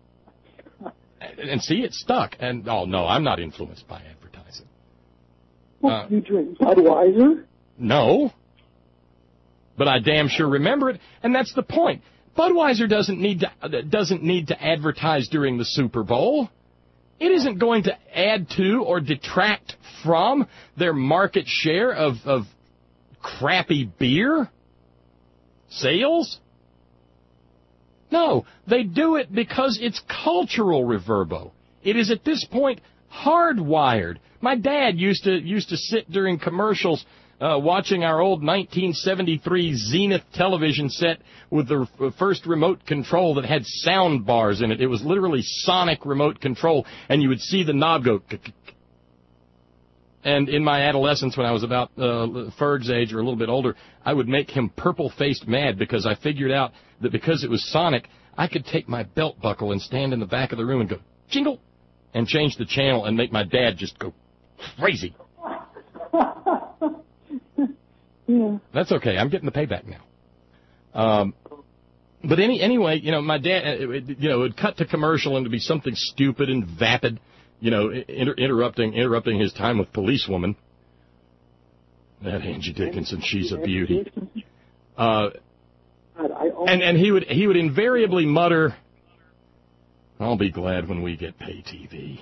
and see, it stuck. And oh no, I'm not influenced by advertising. Well, uh, you drink Budweiser? No. But I damn sure remember it, and that's the point. Budweiser doesn't need to doesn't need to advertise during the Super Bowl. It isn't going to add to or detract from their market share of, of crappy beer sales. No, they do it because it's cultural reverbo. It is at this point hardwired. My dad used to used to sit during commercials uh, watching our old nineteen seventy-three Zenith television set with the r- first remote control that had sound bars in it. It was literally sonic remote control, and you would see the knob go. And in my adolescence, when I was about uh, Ferg's age or a little bit older, I would make him purple-faced mad because I figured out that because it was sonic, I could take my belt buckle and stand in the back of the room and go, jingle, and change the channel and make my dad just go crazy. Yeah. That's okay. I'm getting the payback now. Um, but any anyway, you know, my dad, you know, it would cut to commercial and it'd be something stupid and vapid. You know, inter- interrupting interrupting his time with policewoman. That Angie Dickinson, she's a beauty. Uh, and and he would he would invariably mutter, "I'll be glad when we get pay T V."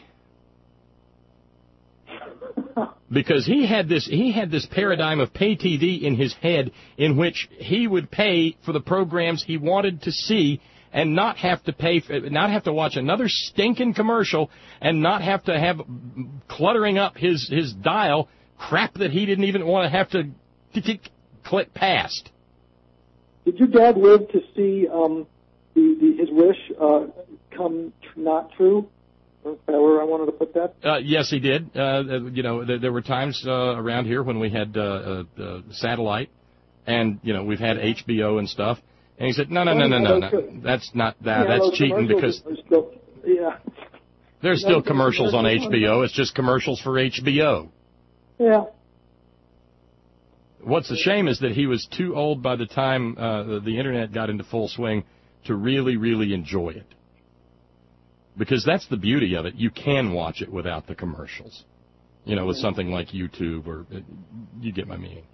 Because he had this he had this paradigm of pay T V in his head, in which he would pay for the programs he wanted to see, and not have to pay, for, not have to watch another stinking commercial, and not have to have cluttering up his, his dial crap that he didn't even want to have to click past. Did your dad live to see um, the, the, his wish uh, come tr- not true? Is that where I wanted to put that? Uh, yes, he did. Uh, you know, there, there were times uh, around here when we had uh, uh, uh, satellite, and you know, we've had H B O and stuff. And he said, no, no, no, no, no, no. That's not that. Yeah, that's cheating because still, yeah. there's still commercials on H B O. It's just commercials for H B O. Yeah. What's a shame is that he was too old by the time uh, the Internet got into full swing to really, really enjoy it. Because that's the beauty of it. You can watch it without the commercials. You know, with something like YouTube or uh, you get my meaning.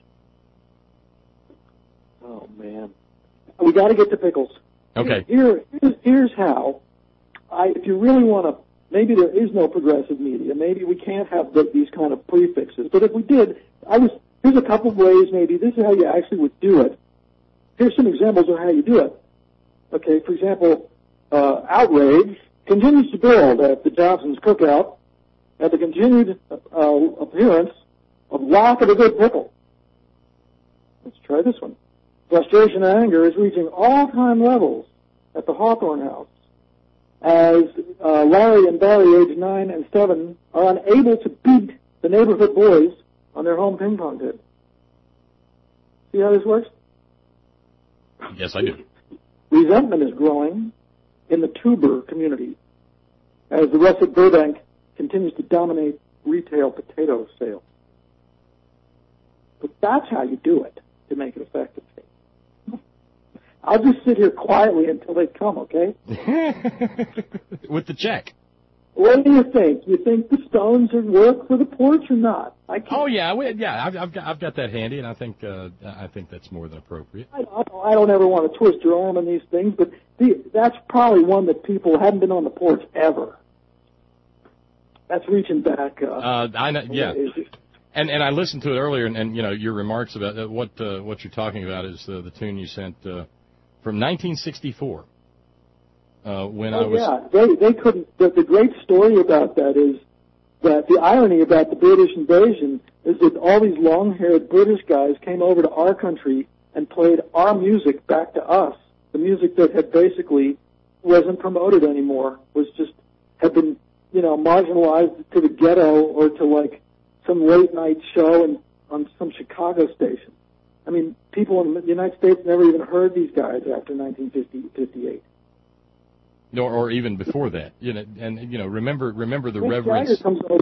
Oh, man. We got to get to pickles. Okay. Here, here's, here's how. I, if you really want to, maybe there is no progressive media. Maybe we can't have the, these kind of prefixes. But if we did, I was. Here's a couple of ways. Maybe this is how you actually would do it. Here's some examples of how you do it. Okay. For example, uh, outrage continues to build at the Johnson's Cookout at the continued uh, appearance of lack of a good pickle. Let's try this one. Frustration and anger is reaching all-time levels at the Hawthorne House as uh, Larry and Barry, age nine and seven, are unable to beat the neighborhood boys on their home ping pong pit. See how this works? Yes, I do. Resentment is growing in the tuber community as the russet Burbank continues to dominate retail potato sales. But that's how you do it to make it effective. I'll just sit here quietly until they come, okay? With the check. What do you think? You think the stones would work for the porch or not? I can't. Oh yeah, we, yeah. I've, I've got I've got that handy, and I think uh, I think that's more than appropriate. I, I, don't, I don't ever want to twist your arm on these things, but the, that's probably one that people haven't been on the porch ever. That's reaching back. Uh, uh, I know, yeah. And and I listened to it earlier, and, and you know your remarks about uh, what uh, what you're talking about is uh, the tune you sent uh, from nineteen sixty-four. Uh, when oh, I was yeah, they they couldn't. The, the great story about that is that the irony about the British invasion is that all these long-haired British guys came over to our country and played our music back to us. The music that had basically wasn't promoted anymore, was just had been you know marginalized to the ghetto or to like some late night show in, on some Chicago station. I mean, people in the United States never even heard these guys after nineteen fifty-eight. Or, or even before that, you know, and you know, remember, remember the Mick reverence. Jagger comes over and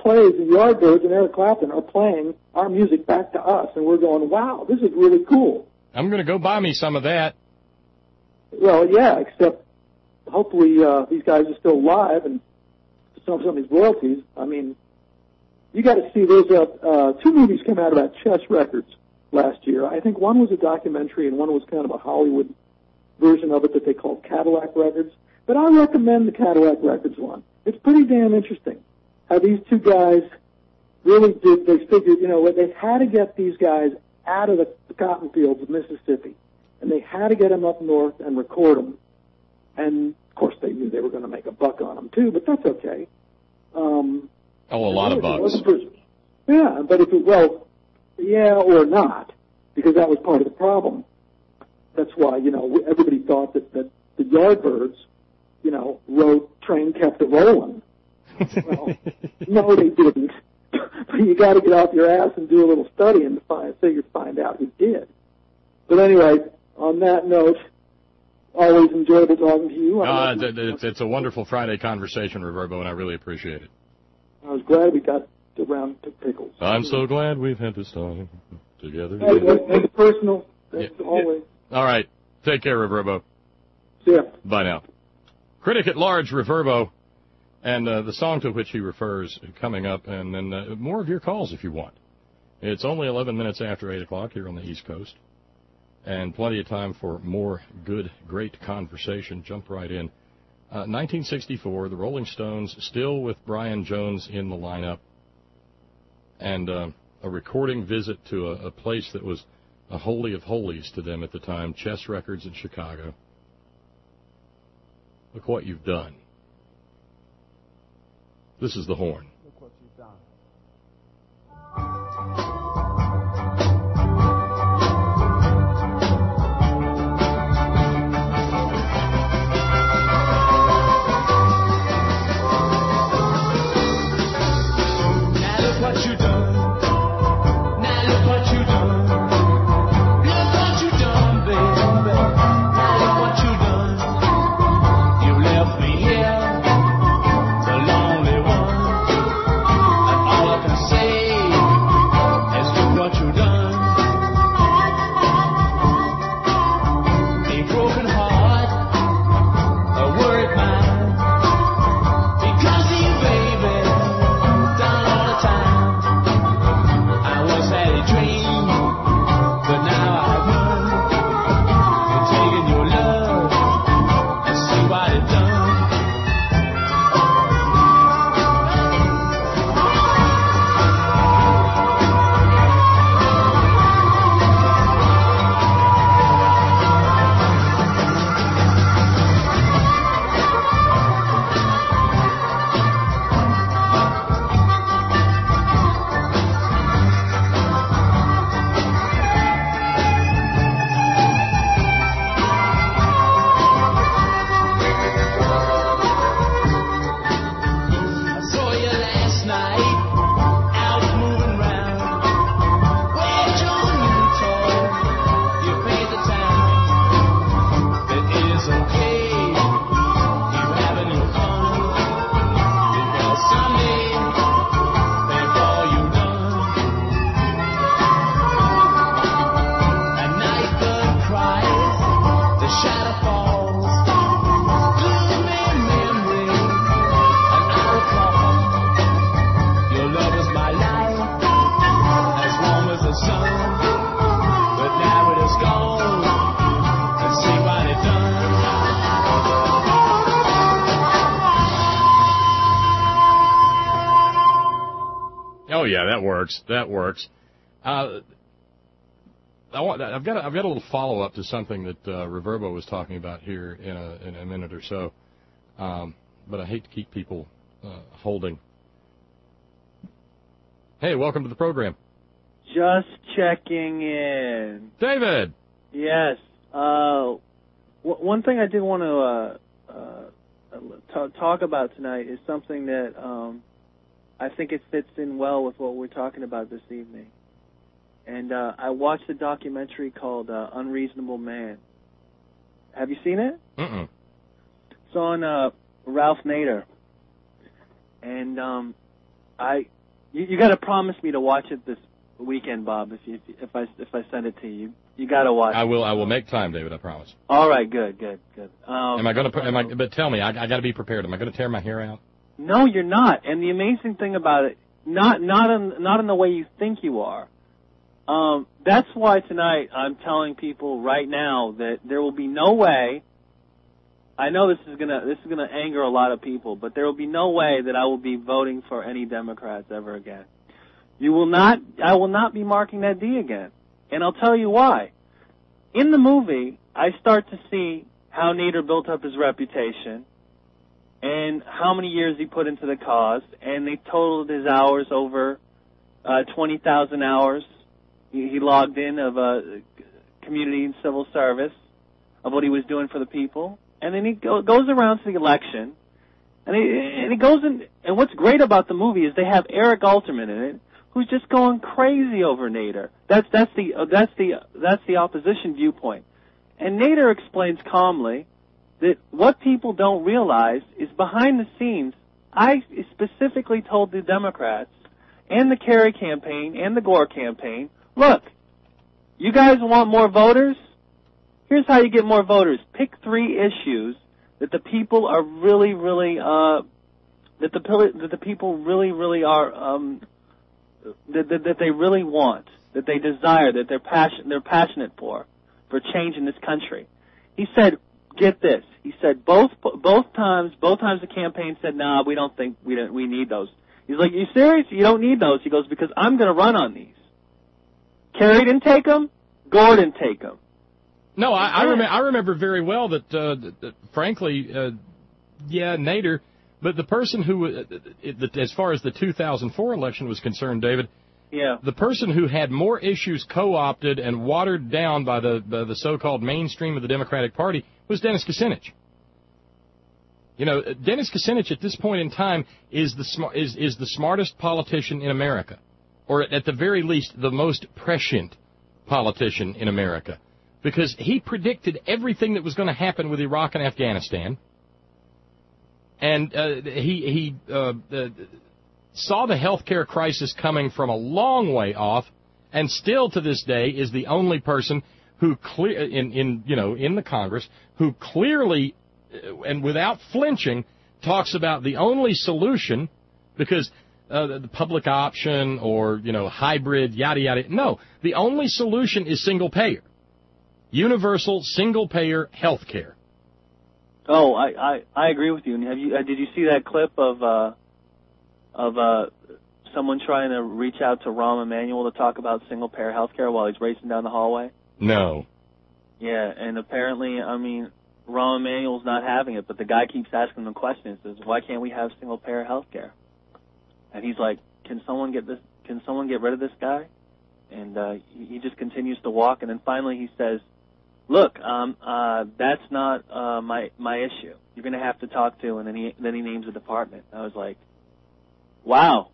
plays, the Yardbirds and Eric Clapton are playing our music back to us, and we're going, wow, this is really cool. I'm going to go buy me some of that. Well, yeah, except hopefully uh, these guys are still alive and some some of these royalties. I mean, you got to see there's a, uh, two movies came out about Chess Records last year. I think one was a documentary and one was kind of a Hollywood version of it that they called Cadillac Records. But I recommend the Cadillac Records one. It's pretty damn interesting how these two guys really did. They figured, you know, they had to get these guys out of the, the cotton fields of Mississippi, and they had to get them up north and record them. And, of course, they knew they were going to make a buck on them, too, but that's okay. Um, oh, a lot of bucks. For, yeah, but if it, well, yeah or not, because that was part of the problem. That's why, you know, everybody thought that, that the Yardbirds, you know, wrote Train Kept It Rolling. Well, no, they didn't. But you got to get off your ass and do a little study and find, so you find out who did. But anyway, on that note, always enjoyable talking to you. Uh, it's, it's a wonderful Friday conversation, Reverbo, and I really appreciate it. I was glad we got around to pickles. I'm so glad we've had this time together. Hey, make it personal. That's yeah. always. All right. Take care, Reverbo. See ya. Bye now. Critic at Large, Reverbo, and uh, the song to which he refers coming up, and then uh, more of your calls if you want. It's only eleven minutes after eight o'clock here on the East Coast, and plenty of time for more good, great conversation. Jump right in. Uh, nineteen sixty-four, the Rolling Stones, still with Brian Jones in the lineup, and uh, a recording visit to a, a place that was a holy of holies to them at the time, Chess Records in Chicago. Look what you've done. This is the horn. Look what you've done. Now look what you done. Now look what you done. Look what you done, baby. Now look what you done. You left me here, the lonely one. And all I can say is look what you done. A broken heart, a worried mind. Because of you, baby, down all the time. I once had a dream, but now I've learned. You're taking your love and see what it done. I saw you last night, out moving round. Where's your new toy? You paid the town. It is okay, you having your fun. Because someday, before you done, at night the cries, the shadow falls, gloomy memory. And I recall, your love was my life, as warm as the sun. But now it is gone, and see what it done. Oh yeah, that works. That works. Uh, I want. I've got. A, I've got a little follow up to something that uh, Reverbo was talking about here in a in a minute or so. Um, but I hate to keep people uh, holding. Hey, welcome to the program, Just checking in. David. Yes. Uh, w- one thing I did want to uh, uh, t- talk about tonight is something that um, I think it fits in well with what we're talking about this evening. And uh, I watched a documentary called uh, Unreasonable Man. Have you seen it? Mm-mm. It's on uh, Ralph Nader. And um, I, you, you got to promise me to watch it this weekend, Bob. If you, if I if I send it to you, you got to watch. I it. will. I will make time, David. I promise. All right. Good. Good. Good. Um, am I going to? Am I? But tell me, I, I got to be prepared. Am I going to tear my hair out? No, you're not. And the amazing thing about it, not not in not in the way you think you are. Um, that's why tonight I'm telling people right now that there will be no way. I know this is gonna this is gonna anger a lot of people, but there will be no way that I will be voting for any Democrats ever again. You will not. I will not be marking that D again, and I'll tell you why. In the movie, I start to see how Nader built up his reputation, and how many years he put into the cause, and they totaled his hours over uh, twenty thousand hours. He, he logged in of uh, community and civil service of what he was doing for the people. And then he go, goes around to the election, and he, and he goes in. And what's great about the movie is they have Eric Alterman in it, who's just going crazy over Nader. That's that's the uh, that's the uh, that's the opposition viewpoint. And Nader explains calmly that what people don't realize is behind the scenes, I specifically told the Democrats and the Kerry campaign and the Gore campaign, look, you guys want more voters? Here's how you get more voters. Pick three issues that the people are really, really, uh, that the that the people really, really are, um, that, that that they really want, that they desire, that they're passion they're passionate for, for change in this country. He said, get this. He said both both times both times the campaign said, nah, we don't think we don't we need those. He's like, you serious? You don't need those? He goes, because I'm going to run on these. Kerry didn't take them. Gore didn't take them. No, I, I, rem- I remember very well that, uh, that, that frankly, uh, yeah, Nader, but the person who, uh, it, as far as the two thousand four election was concerned, David, yeah, the person who had more issues co-opted and watered down by the by the so-called mainstream of the Democratic Party was Dennis Kucinich. You know, Dennis Kucinich at this point in time is the sm- is is the smartest politician in America, or at the very least the most prescient politician in America, because he predicted everything that was going to happen with Iraq and Afghanistan, and uh, he he uh, uh, saw the health care crisis coming from a long way off, and still to this day is the only person who clear in in you know in the Congress who clearly and without flinching talks about the only solution, because uh, the public option or, you know, hybrid, yada, yada. No, the only solution is single payer, universal single payer health care. Oh, I, I, I agree with you. And have you uh, did you see that clip of uh, of uh, someone trying to reach out to Rahm Emanuel to talk about single payer health care while he's racing down the hallway? No. Yeah, and apparently, I mean, Rahm Emanuel's not having it, but the guy keeps asking him questions. Says, "Why can't we have single payer health care?" And he's like, "Can someone get this? Can someone get rid of this guy?" And uh, he, he just continues to walk, and then finally he says, "Look, um, uh, that's not uh, my my issue. You're going to have to talk to." And then he then he names a department. I was like, "Wow."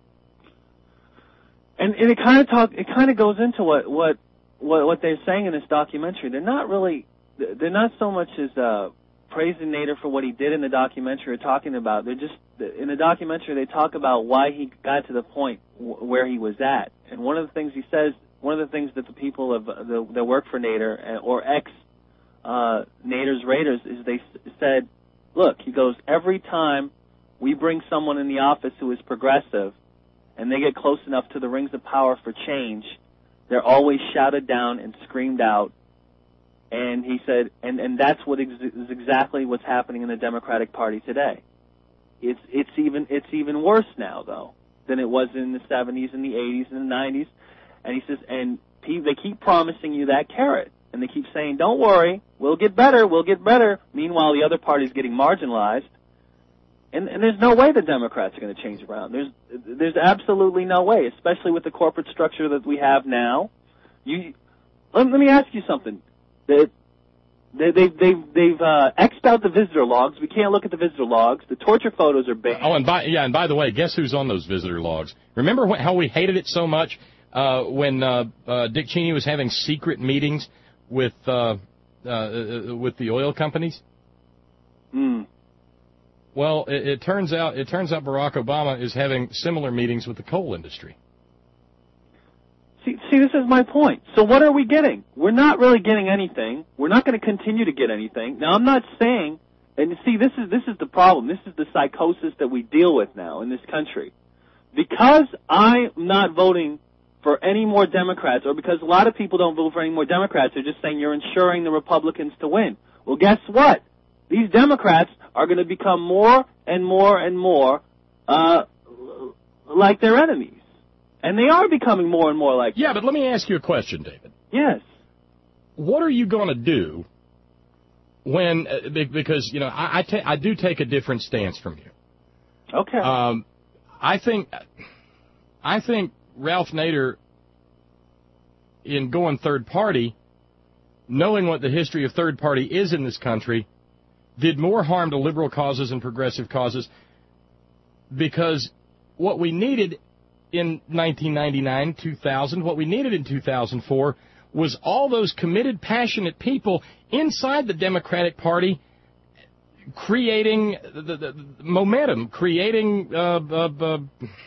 And and it kind of talk it kind of goes into what what what what they're saying in this documentary. They're not really. They're not so much as uh, praising Nader for what he did in the documentary or talking about. They're just, in the documentary, they talk about why he got to the point w- where he was at. And one of the things he says, one of the things that the people of the, that work for Nader or ex uh, Nader's Raiders is they s- said, look, he goes, every time we bring someone in the office who is progressive and they get close enough to the rings of power for change, they're always shouted down and screamed out. And he said, and, and that's what ex- is exactly what's happening in the Democratic Party today. It's it's even it's even worse now though than it was in the seventies and the eighties and the nineties. And he says, and pe- they keep promising you that carrot, and they keep saying, "Don't worry, we'll get better, we'll get better." Meanwhile, the other party's getting marginalized, and, and there's no way the Democrats are going to change around. There's there's absolutely no way, especially with the corporate structure that we have now. You let, let me ask you something. They, they, they, they've they've uh, X'd out the visitor logs. We can't look at the visitor logs. The torture photos are banned. Oh, and by yeah, and by the way, guess who's on those visitor logs? Remember when, how we hated it so much uh, when uh, uh, Dick Cheney was having secret meetings with uh, uh, with the oil companies? Hmm. Well, it, it turns out it turns out Barack Obama is having similar meetings with the coal industry. See, see, this is my point. So what are we getting? We're not really getting anything. We're not going to continue to get anything. Now, I'm not saying, and see, this is this is the problem. This is the psychosis that we deal with now in this country. Because I'm not voting for any more Democrats, or because a lot of people don't vote for any more Democrats, they're just saying you're ensuring the Republicans to win. Well, guess what? These Democrats are going to become more and more and more uh, like their enemies. And they are becoming more and more like Yeah, them. but let me ask you a question, David. Yes. What are you going to do when, uh, because, you know, I, I, ta- I do take a different stance from you. Okay. Um, I think, I think Ralph Nader, in going third party, knowing what the history of third party is in this country, did more harm to liberal causes and progressive causes, because what we needed in nineteen ninety-nine, two thousand, what we needed in two thousand four was all those committed, passionate people inside the Democratic Party creating the, the, the momentum, creating uh, uh, uh,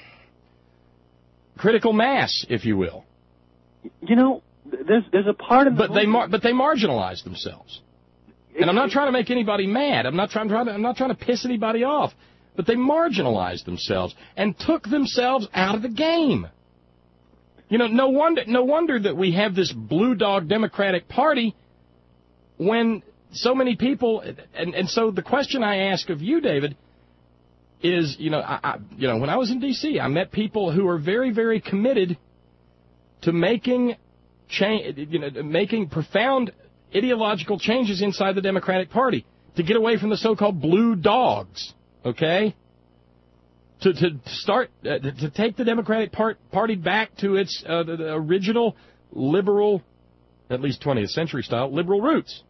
critical mass, if you will. You know, there's there's a part of the but they mar- but they marginalized themselves. And I'm not trying to make anybody mad. I'm not trying, trying to, I'm not trying to piss anybody off. But they marginalized themselves and took themselves out of the game. You know, no wonder, no wonder that we have this blue dog Democratic Party when so many people, and, and so the question I ask of you, David, is, you know, I, I, you know, when I was in D C, I met people who are very, very committed to making change, you know, making profound ideological changes inside the Democratic Party to get away from the so-called blue dogs. Okay, to to start uh, to take the Democratic part, Party back to its uh, the, the original liberal, at least twentieth century style liberal roots.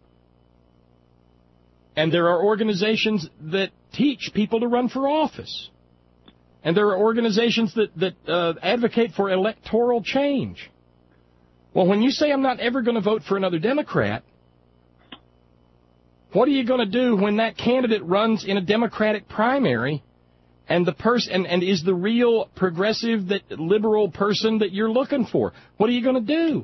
And there are organizations that teach people to run for office, and there are organizations that that uh, advocate for electoral change. Well, when you say I'm not ever going to vote for another Democrat, what are you going to do when that candidate runs in a Democratic primary and the person and, and is the real progressive, that liberal person that you're looking for? What are you going to do?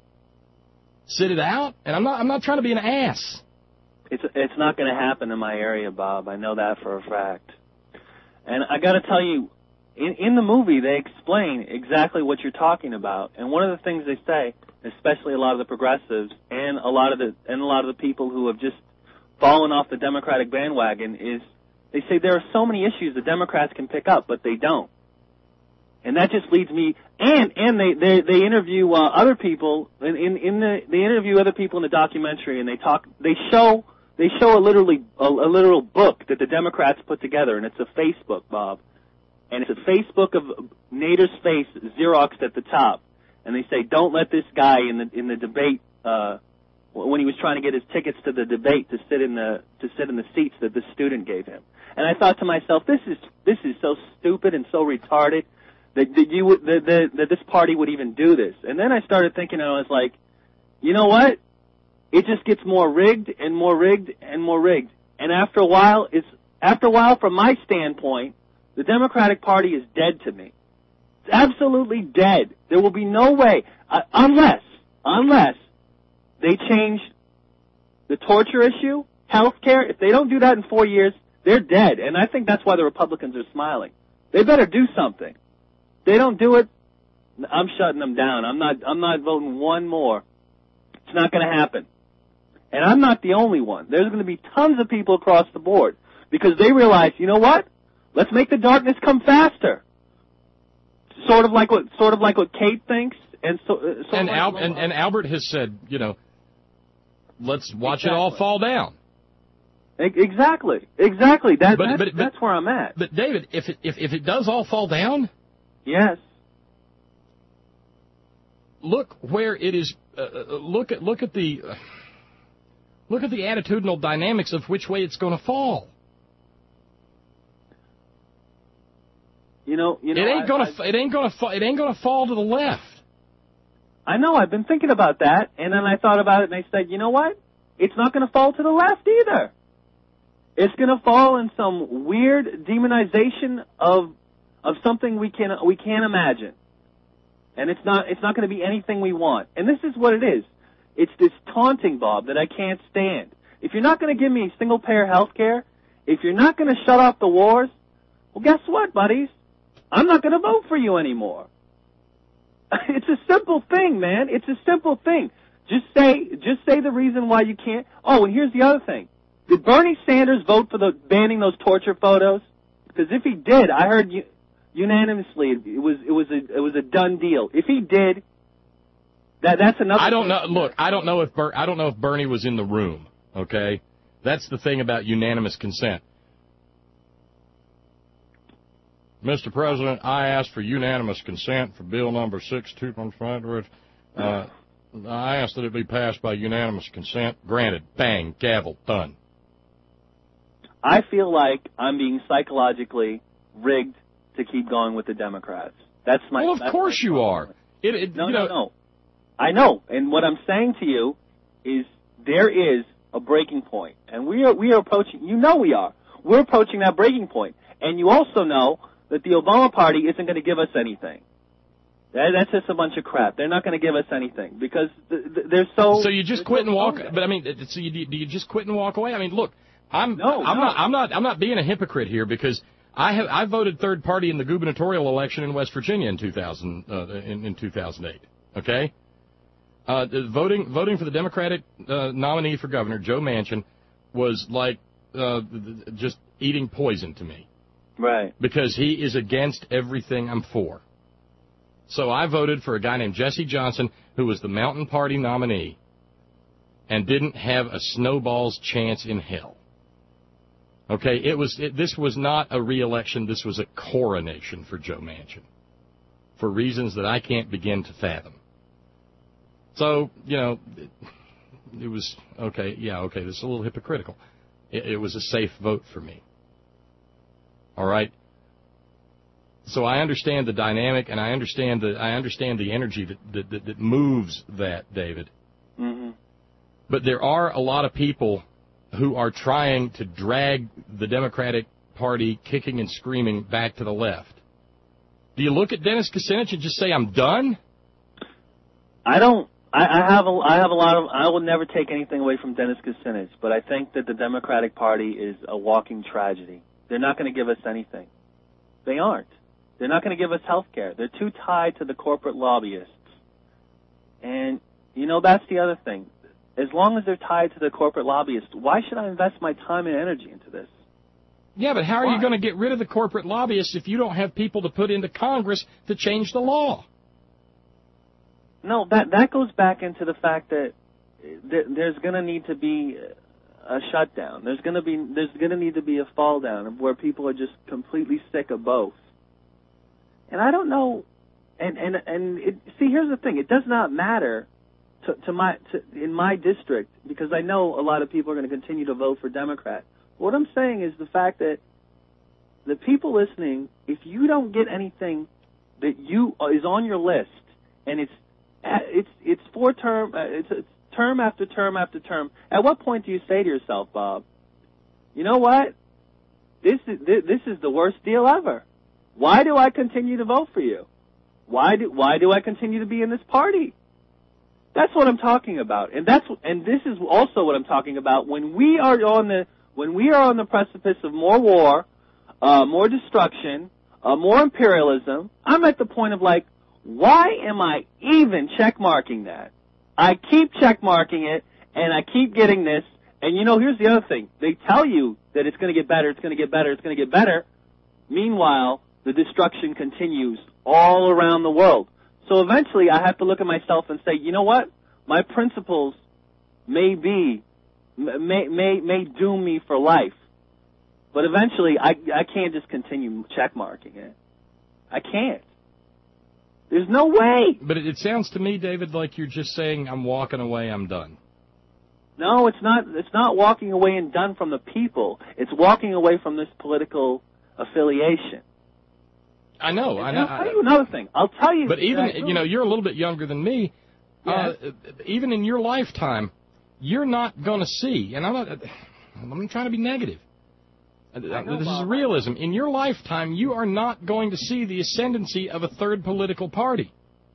Sit it out? And I'm not I'm not trying to be an ass. It's it's not going to happen in my area, Bob. I know that for a fact. And I got to tell you, in, in the movie they explain exactly what you're talking about. And one of the things they say, especially a lot of the progressives and a lot of the and a lot of the people who have just fallen off the Democratic bandwagon, is they say there are so many issues the Democrats can pick up, but they don't. And that just leads me, and and they they, they interview uh, other people in, in in the they interview other people in the documentary, and they talk they show they show a literally a, a literal book that the Democrats put together, and it's a Facebook, Bob, and it's a Facebook of Nader's face Xeroxed at the top, and they say don't let this guy in the in the debate. Uh, when he was trying to get his tickets to the debate to sit in the to sit in the seats that the student gave him. And I thought to myself, this is this is so stupid and so retarded that, that you would that, that, that this party would even do this. And then I started thinking, and I was like, you know what? It just gets more rigged and more rigged and more rigged. And after a while, it's after a while, from my standpoint, the Democratic Party is dead to me. It's absolutely dead. There will be no way uh, unless unless they change the torture issue, health care. If they don't do that in four years, they're dead. And I think that's why the Republicans are smiling. They better do something. If they don't do it, I'm shutting them down. I'm not I'm not voting one more. It's not going to happen. And I'm not the only one. There's going to be tons of people across the board because they realize, you know what? Let's make the darkness come faster. Sort of like what sort of like what Kate thinks. And so, uh, so and, like, Al- and and Albert has said, you know, let's watch exactly. it all fall down. Exactly, exactly. That, but, that's, but, but, that's where I'm at. But David, if it, if if it does all fall down, yes. Look where it is. Uh, look at look at the uh, look at the attitudinal dynamics of which way it's going to fall. You know, you know, it ain't I, gonna I, it ain't gonna fa- it ain't gonna fall to the left. I know. I've been thinking about that, and then I thought about it, and I said, you know what? It's not going to fall to the left either. It's going to fall in some weird demonization of of something we can we can't imagine, and it's not it's not going to be anything we want. And this is what it is. It's this taunting, Bob, that I can't stand. If you're not going to give me single payer health care, if you're not going to shut off the wars, well, guess what, buddies? I'm not going to vote for you anymore. It's a simple thing, man. It's a simple thing. Just say just say the reason why you can't. Oh, and here's the other thing. Did Bernie Sanders vote for the banning those torture photos? Because if he did, I heard u- unanimously it was it was a it was a done deal. If he did, that that's another. I don't know. Look, I don't know if Ber- I don't know if Bernie was in the room. Okay, that's the thing about unanimous consent. Mister President, I ask for unanimous consent for Bill number six two one five. Uh, I ask that it be passed by unanimous consent. Granted. Bang. Gavel. Done. I feel like I'm being psychologically rigged to keep going with the Democrats. That's my. Well, of course you are. It, it, no, you no, know, no. I know, and what I'm saying to you is there is a breaking point, and we are we are approaching. You know, we are. We're approaching that breaking point, and you also know that the Obama party isn't going to give us anything. That, that's just a bunch of crap. They're not going to give us anything because th- th- they're so. So you just quit and walk. But I mean, so you, do you just quit and walk away? I mean, look. I'm no, I'm no. not I'm not I'm not being a hypocrite here because I have I voted third party in the gubernatorial election in West Virginia in two thousand uh, in, in two thousand eight. Okay, uh, voting voting for the Democratic uh, nominee for governor, Joe Manchin, was like uh, just eating poison to me. Right. Because he is against everything I'm for. So I voted for a guy named Jesse Johnson, who was the Mountain Party nominee, and didn't have a snowball's chance in hell. Okay, it was it, this was not a re-election. This was a coronation for Joe Manchin, for reasons that I can't begin to fathom. So, you know, it, it was, okay, yeah, okay, this is a little hypocritical. It, it was a safe vote for me. All right? So I understand the dynamic, and I understand the I understand the energy that that, that, that moves that, David. Mm-hmm. But there are a lot of people who are trying to drag the Democratic Party kicking and screaming back to the left. Do you look at Dennis Kucinich and just say, I'm done? I don't. I, I have a, I have a lot of. I will never take anything away from Dennis Kucinich, but I think that the Democratic Party is a walking tragedy. They're not going to give us anything. They aren't. They're not going to give us health care. They're too tied to the corporate lobbyists. And, you know, that's the other thing. As long as they're tied to the corporate lobbyists, why should I invest my time and energy into this? Yeah, but how are why? you going to get rid of the corporate lobbyists if you don't have people to put into Congress to change the law? No, that that goes back into the fact that th- there's going to need to be a shutdown. There's going to be there's going to need to be a fall down of where people are just completely sick of both. And I don't know. And and and it, see, here's the thing: it does not matter to, to my to, in my district because I know a lot of people are going to continue to vote for Democrat. What I'm saying is the fact that the people listening, if you don't get anything that you uh, is on your list, and it's it's it's four term, uh, it's, it's term after term after term. At what point do you say to yourself, Bob, you know what? This is this is the worst deal ever. Why do I continue to vote for you? Why do why do I continue to be in this party? That's what I'm talking about, and that's and this is also what I'm talking about when we are on the when we are on the precipice of more war, uh, more destruction, uh, more imperialism. I'm at the point of like, why am I even checkmarking that? I keep checkmarking it, and I keep getting this. And you know, here's the other thing: they tell you that it's going to get better, it's going to get better, it's going to get better. Meanwhile, the destruction continues all around the world. So eventually I have to look at myself and say, you know what? My principles may be, may, may, may doom me for life. But eventually I, I can't just continue checkmarking it. I can't. There's no way. But it, it sounds to me, David, like you're just saying, I'm walking away, I'm done. No, it's not, it's not walking away and done from the people. It's walking away from this political affiliation. I know. And I know. I'll tell you another thing. I'll tell you. But even, you know, you're a little bit younger than me. Yes. Uh, even in your lifetime, you're not going to see, and I'm not, I'm not trying to be negative, Uh, this is realism. In your lifetime, you are not going to see the ascendancy of a third political party.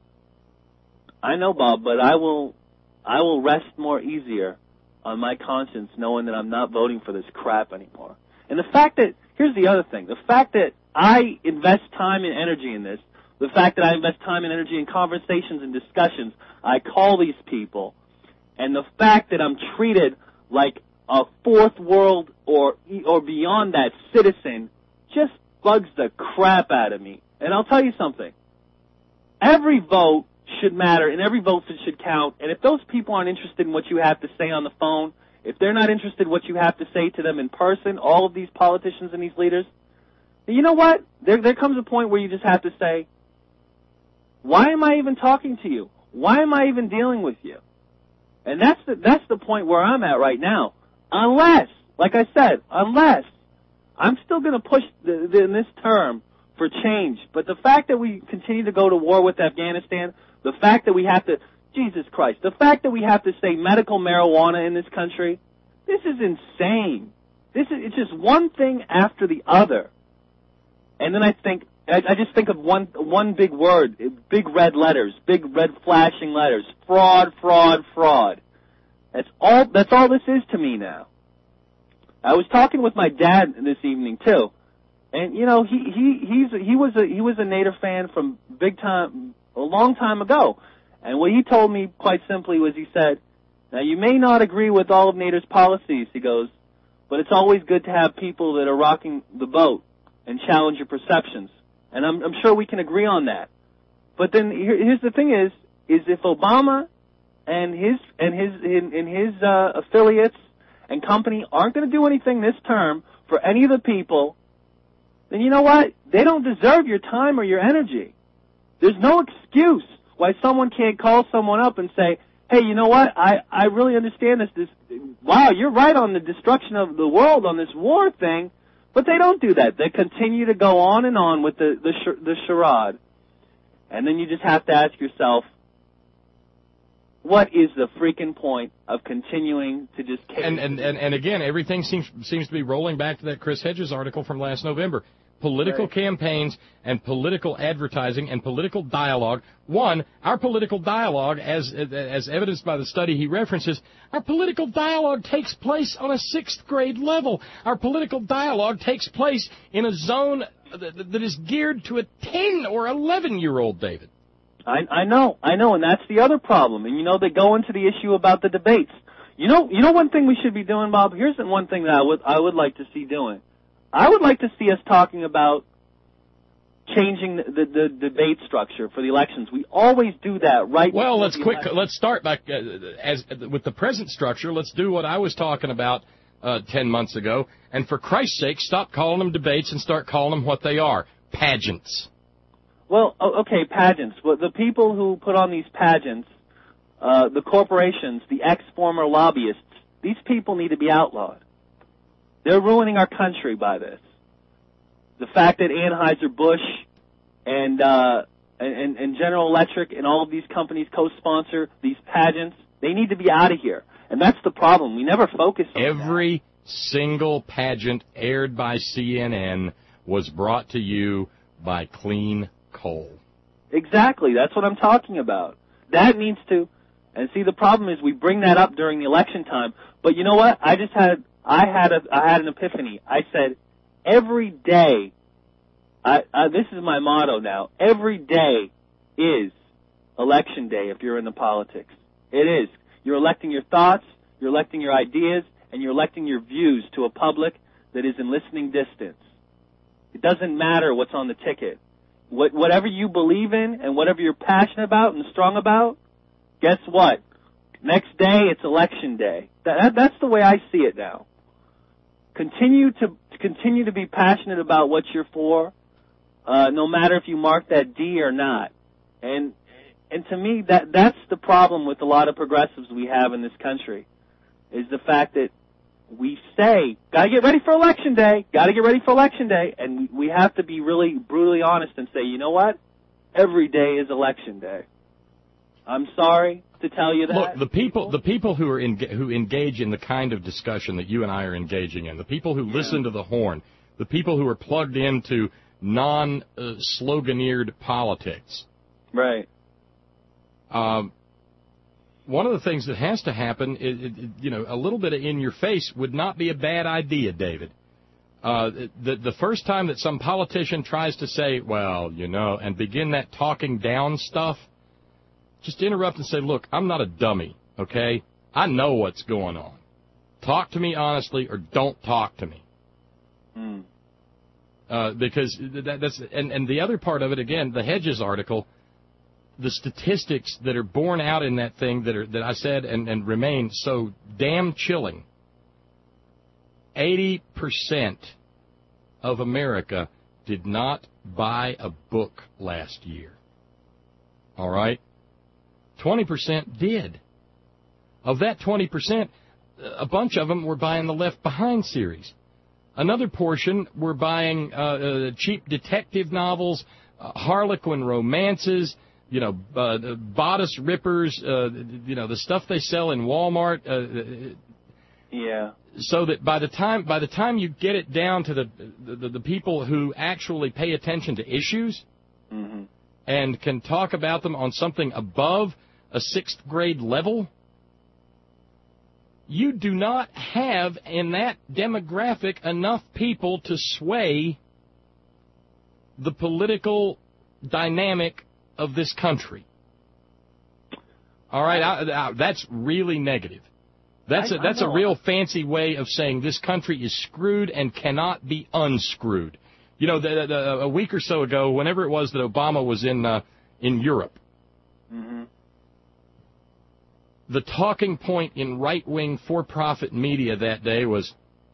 I know, Bob, but I will, I will rest more easier on my conscience knowing that I'm not voting for this crap anymore. And the fact that, here's the other thing, the fact that I invest time and energy in this, the fact that I invest time and energy in conversations and discussions, I call these people, and the fact that I'm treated like a fourth world or or beyond that citizen just bugs the crap out of me. And I'll tell you something. Every vote should matter, and every vote should count. And if those people aren't interested in what you have to say on the phone, if they're not interested in what you have to say to them in person, all of these politicians and these leaders, you know what? There, there comes a point where you just have to say, why am I even talking to you? Why am I even dealing with you? And that's the, that's the point where I'm at right now. Unless, like I said, unless I'm still going to push the, the, in this term for change. But the fact that we continue to go to war with Afghanistan, the fact that we have to, Jesus Christ, the fact that we have to say medical marijuana in this country, this is insane. This is, it's just one thing after the other. And then I think, I, I just think of one, one big word, big red letters, big red flashing letters, fraud, fraud, fraud. That's all, that's all this is to me now. I was talking with my dad this evening too. And you know, he, he, he's, he was a, he was a Nader fan from big time, a long time ago. And what he told me quite simply was, he said, now you may not agree with all of Nader's policies, he goes, but it's always good to have people that are rocking the boat and challenge your perceptions. And I'm, I'm sure we can agree on that. But then here, here's the thing is, is if Obama and his, and his, and, and his, uh, affiliates and company aren't going to do anything this term for any of the people, then you know what? They don't deserve your time or your energy. There's no excuse why someone can't call someone up and say, hey, you know what? I, I really understand this, this. Wow, you're right on the destruction of the world on this war thing. But they don't do that. They continue to go on and on with the, the, the charade. And then you just have to ask yourself, what is the freaking point of continuing to just... And, and, and, and again, everything seems, seems to be rolling back to that Chris Hedges article from last November. Political right. campaigns and political advertising and political dialogue. One, our political dialogue, as as evidenced by the study he references, our political dialogue takes place on a sixth grade level. Our political dialogue takes place in a zone that, that is geared to a ten or eleven year old, David. I, I know, I know, and that's the other problem. And you know, they go into the issue about the debates. You know, you know, one thing we should be doing, Bob. Here's the one thing that I would I would like to see doing. I would like to see us talking about changing the, the, the debate structure for the elections. We always do that, right? Well, let's quick. Let's start back uh, as with the present structure. Let's do what I was talking about uh, ten months ago, and for Christ's sake, stop calling them debates and start calling them what they are: pageants. Well, okay, pageants. Well, the people who put on these pageants, uh, the corporations, the ex-former lobbyists, these people need to be outlawed. They're ruining our country by this. The fact that Anheuser-Busch and, uh, and, and General Electric and all of these companies co-sponsor these pageants, they need to be out of here. And that's the problem. We never focus on Every that. single pageant aired by C N N was brought to you by Clean Coal. Exactly. That's what I'm talking about. That needs to, and see, the problem is we bring that up during the election time. But you know what? I just had... I had a, I had an epiphany. I said, every day, I, I, this is my motto now, every day is election day if you're in the politics. It is. You're electing your thoughts, you're electing your ideas, and you're electing your views to a public that is in listening distance. It doesn't matter what's on the ticket. What, whatever you believe in and whatever you're passionate about and strong about, guess what? Next day, it's election day. That, that's the way I see it now. Continue to, to continue to be passionate about what you're for, uh, no matter if you mark that D or not. And and to me, that that's the problem with a lot of progressives we have in this country, is the fact that we say, gotta get ready for election day, gotta get ready for election day, and we have to be really brutally honest and say, you know what? Every day is election day. I'm sorry to tell you that. Look, the people, the people who are in, who engage in the kind of discussion that you and I are engaging in, the people who yeah. listen to the horn, the people who are plugged into non-sloganeered uh, politics. Right. Um, one of the things that has to happen is, you know, a little bit of in your face would not be a bad idea, David. Uh, the the first time that some politician tries to say, well, you know, and begin that talking down stuff, just interrupt and say, look, I'm not a dummy, okay? I know what's going on. Talk to me honestly or don't talk to me. Mm. Uh, because that, that's and, and the other part of it, again, the Hedges article, the statistics that are borne out in that thing that are that I said and, and remain so damn chilling. eighty percent of America did not buy a book last year. All right? twenty percent did. Of that twenty percent, a bunch of them were buying the Left Behind series. Another portion were buying uh, uh, cheap detective novels, uh, Harlequin romances, you know, uh, bodice rippers, uh, you know, the stuff they sell in Walmart. Uh, yeah. So that by the time by the time you get it down to the the, the people who actually pay attention to issues mm-hmm. and can talk about them on something above a sixth grade level, you do not have in that demographic enough people to sway the political dynamic of this country. All right, I, I, that's really negative. That's a, that's a real fancy way of saying this country is screwed and cannot be unscrewed. You know, the, the, a week or so ago, whenever it was that Obama was in uh, in Europe, mm-hmm. the talking point in right-wing for-profit media that day was,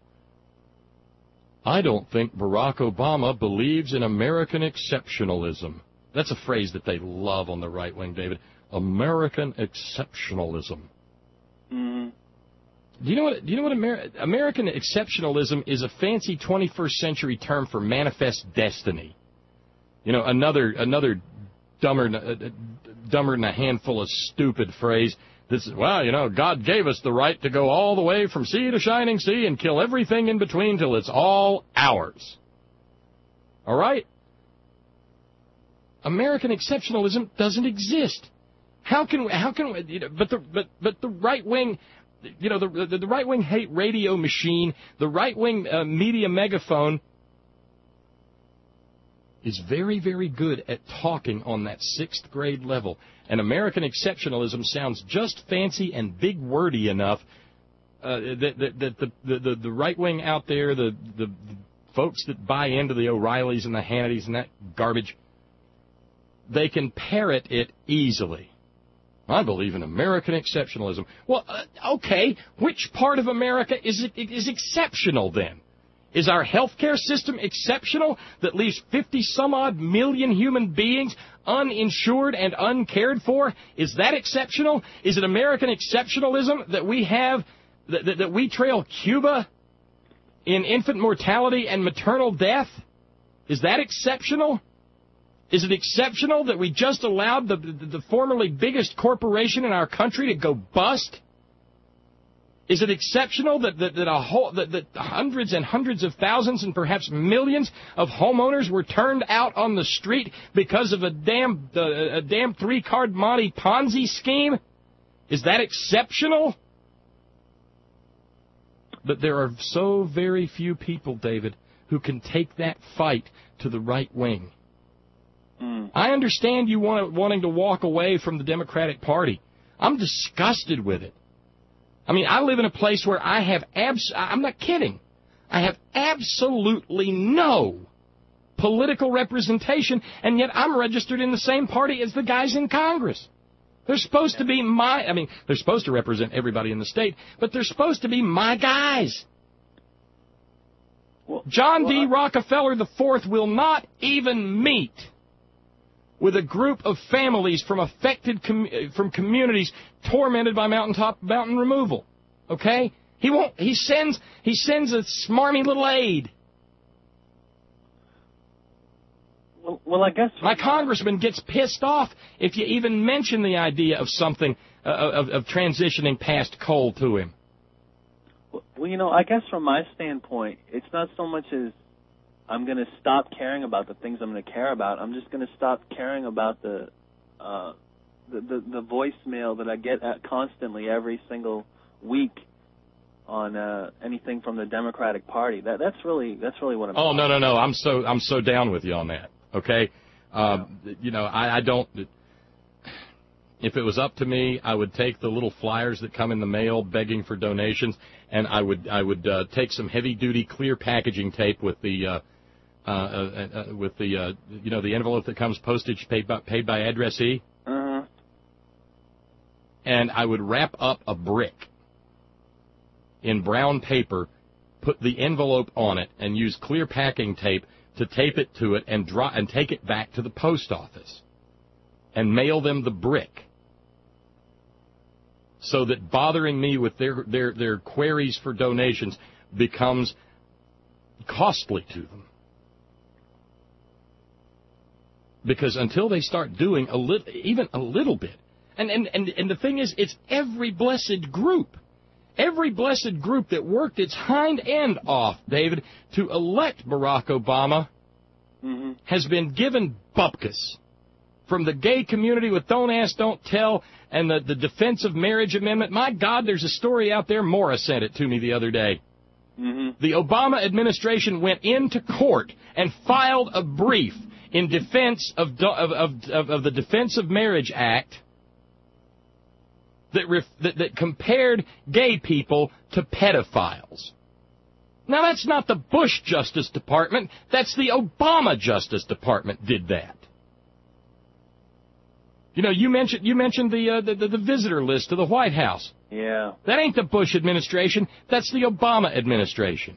I don't think Barack Obama believes in American exceptionalism. That's a phrase that they love on the right wing, David. American exceptionalism. Mm-hmm. Do you know what? Do you know what Amer- American exceptionalism is? A fancy twenty-first century term for manifest destiny. You know, another another dumber uh, dumber than a handful of stupid phrase. This is, well, you know, God gave us the right to go all the way from sea to shining sea and kill everything in between till it's all ours. All right? American exceptionalism doesn't exist. How can how can you know, but the but but the right wing, you know, the the, the right wing hate radio machine, the right wing uh, media megaphone is very very good at talking on that sixth grade level. And American exceptionalism sounds just fancy and big wordy enough uh, that that, that the, the the the right wing out there, the, the the folks that buy into the O'Reillys and the Hannitys and that garbage, they can parrot it easily. I believe in American exceptionalism. Well, uh, okay, which part of America is is exceptional then? Is our healthcare system exceptional that leaves fifty-some-odd million human beings uninsured and uncared for? Is that exceptional? Is it American exceptionalism that we have, that, that, that we trail Cuba in infant mortality and maternal death? Is that exceptional? Is it exceptional that we just allowed the, the, the formerly biggest corporation in our country to go bust? Is it exceptional that, that, that, a whole, that, that hundreds and hundreds of thousands and perhaps millions of homeowners were turned out on the street because of a damn, uh, a damn three-card Monty Ponzi scheme? Is that exceptional? But there are so very few people, David, who can take that fight to the right wing. Mm. I understand you want, wanting to walk away from the Democratic Party. I'm disgusted with it. I mean, I live in a place where I have abs- I'm not kidding. I have absolutely no political representation, and yet I'm registered in the same party as the guys in Congress. They're supposed to be my, I mean, they're supposed to represent everybody in the state, but they're supposed to be my guys. Well, John well, D. Rockefeller the fourth will not even meet with a group of families from affected com- from communities tormented by mountaintop mountain removal. Okay? He won't. He sends. He sends a smarmy little aide. Well, well, I guess my congressman gets pissed off if you even mention the idea of something uh, of, of transitioning past coal to him. Well, you know, I guess from my standpoint, it's not so much as I'm going to stop caring about the things I'm going to care about. I'm just going to stop caring about the, uh, the the the voicemail that I get at constantly every single week on uh, anything from the Democratic Party. That that's really that's really what I'm. Oh no no no! I'm so I'm so down with you on that. Okay, uh, yeah. You know I, I don't. If it was up to me, I would take the little flyers that come in the mail begging for donations, and I would I would uh, take some heavy duty clear packaging tape with the uh, uh, uh, uh, with the uh, you know the envelope that comes postage paid by, paid by addressee, uh-huh. and I would wrap up a brick in brown paper, put the envelope on it, and use clear packing tape to tape it to it and draw and take it back to the post office and mail them the brick, so that bothering me with their, their, their queries for donations becomes costly to them. Because until they start doing a little, even a little bit, and, and, and, and the thing is, it's every blessed group. Every blessed group that worked its hind end off, David, to elect Barack Obama mm-hmm. has been given bupkis. From the gay community with Don't Ask, Don't Tell, and the, the Defense of Marriage Amendment. My God, there's a story out there. Maura sent it to me the other day. Mm-hmm. The Obama administration went into court and filed a brief in defense of, of, of, of, of the Defense of Marriage Act that, ref, that, that compared gay people to pedophiles. Now, that's not the Bush Justice Department. That's the Obama Justice Department did that. You know, you mentioned you mentioned the, uh, the, the the visitor list to the White House. Yeah. That ain't the Bush administration. That's the Obama administration.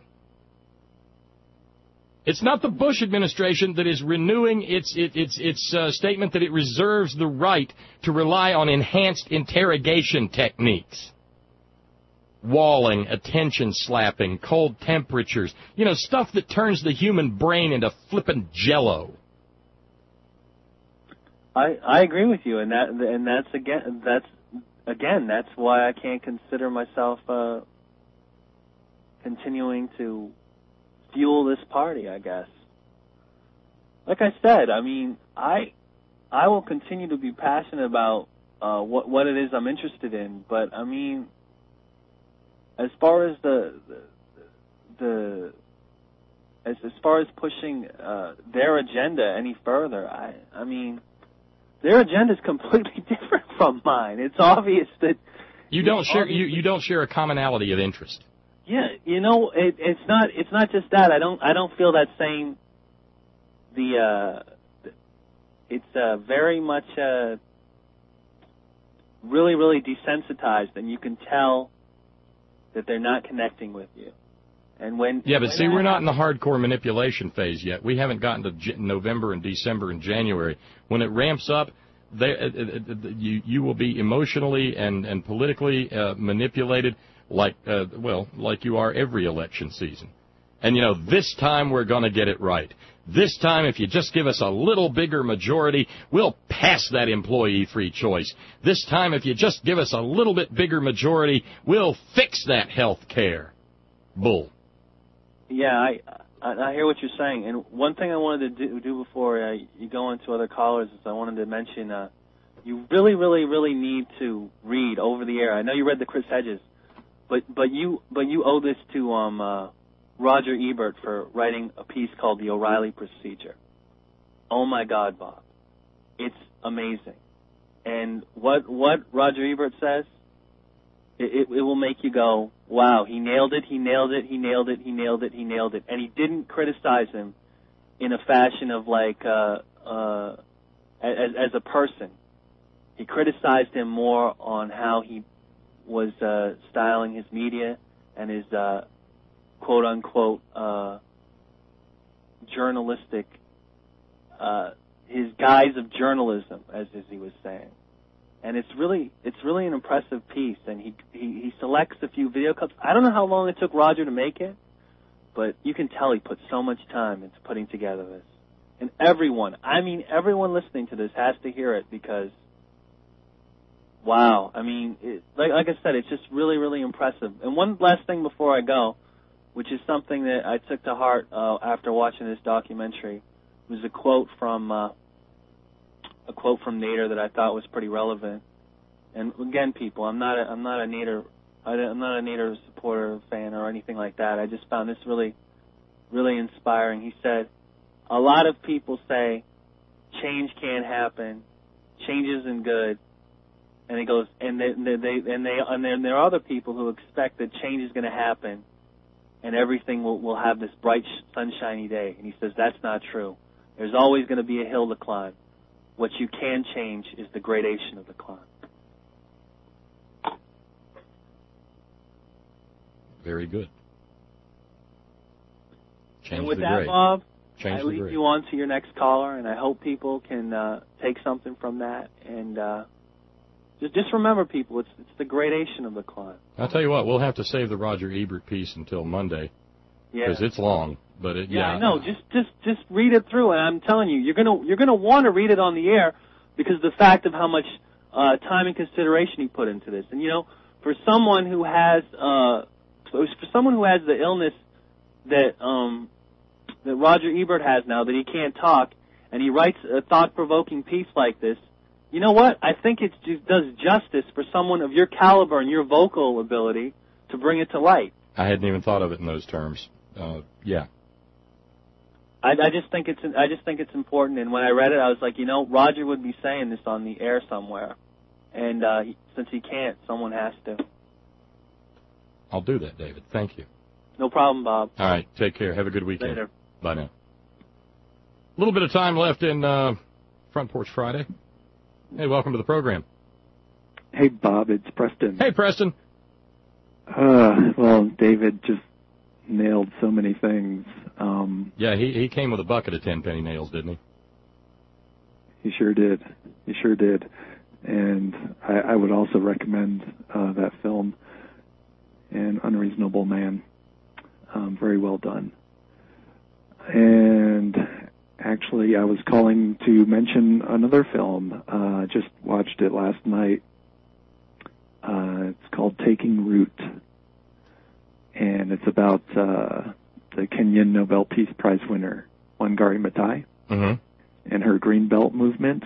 It's not the Bush administration that is renewing its it, its its uh, statement that it reserves the right to rely on enhanced interrogation techniques. Walling, attention slapping, cold temperatures. You know, stuff that turns the human brain into flippin' jello. I, I agree with you, and that and that's again that's again that's why I can't consider myself uh, continuing to fuel this party. I guess, like I said, I mean, I I will continue to be passionate about uh, what what it is I'm interested in, but I mean, as far as the the, the as as far as pushing uh, their agenda any further, I I mean. Their agenda is completely different from mine. It's obvious that you don't share you, you don't share a commonality of interest. Yeah, you know, it, it's not it's not just that. I don't I don't feel that same. The uh, it's uh, very much uh, really really desensitized, and you can tell that they're not connecting with you. And when yeah, but when see, we're not in the hardcore manipulation phase yet. We haven't gotten to J- November and December and January. When it ramps up, they, uh, uh, uh, you you will be emotionally and and politically uh, manipulated like uh, well like you are every election season. And you know, this time we're going to get it right. This time, if you just give us a little bigger majority, we'll pass that employee-free choice. This time, if you just give us a little bit bigger majority, we'll fix that health care. Bull. Yeah, I, I I hear what you're saying, and one thing I wanted to do, do before uh, you go into other callers is I wanted to mention uh, you really, really, really need to read Over the Air. I know you read the Chris Hedges, but but you but you owe this to um, uh, Roger Ebert for writing a piece called The O'Reilly Procedure. Oh my God, Bob, it's amazing, and what what Roger Ebert says, it, it, it will make you go, wow, he nailed it, he nailed it, he nailed it, he nailed it, he nailed it. And he didn't criticize him in a fashion of like, uh, uh, as, as a person. He criticized him more on how he was uh, styling his media and his uh, quote-unquote uh, journalistic, uh, his guise of journalism, as, as he was saying. And it's really it's really an impressive piece, and he, he he selects a few video clips. I don't know how long it took Roger to make it, but you can tell he put so much time into putting together this. And everyone, I mean everyone listening to this has to hear it because, wow, I mean, it, like, like I said, it's just really, really impressive. And one last thing before I go, which is something that I took to heart uh, after watching this documentary, was a quote from uh, a quote from Nader that I thought was pretty relevant. And again, people, I'm not a, I'm not a Nader, I'm not a Nader supporter, fan, or anything like that. I just found this really, really inspiring. He said, "A lot of people say change can't happen, change isn't good," and he goes, and they, they, they and they, and then there are other people who expect that change is going to happen, and everything will will have this bright, sunshiny day. And he says that's not true. There's always going to be a hill to climb. What you can change is the gradation of the climb. Very good. Change and with the that, grade. Bob, Change I the leave grade. you on to your next caller, and I hope people can uh, take something from that. And uh, just, just remember, people, it's it's the gradation of the climb. I'll tell you what, we'll have to save the Roger Ebert piece until Monday Yeah. because it's long. But it, Yeah, yeah, I know. Just, just, just read it through, and I'm telling you, you're gonna, you're gonna want to read it on the air because of the fact of how much uh, time and consideration he put into this. And you know, for someone who has, uh, for someone who has the illness that um, that Roger Ebert has now, that he can't talk, and he writes a thought-provoking piece like this, you know what? I think it does justice for someone of your caliber and your vocal ability to bring it to light. I hadn't even thought of it in those terms. Uh, yeah. I, I just think it's I just think it's important. And when I read it, I was like, you know, Roger would be saying this on the air somewhere, and uh, he, since he can't, someone has to. I'll do that, David. Thank you. No problem, Bob. All right. Take care. Have a good weekend. Later. Bye now. A little bit of time left in uh, Front Porch Friday. Hey, welcome to the program. Hey, Bob, it's Preston. Hey, Preston. Uh, well, David just nailed so many things. Um, yeah, he he came with a bucket of ten penny nails, didn't he? He sure did. He sure did. And I, I would also recommend uh, that film, An Unreasonable Man. Um, very well done. And actually, I was calling to mention another film. Uh, just watched it last night. Uh, it's called Taking Root. And it's about uh, the Kenyan Nobel Peace Prize winner, Wangari Maathai, mm-hmm. and her Green Belt movement.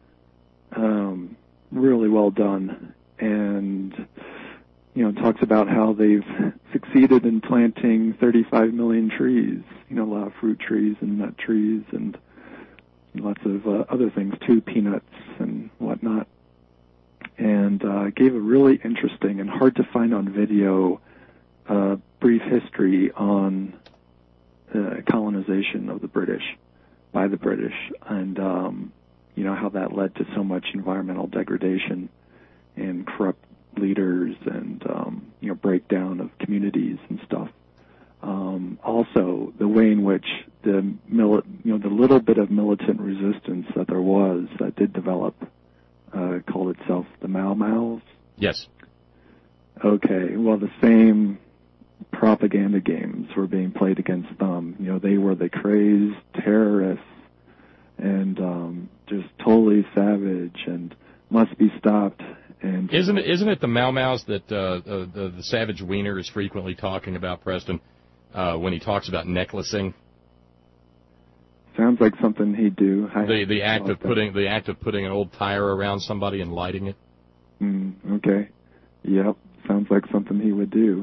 Um, really well done. And, you know, talks about how they've succeeded in planting thirty-five million trees, you know, a lot of fruit trees and nut trees and lots of uh, other things too, peanuts and whatnot. And uh, gave a really interesting and hard to find on video uh, brief history on uh, colonization of the British by the British, and um, you know how that led to so much environmental degradation and corrupt leaders and um, you know breakdown of communities and stuff. Um, also, the way in which the mili- you know the little bit of militant resistance that there was that did develop uh, called itself the Mau Maus. Yes. Okay. Well, the same propaganda games were being played against them. You know, they were the crazed terrorists and um, just totally savage and must be stopped. And isn't it isn't it the Mau Maus that uh, uh, the, the Savage Wiener is frequently talking about, Preston, uh, when he talks about necklacing? Sounds like something he'd do. I the the act of that. putting the act of putting an old tire around somebody and lighting it. Mm, okay. Yep. Sounds like something he would do.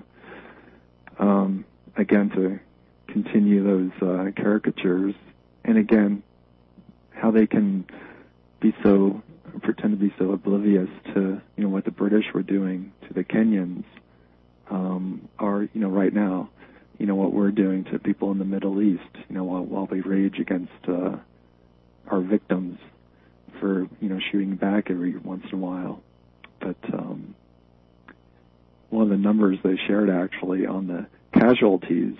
Um, again, to continue those uh, caricatures, and again, how they can be so pretend to be so oblivious to you know what the British were doing to the Kenyans, um, are you know right now, you know what we're doing to people in the Middle East, you know while while they rage against uh, our victims for you know shooting back every once in a while, but. Um, One of the numbers they shared actually on the casualties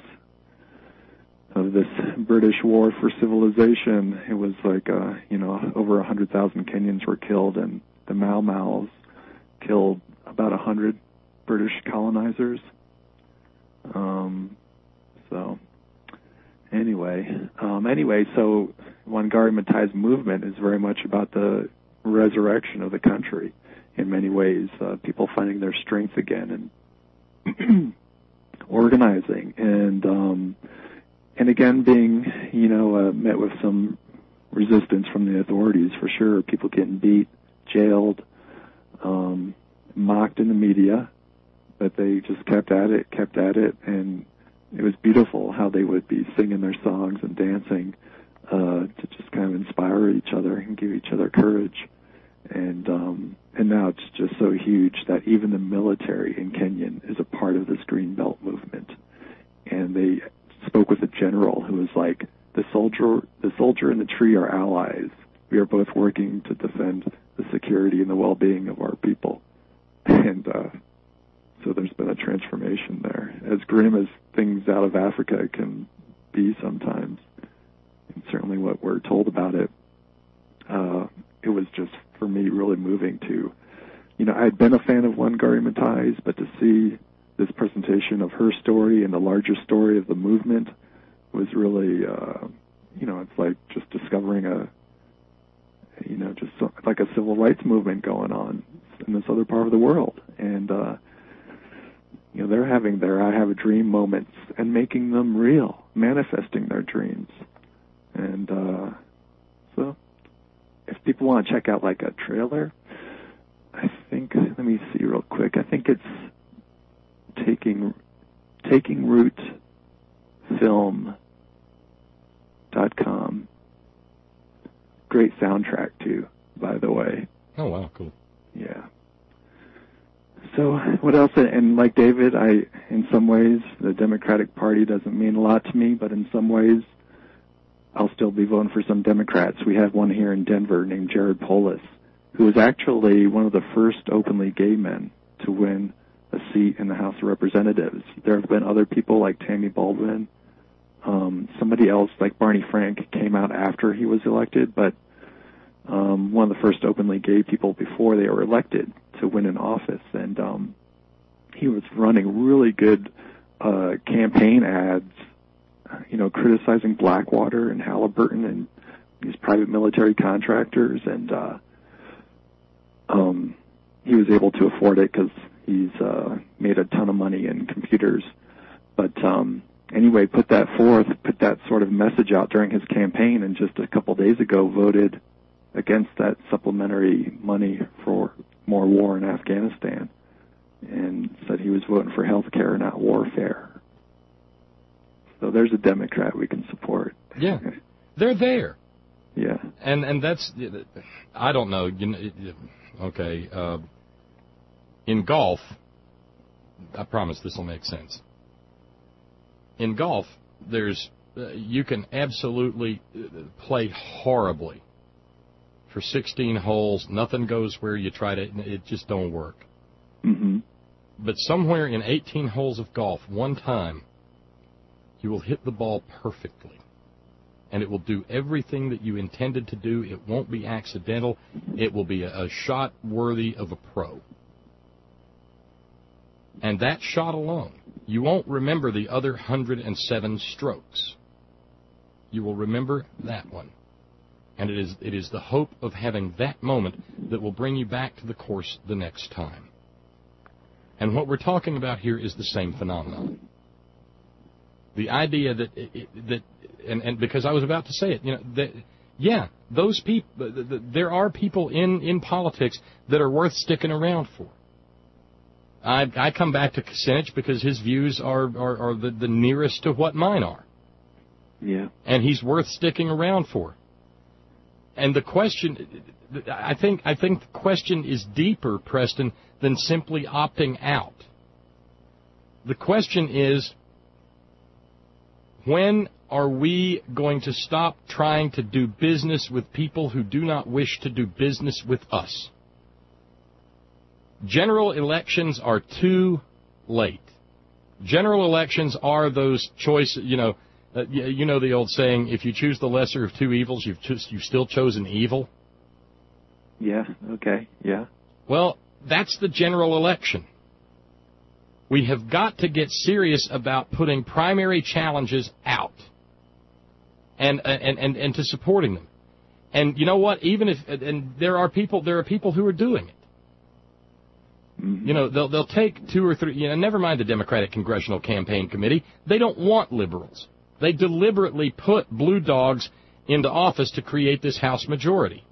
of this British war for civilization, it was like, uh, you know, over one hundred thousand Kenyans were killed, and the Mau Maus killed about one hundred British colonizers. Um, so, Anyway, um, anyway, so Wangari Maathai's movement is very much about the resurrection of the country in many ways. Uh, people finding their strength again and organizing, and um, and again being, you know, uh, met with some resistance from the authorities for sure. People getting beat, jailed, um, mocked in the media, but they just kept at it, kept at it, and it was beautiful how they would be singing their songs and dancing uh, to just kind of inspire each other and give each other courage. And um, and now it's just so huge that even the military in Kenya is a part of this Green Belt movement. And they spoke with a general who was like, the soldier, the soldier and the tree are allies. We are both working to defend the security and the well-being of our people. And uh, so there's been a transformation there. As grim as things out of Africa can be sometimes, and certainly what we're told about it, uh, it was just, for me, really moving to, you know, I had been a fan of Wangari Maathai's, but to see this presentation of her story and the larger story of the movement was really, uh, you know, it's like just discovering a, you know, just so, like a civil rights movement going on in this other part of the world. And, uh, you know, they're having their I have a dream moments and making them real, manifesting their dreams. And uh, so if people want to check out like a trailer, I think, let me see real quick, I think it's taking taking root film dot com. Great soundtrack too, by the way. Oh wow, cool. Yeah. So what else? And like David, I, in some ways, the Democratic Party doesn't mean a lot to me, but in some ways, I'll still be voting for some Democrats. We have one here in Denver named Jared Polis, who was actually one of the first openly gay men to win a seat in the House of Representatives. There have been other people like Tammy Baldwin. Um, somebody else like Barney Frank came out after he was elected, but um, one of the first openly gay people before they were elected to win an office. And um, he was running really good uh, campaign ads, you know, criticizing Blackwater and Halliburton and these private military contractors. And uh, um, he was able to afford it because he's uh, made a ton of money in computers. But um, anyway, put that forth, put that sort of message out during his campaign, and just a couple days ago voted against that supplementary money for more war in Afghanistan, and said he was voting for health care, not warfare. So there's a Democrat we can support. Yeah, they're there. Yeah. And and that's, I don't know, you know, okay, uh, in golf, I promise this will make sense. In golf, there's, uh, you can absolutely play horribly for sixteen holes. Nothing goes where you try to, it just don't work. Mm-hmm. But somewhere in eighteen holes of golf, one time, you will hit the ball perfectly. And it will do everything that you intended to do. It won't be accidental. It will be a, a shot worthy of a pro. And that shot alone, you won't remember the other one hundred seven strokes. You will remember that one. And it is it is the hope of having that moment that will bring you back to the course the next time. And what we're talking about here is the same phenomenon. The idea that, that and, and because I was about to say it, you know, that, yeah, those people, there are people in, in politics that are worth sticking around for. I, I come back to Kucinich because his views are, are, are the, the nearest to what mine are. Yeah. And he's worth sticking around for. And the question, I think, I think the question is deeper, Preston, than simply opting out. The question is, when are we going to stop trying to do business with people who do not wish to do business with us? General elections are too late. General elections are those choice, you know, uh, you know the old saying, if you choose the lesser of two evils, you've, cho- you've still chosen evil? Yeah, okay, yeah. Well, that's the general election. We have got to get serious about putting primary challenges out. and and and, and to supporting them. And you know what? Even if and there are people there are people who are doing it. You know, they'll they'll take two or three. You know, never mind the Democratic Congressional Campaign Committee. They don't want liberals. They deliberately put blue dogs into office to create this House majority.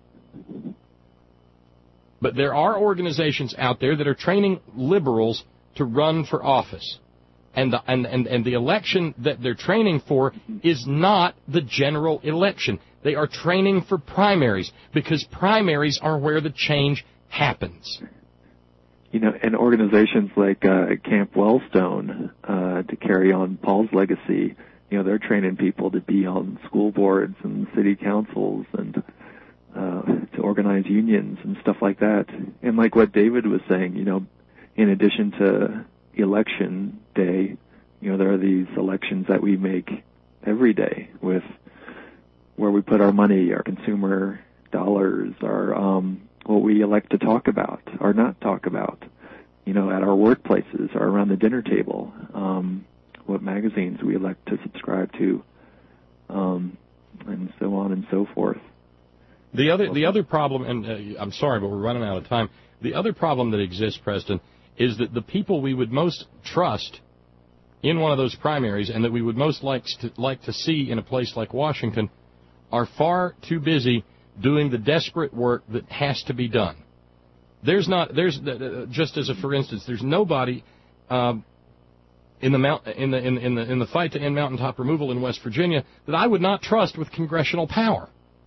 But there are organizations out there that are training liberals to run for office. And the, and, and, and the election that they're training for is not the general election. They are training for primaries, because primaries are where the change happens. You know, and organizations like uh, Camp Wellstone, uh, to carry on Paul's legacy, you know, they're training people to be on school boards and city councils and uh, to organize unions and stuff like that. And like what David was saying, you know, in addition to election day, you know, there are these elections that we make every day with where we put our money, our consumer dollars, our um, what we elect to talk about or not talk about, you know, at our workplaces or around the dinner table, um, what magazines we elect to subscribe to, um, and so on and so forth. The other the other problem, and uh, I'm sorry, but we're running out of time. The other problem that exists, Preston, is that the people we would most trust in one of those primaries and that we would most like to, like to see in a place like Washington are far too busy doing the desperate work that has to be done. There's not, there's uh, just as a for instance, there's nobody um, in the mount in the in, in the in the fight to end mountaintop removal in West Virginia that I would not trust with congressional power.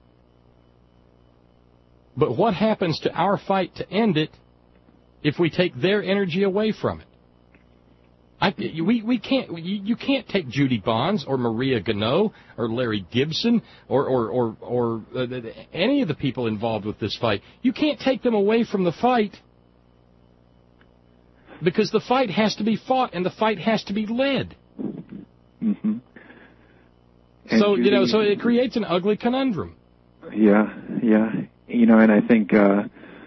But what happens to our fight to end it if we take their energy away from it? I, we we can't you, you can't take Judy Bonds or Maria Gannot or Larry Gibson or or or, or uh, any of the people involved with this fight. You can't take them away from the fight, because the fight has to be fought and the fight has to be led. Mm-hmm. So Judy, you know, so it creates an ugly conundrum. Yeah, yeah, you know, and I think uh,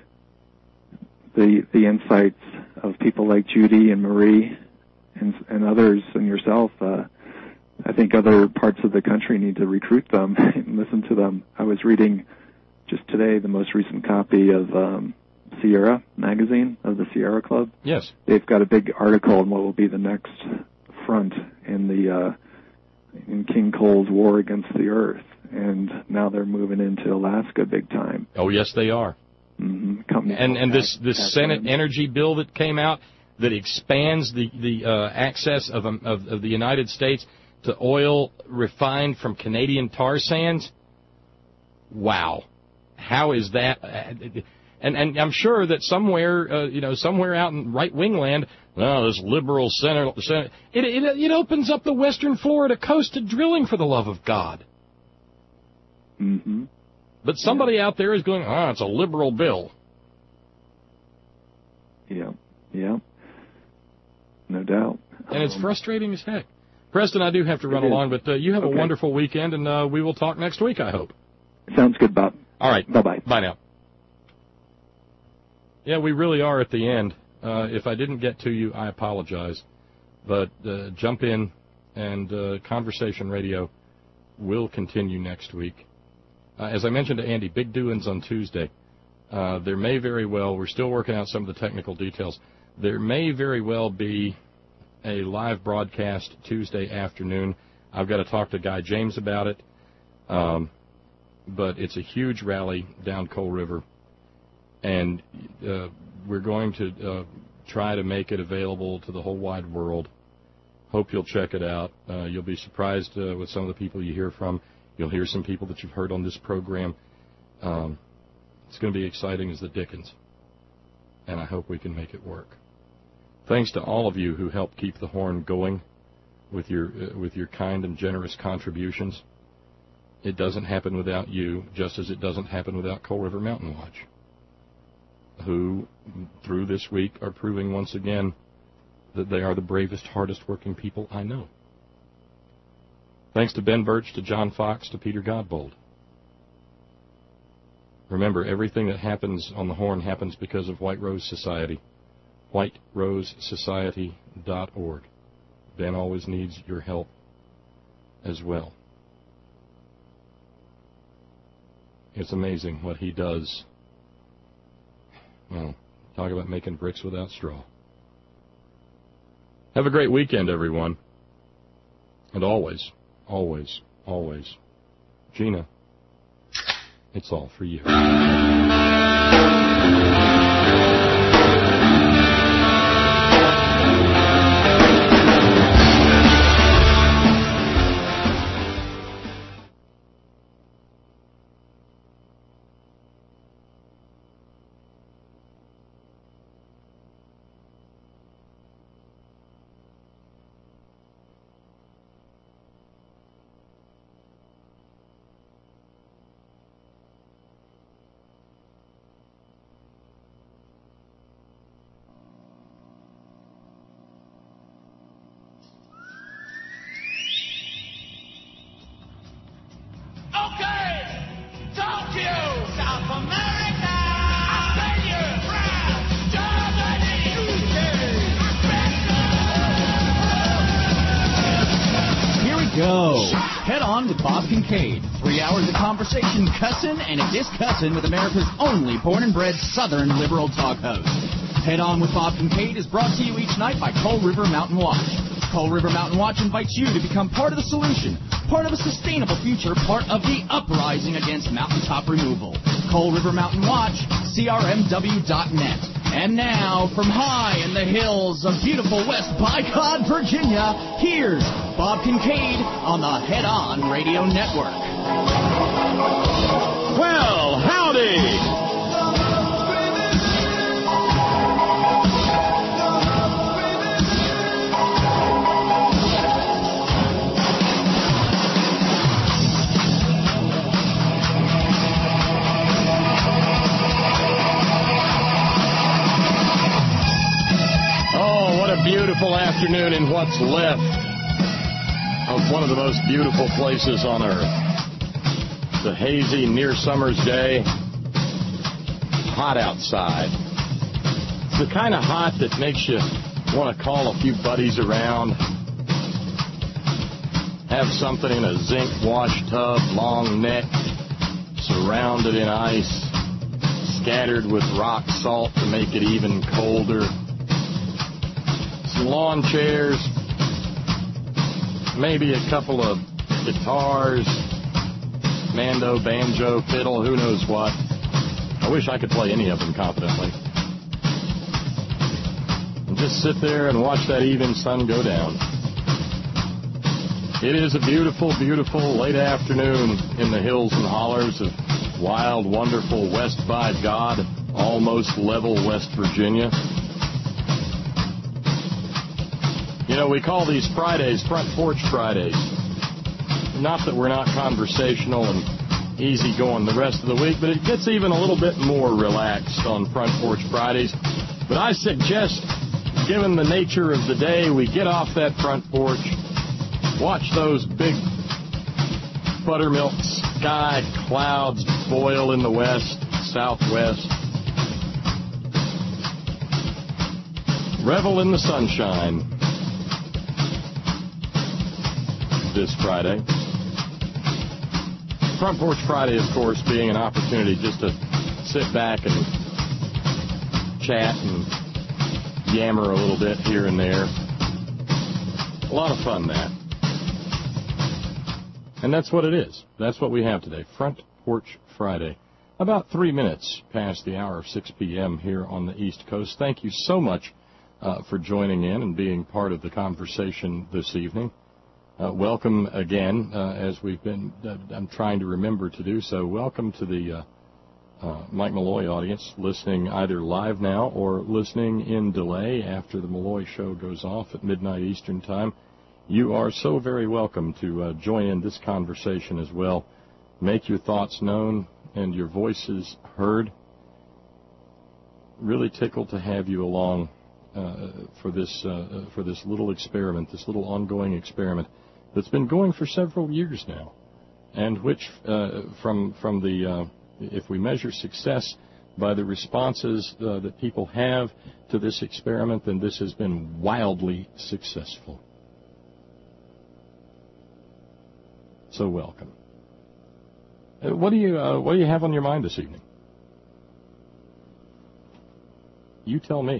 the the insights of people like Judy and Marie and, and others and yourself, uh, I think other parts of the country need to recruit them and listen to them. I was reading just today the most recent copy of um, Sierra magazine, of the Sierra Club. Yes. They've got a big article on what will be the next front in the uh, in King Cole's war against the earth. And now they're moving into Alaska big time. Oh, yes, they are. Mm-hmm. And and this, this Senate energy bill that came out that expands the the uh, access of, um, of of the United States to oil refined from Canadian tar sands. Wow, how is that? And and I'm sure that somewhere uh, you know somewhere out in right wing land, oh, this liberal center, center it, it it opens up the Western Florida coast to drilling, for the love of God. Mm-hmm. But somebody yeah. out there is going, oh, it's a liberal bill. Yeah, yeah. No doubt. And it's um, frustrating as heck. Preston, I do have to run along, but uh, you have okay. a wonderful weekend, and uh, we will talk next week, I hope. Sounds good, Bob. All right. Bye-bye. Bye now. Yeah, we really are at the end. Uh, if I didn't get to you, I apologize. But uh, jump in, and uh, Conversation Radio will continue next week. Uh, as I mentioned to Andy, big doings on Tuesday. Uh, there may very well, we're still working out some of the technical details, there may very well be a live broadcast Tuesday afternoon. I've got to talk to Guy James about it. Um, but it's a huge rally down Coal River, and uh, we're going to uh, try to make it available to the whole wide world. Hope you'll check it out. Uh, you'll be surprised uh, with some of the people you hear from. You'll hear some people that you've heard on this program. Um, it's going to be exciting as the dickens, and I hope we can make it work. Thanks to all of you who help keep the horn going with your uh, with your kind and generous contributions. It doesn't happen without you, just as it doesn't happen without Coal River Mountain Watch, who, through this week, are proving once again that they are the bravest, hardest-working people I know. Thanks to Ben Birch, to John Fox, to Peter Godbold. Remember, everything that happens on the horn happens because of White Rose Society. white rose society dot org. Ben always needs your help as well. It's amazing what he does. Well, talk about making bricks without straw. Have a great weekend, everyone. And always, always, always, Gina, it's all for you. Three hours of conversation, cussin' and discussin' with America's only born and bred Southern liberal talk host. Head On with Bob Kincaid is brought to you each night by Coal River Mountain Watch. Coal River Mountain Watch invites you to become part of the solution, part of a sustainable future, part of the uprising against mountaintop removal. Coal River Mountain Watch, C R M W dot net. And now, from high in the hills of beautiful West Bicod, Virginia, here's Bob Kincaid on the Head On Radio Network. Well, howdy! Beautiful afternoon in what's left of one of the most beautiful places on earth. It's a hazy, near summer's day. Hot outside. It's the kind of hot that makes you want to call a few buddies around. Have something in a zinc wash tub, long neck, surrounded in ice, scattered with rock salt to make it even colder. Lawn chairs, maybe a couple of guitars, mando, banjo, fiddle, who knows what. I wish I could play any of them competently. And just sit there and watch that evening sun go down. It is a beautiful, beautiful late afternoon in the hills and hollers of wild, wonderful West by God, almost level West Virginia. You know, we call these Fridays Front Porch Fridays. Not that we're not conversational and easygoing the rest of the week, but it gets even a little bit more relaxed on Front Porch Fridays. But I suggest, given the nature of the day, we get off that front porch, watch those big buttermilk sky clouds boil in the west, southwest. Revel in the sunshine this Friday. Front Porch Friday, of course, being an opportunity just to sit back and chat and yammer a little bit here and there. A lot of fun, that. And that's what it is. That's what we have today, Front Porch Friday. About three minutes past the hour of six p.m. here on the East Coast. Thank you so much uh, for joining in and being part of the conversation this evening. Uh, welcome again, uh, as we've been, uh, I'm trying to remember to do so. Welcome to the uh, uh, Mike Malloy audience, listening either live now or listening in delay after the Malloy show goes off at midnight Eastern Time. You are so very welcome to uh, join in this conversation as well. Make your thoughts known and your voices heard. Really tickled to have you along uh, for this uh, for this little experiment, this little ongoing experiment that's been going for several years now, and which, uh, from from the, uh, if we measure success by the responses uh, that people have to this experiment, then this has been wildly successful. So welcome. Uh, what do you uh, What do you have on your mind this evening? You tell me.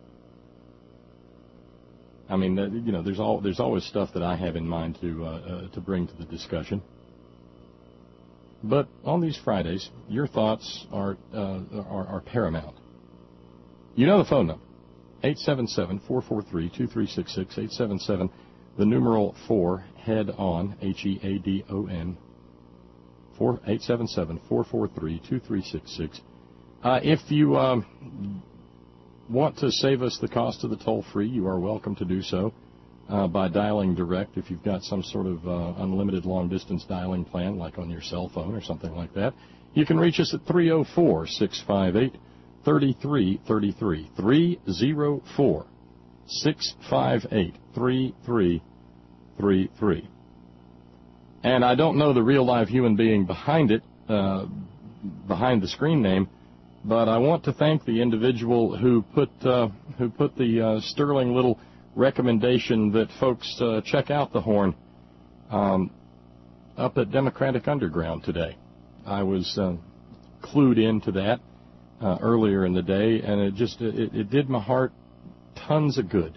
I mean, uh, you know, there's all there's always stuff that I have in mind to uh, uh, to bring to the discussion. But on these Fridays, your thoughts are uh, are, are paramount. You know the phone number, eight seven seven, four four three, two three six six, eight seven seven, the numeral four, head on, H E A D O N, eight seven seven, four four three, two three six six. Uh, if you um, want to save us the cost of the toll-free, you are welcome to do so uh, by dialing direct. If you've got some sort of uh, unlimited long-distance dialing plan, like on your cell phone or something like that, you can reach us at three oh four, six five eight, three three three three, three oh four, six five eight, three three three three. And I don't know the real live human being behind it, uh, behind the screen name, but I want to thank the individual who put uh, who put the uh, sterling little recommendation that folks uh, check out the Horn um, up at Democratic Underground today. I was uh, clued into that uh, earlier in the day, and it just it, it did my heart tons of good,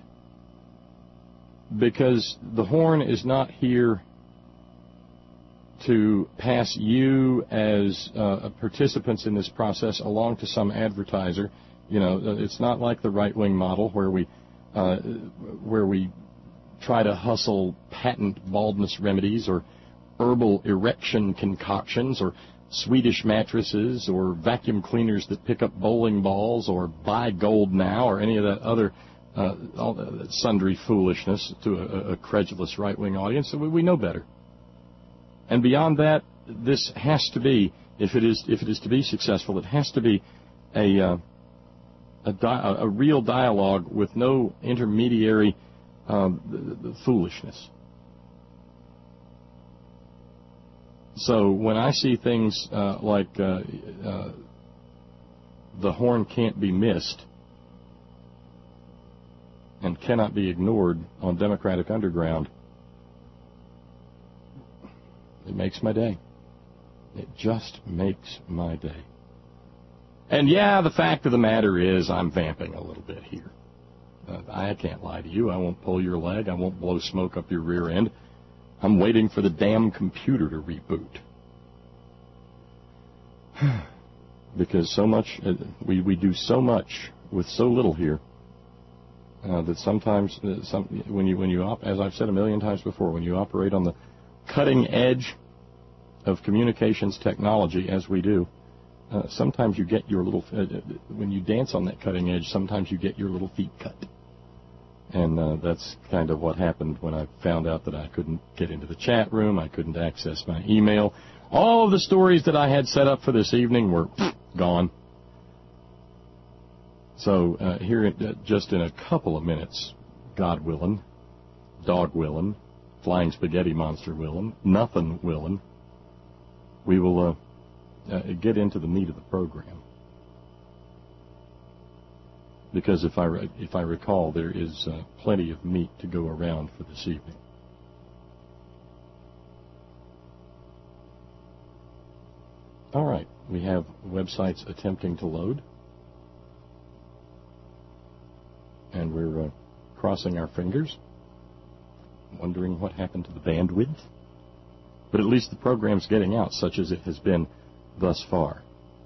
because the Horn is not here to pass you as uh, participants in this process along to some advertiser. You know, it's not like the right-wing model where we uh, where we try to hustle patent baldness remedies or herbal erection concoctions or Swedish mattresses or vacuum cleaners that pick up bowling balls or buy gold now or any of that other uh, all that sundry foolishness to a, a credulous right-wing audience. So we, we know better. And beyond that, this has to be, if it is if it is to be successful, it has to be a uh, a, di- a real dialogue with no intermediary um, foolishness. So when I see things uh, like uh, uh, the Horn can't be missed and cannot be ignored on Democratic Underground, it makes my day. It just makes my day. And yeah, the fact of the matter is I'm vamping a little bit here. Uh, I can't lie to you. I won't pull your leg. I won't blow smoke up your rear end. I'm waiting for the damn computer to reboot. Because so much, uh, we, we do so much with so little here uh, that sometimes, uh, some, when you, when you op- as I've said a million times before, when you operate on the cutting edge of communications technology, as we do, uh, sometimes you get your little, uh, when you dance on that cutting edge, sometimes you get your little feet cut. And uh, that's kind of what happened when I found out that I couldn't get into the chat room, I couldn't access my email. All of the stories that I had set up for this evening were gone. So uh, here, uh, just in a couple of minutes, God willing, dog willing, flying spaghetti monster willing, nothing willing, we will uh, uh, get into the meat of the program. Because if I re- if I recall, there is uh, plenty of meat to go around for this evening. All right, we have websites attempting to load, and we're uh, crossing our fingers, wondering what happened to the bandwidth. But at least the program's getting out, such as it has been thus far.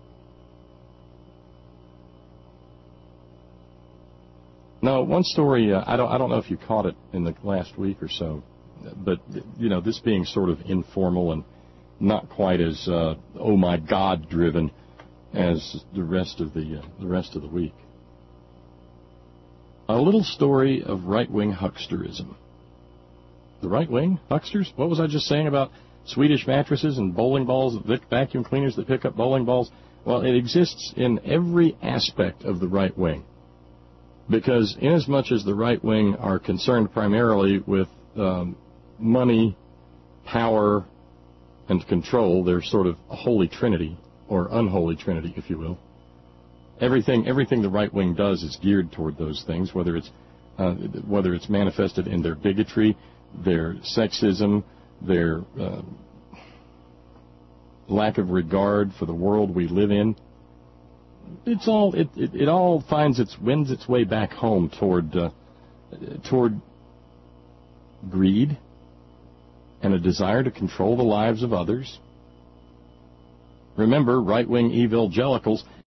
Now, one story, uh, I don't I don't know if you caught it in the last week or so, but, you know, this being sort of informal and not quite as, uh, oh, my God, driven as the rest of the, uh, the rest of the week. A little story of right-wing hucksterism. The right-wing hucksters? What was I just saying about Swedish mattresses and bowling balls, vacuum cleaners that pick up bowling balls? Well, it exists in every aspect of the right wing. Because inasmuch as the right wing are concerned primarily with um, money, power, and control, they're sort of a holy trinity, or unholy trinity, if you will. Everything, everything the right wing does is geared toward those things, whether it's uh, whether it's manifested in their bigotry, their sexism, their uh, lack of regard for the world we live in. It's all it, it, it all finds its wins its way back home toward uh, toward greed and a desire to control the lives of others. Remember, right-wing evangelicals